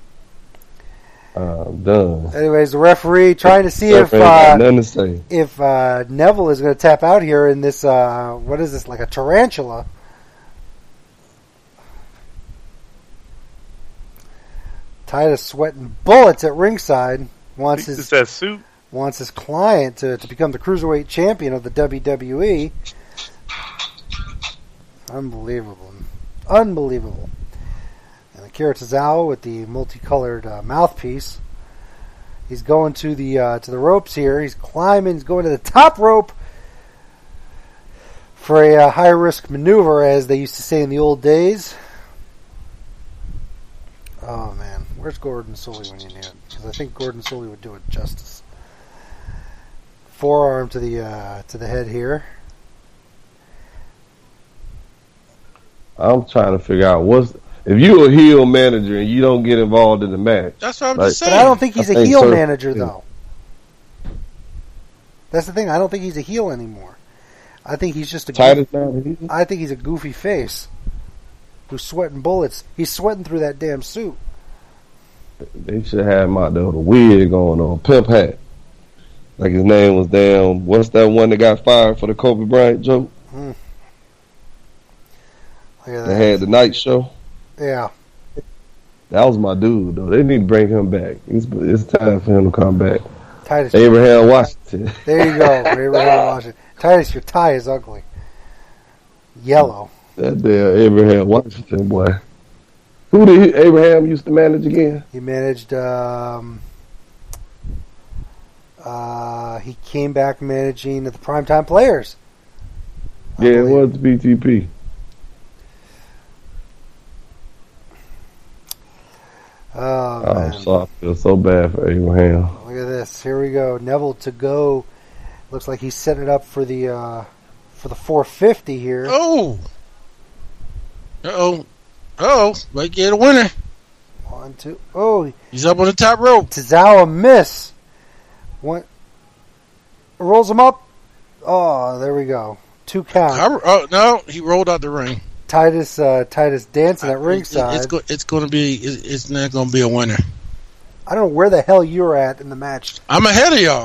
Uh, I'm done. Anyways, the referee trying to see if Surf ain't got uh, nothing to say. if uh, Neville is going to tap out here in this, uh, what is this, like a tarantula? Titus sweating bullets at ringside. Wants It's his that suit. wants his client to, to become the cruiserweight champion of the W W E. Unbelievable, unbelievable. And Akira Tozawa with the multicolored uh, mouthpiece. He's going to the uh, to the ropes here. He's climbing. He's going to the top rope for a uh, high risk maneuver, as they used to say in the old days. Oh man, where's Gordon Solie when you need it? Because I think Gordon Solie would do it justice. Forearm to the uh, to the head here. I'm trying to figure out what's if you're a heel manager and you don't get involved in the match. That's what I'm Like- just But saying. I don't think he's I a think heel so. manager, Yeah. though. That's the thing. I don't think he's a heel anymore. I think he's just a. Titus not a heel? I think he's a goofy face who's sweating bullets. He's sweating through that damn suit. They should have him out there with a wig going on, pimp hat. Like his name was damn. What's that one that got fired for the Kobe Bryant joke? Look at They that. had the night show. Yeah. That was my dude, though. They need to bring him back. It's, it's time for him to come back. Titus. Abraham Washington. There you go. Abraham Washington. Titus, your tie is ugly. Yellow. That damn Abraham Washington boy. Who did he, Abraham used to manage again? He managed. Um, uh, he came back managing the Primetime Players. I Yeah, it believe. was the B T P. Oh, Oh, man. I'm sorry. I feel so bad for Abraham. Look at this. Here we go. Neville to go. Looks like he's setting it up for the uh, for the four fifty here. Oh. Uh oh. Oh, might get a winner. One, two. Oh, He's up on the top rope. Tozawa miss. One rolls him up. Oh, there we go. Two count. I, oh no, he rolled out the ring. Titus uh, Titus dancing at It- ringside. It's, go, it's going to be. It's, it's not going to be a winner. I don't know where the hell you were at in the match. I'm ahead of y'all.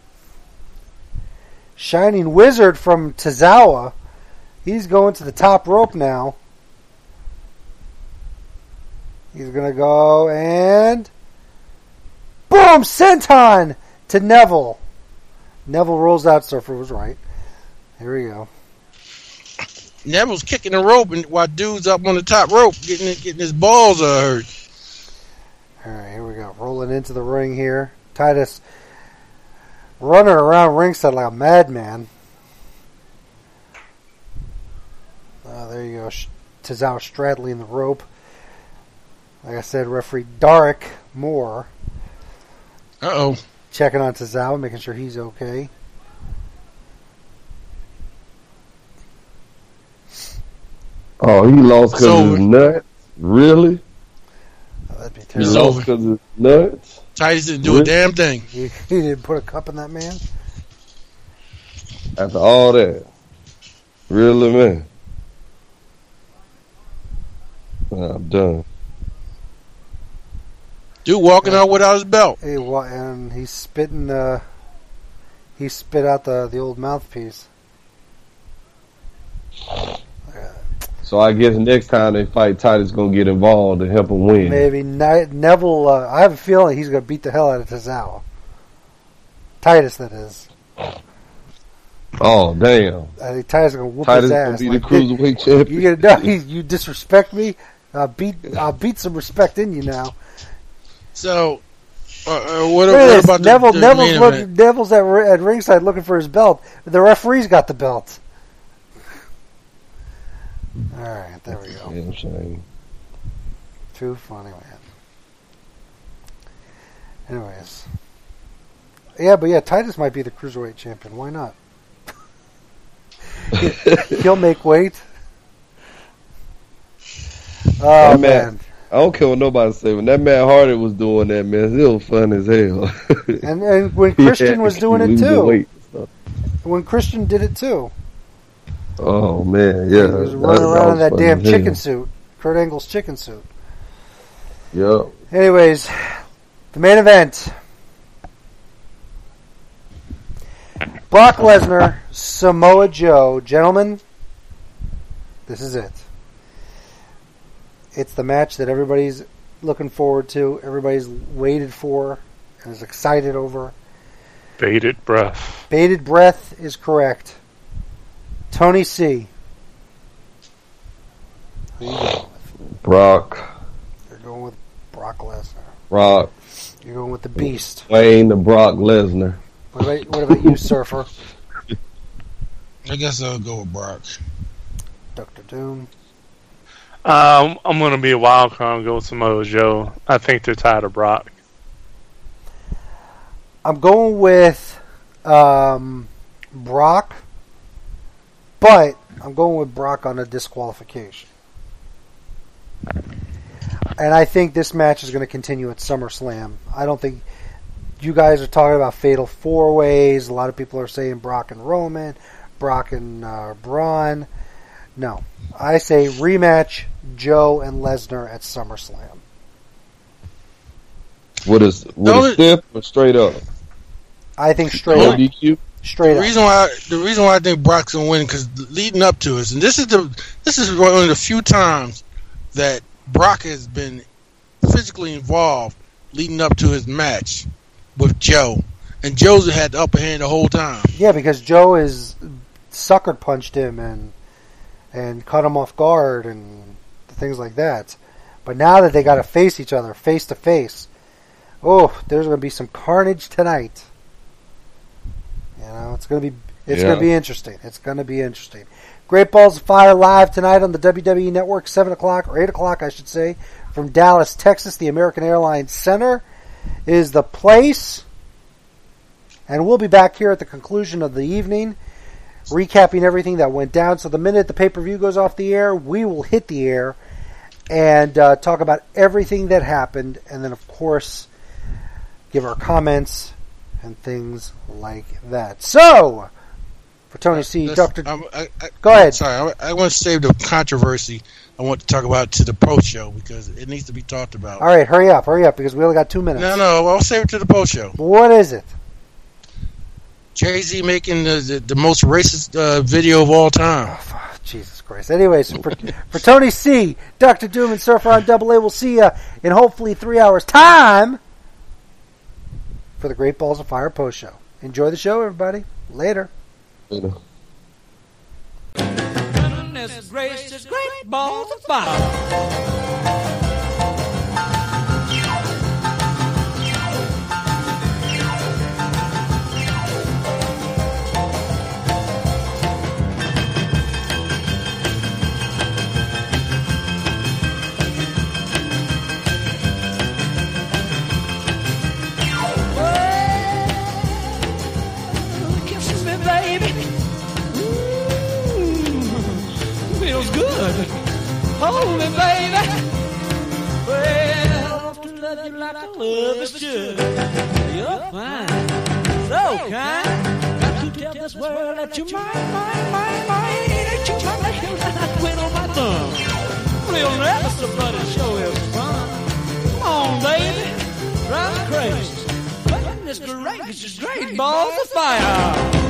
Shining Wizard from Tozawa. He's going to the top rope now. He's going to go and... Boom! Senton to Neville. Neville rolls out. Surfer was right. Here we go. Neville's kicking the rope, and while dude's up on the top rope, getting getting his balls uh, hurt. All right, here we go. Rolling into the ring here. Titus running around ringside like a madman. Uh, there you go. Sh- Tozawa straddling the rope. Like I said, referee Darek Moore Uh oh. checking on Tozawa, making sure he's okay. Oh, he lost because of over. his nuts? Really? Oh, that'd be He terrible. lost over. because of his nuts? Titus didn't do a Really? damn thing. He, he didn't put a cup in that man. After all that? Really, man? I'm done. Dude walking out without his belt. Hey, wa- and he's spitting. Uh, he spit out the the old mouthpiece. So I guess next time they fight, Titus gonna get involved and help him win. Maybe Ne- Neville. Uh, I have a feeling he's going to beat the hell out of Tozawa. Titus, that is. Oh, damn. I think Titus is going to whoop Titus his gonna ass. be Like, the cruiserweight you champion. gonna know, you disrespect me? I'll beat. I'll beat some respect in you now. So, uh, uh, what, Look at what this. about Neville? the, the Neville's main looking. event? Neville's at, ri- at ringside looking for his belt. The referee's got the belt. All right, there we go. Damn shame. Too funny, man. Anyways. Yeah, but yeah, Titus might be the cruiserweight champion. Why not? He'll make weight. Oh, That man- man. I don't care what nobody say. When that man Hardy was doing that, man, it was fun as hell. And, and when Christian was doing it, Losing too. weight and stuff. When Christian did it, too. Oh, man, yeah. He was that- running around in was that fun damn as hell. chicken suit. Kurt Angle's chicken suit. Yep. Anyways, the main event. Brock Lesnar, Samoa Joe. Gentlemen, this is it. It's the match that everybody's looking forward to, everybody's waited for, and is excited over. Bated breath. Bated breath is correct. Tony C. Who you going with? Brock, You're going with Brock Lesnar. Brock, You're going with the Beast. Wayne the Brock Lesnar. What about, what about you, Surfer? I guess I'll go with Brock. Doctor Doom. Um, I'm going to be a wild card and go with Samoa Joe. I think they're tired of Brock. I'm going with um, Brock, but I'm going with Brock on a disqualification. And I think this match is going to continue at SummerSlam. I don't think you guys are talking about fatal four ways. A lot of people are saying Brock and Roman, Brock and uh, Braun. No, I say rematch Joe and Lesnar at SummerSlam. With a, with No, a it- stiff or straight up? I think straight No up. D Q? Straight The up. reason why the reason why I think Brock's gonna win because leading up to it, and this is the this is one of the few times that Brock has been physically involved leading up to his match with Joe, and Joe's had the upper hand the whole time. Yeah, because Joe is sucker punched him and and cut him off guard and things like that. But now that they got to face each other face to face, oh, there's going to be some carnage tonight. You know, it's going to be it's Yeah. going to be interesting. It's going to be interesting. Great Balls of Fire live tonight on the W W E Network, seven o'clock or eight o'clock, I should say, from Dallas, Texas. The American Airlines Center is the place. And we'll be back here at the conclusion of the evening, recapping everything that went down. So the minute the pay-per-view goes off the air, we will hit the air and uh, talk about everything that happened. And then, of course, give our comments and things like that. So, for Tony C, Let's- Doctor I'm- I, I, Go ahead. Sorry, I, I want to save the controversy. I want to talk about to the post show because it needs to be talked about. All right, hurry up, hurry up, because we only got two minutes. No, no, I'll save it to the post show. What is it? Jay-Z making the, the, the most racist uh, video of all time. Oh, Jesus Christ. Anyways, for, for Tony C, Doctor Doom, and Surfer on Double A, we'll see you in hopefully three hours' time for the Great Balls of Fire post show. Enjoy the show, everybody. Later. You know. Goodness gracious, great balls of fire. me, baby. Well, to love you like I love is should. You're fine, so kind. Got to tell this world that you're mine, mine, mine, mine. Ain't you trying to hear that I quit on my thumb? Real nervous, but it sure is fun. Come on, baby, drive me crazy. But Mister Rank is just great balls of fire.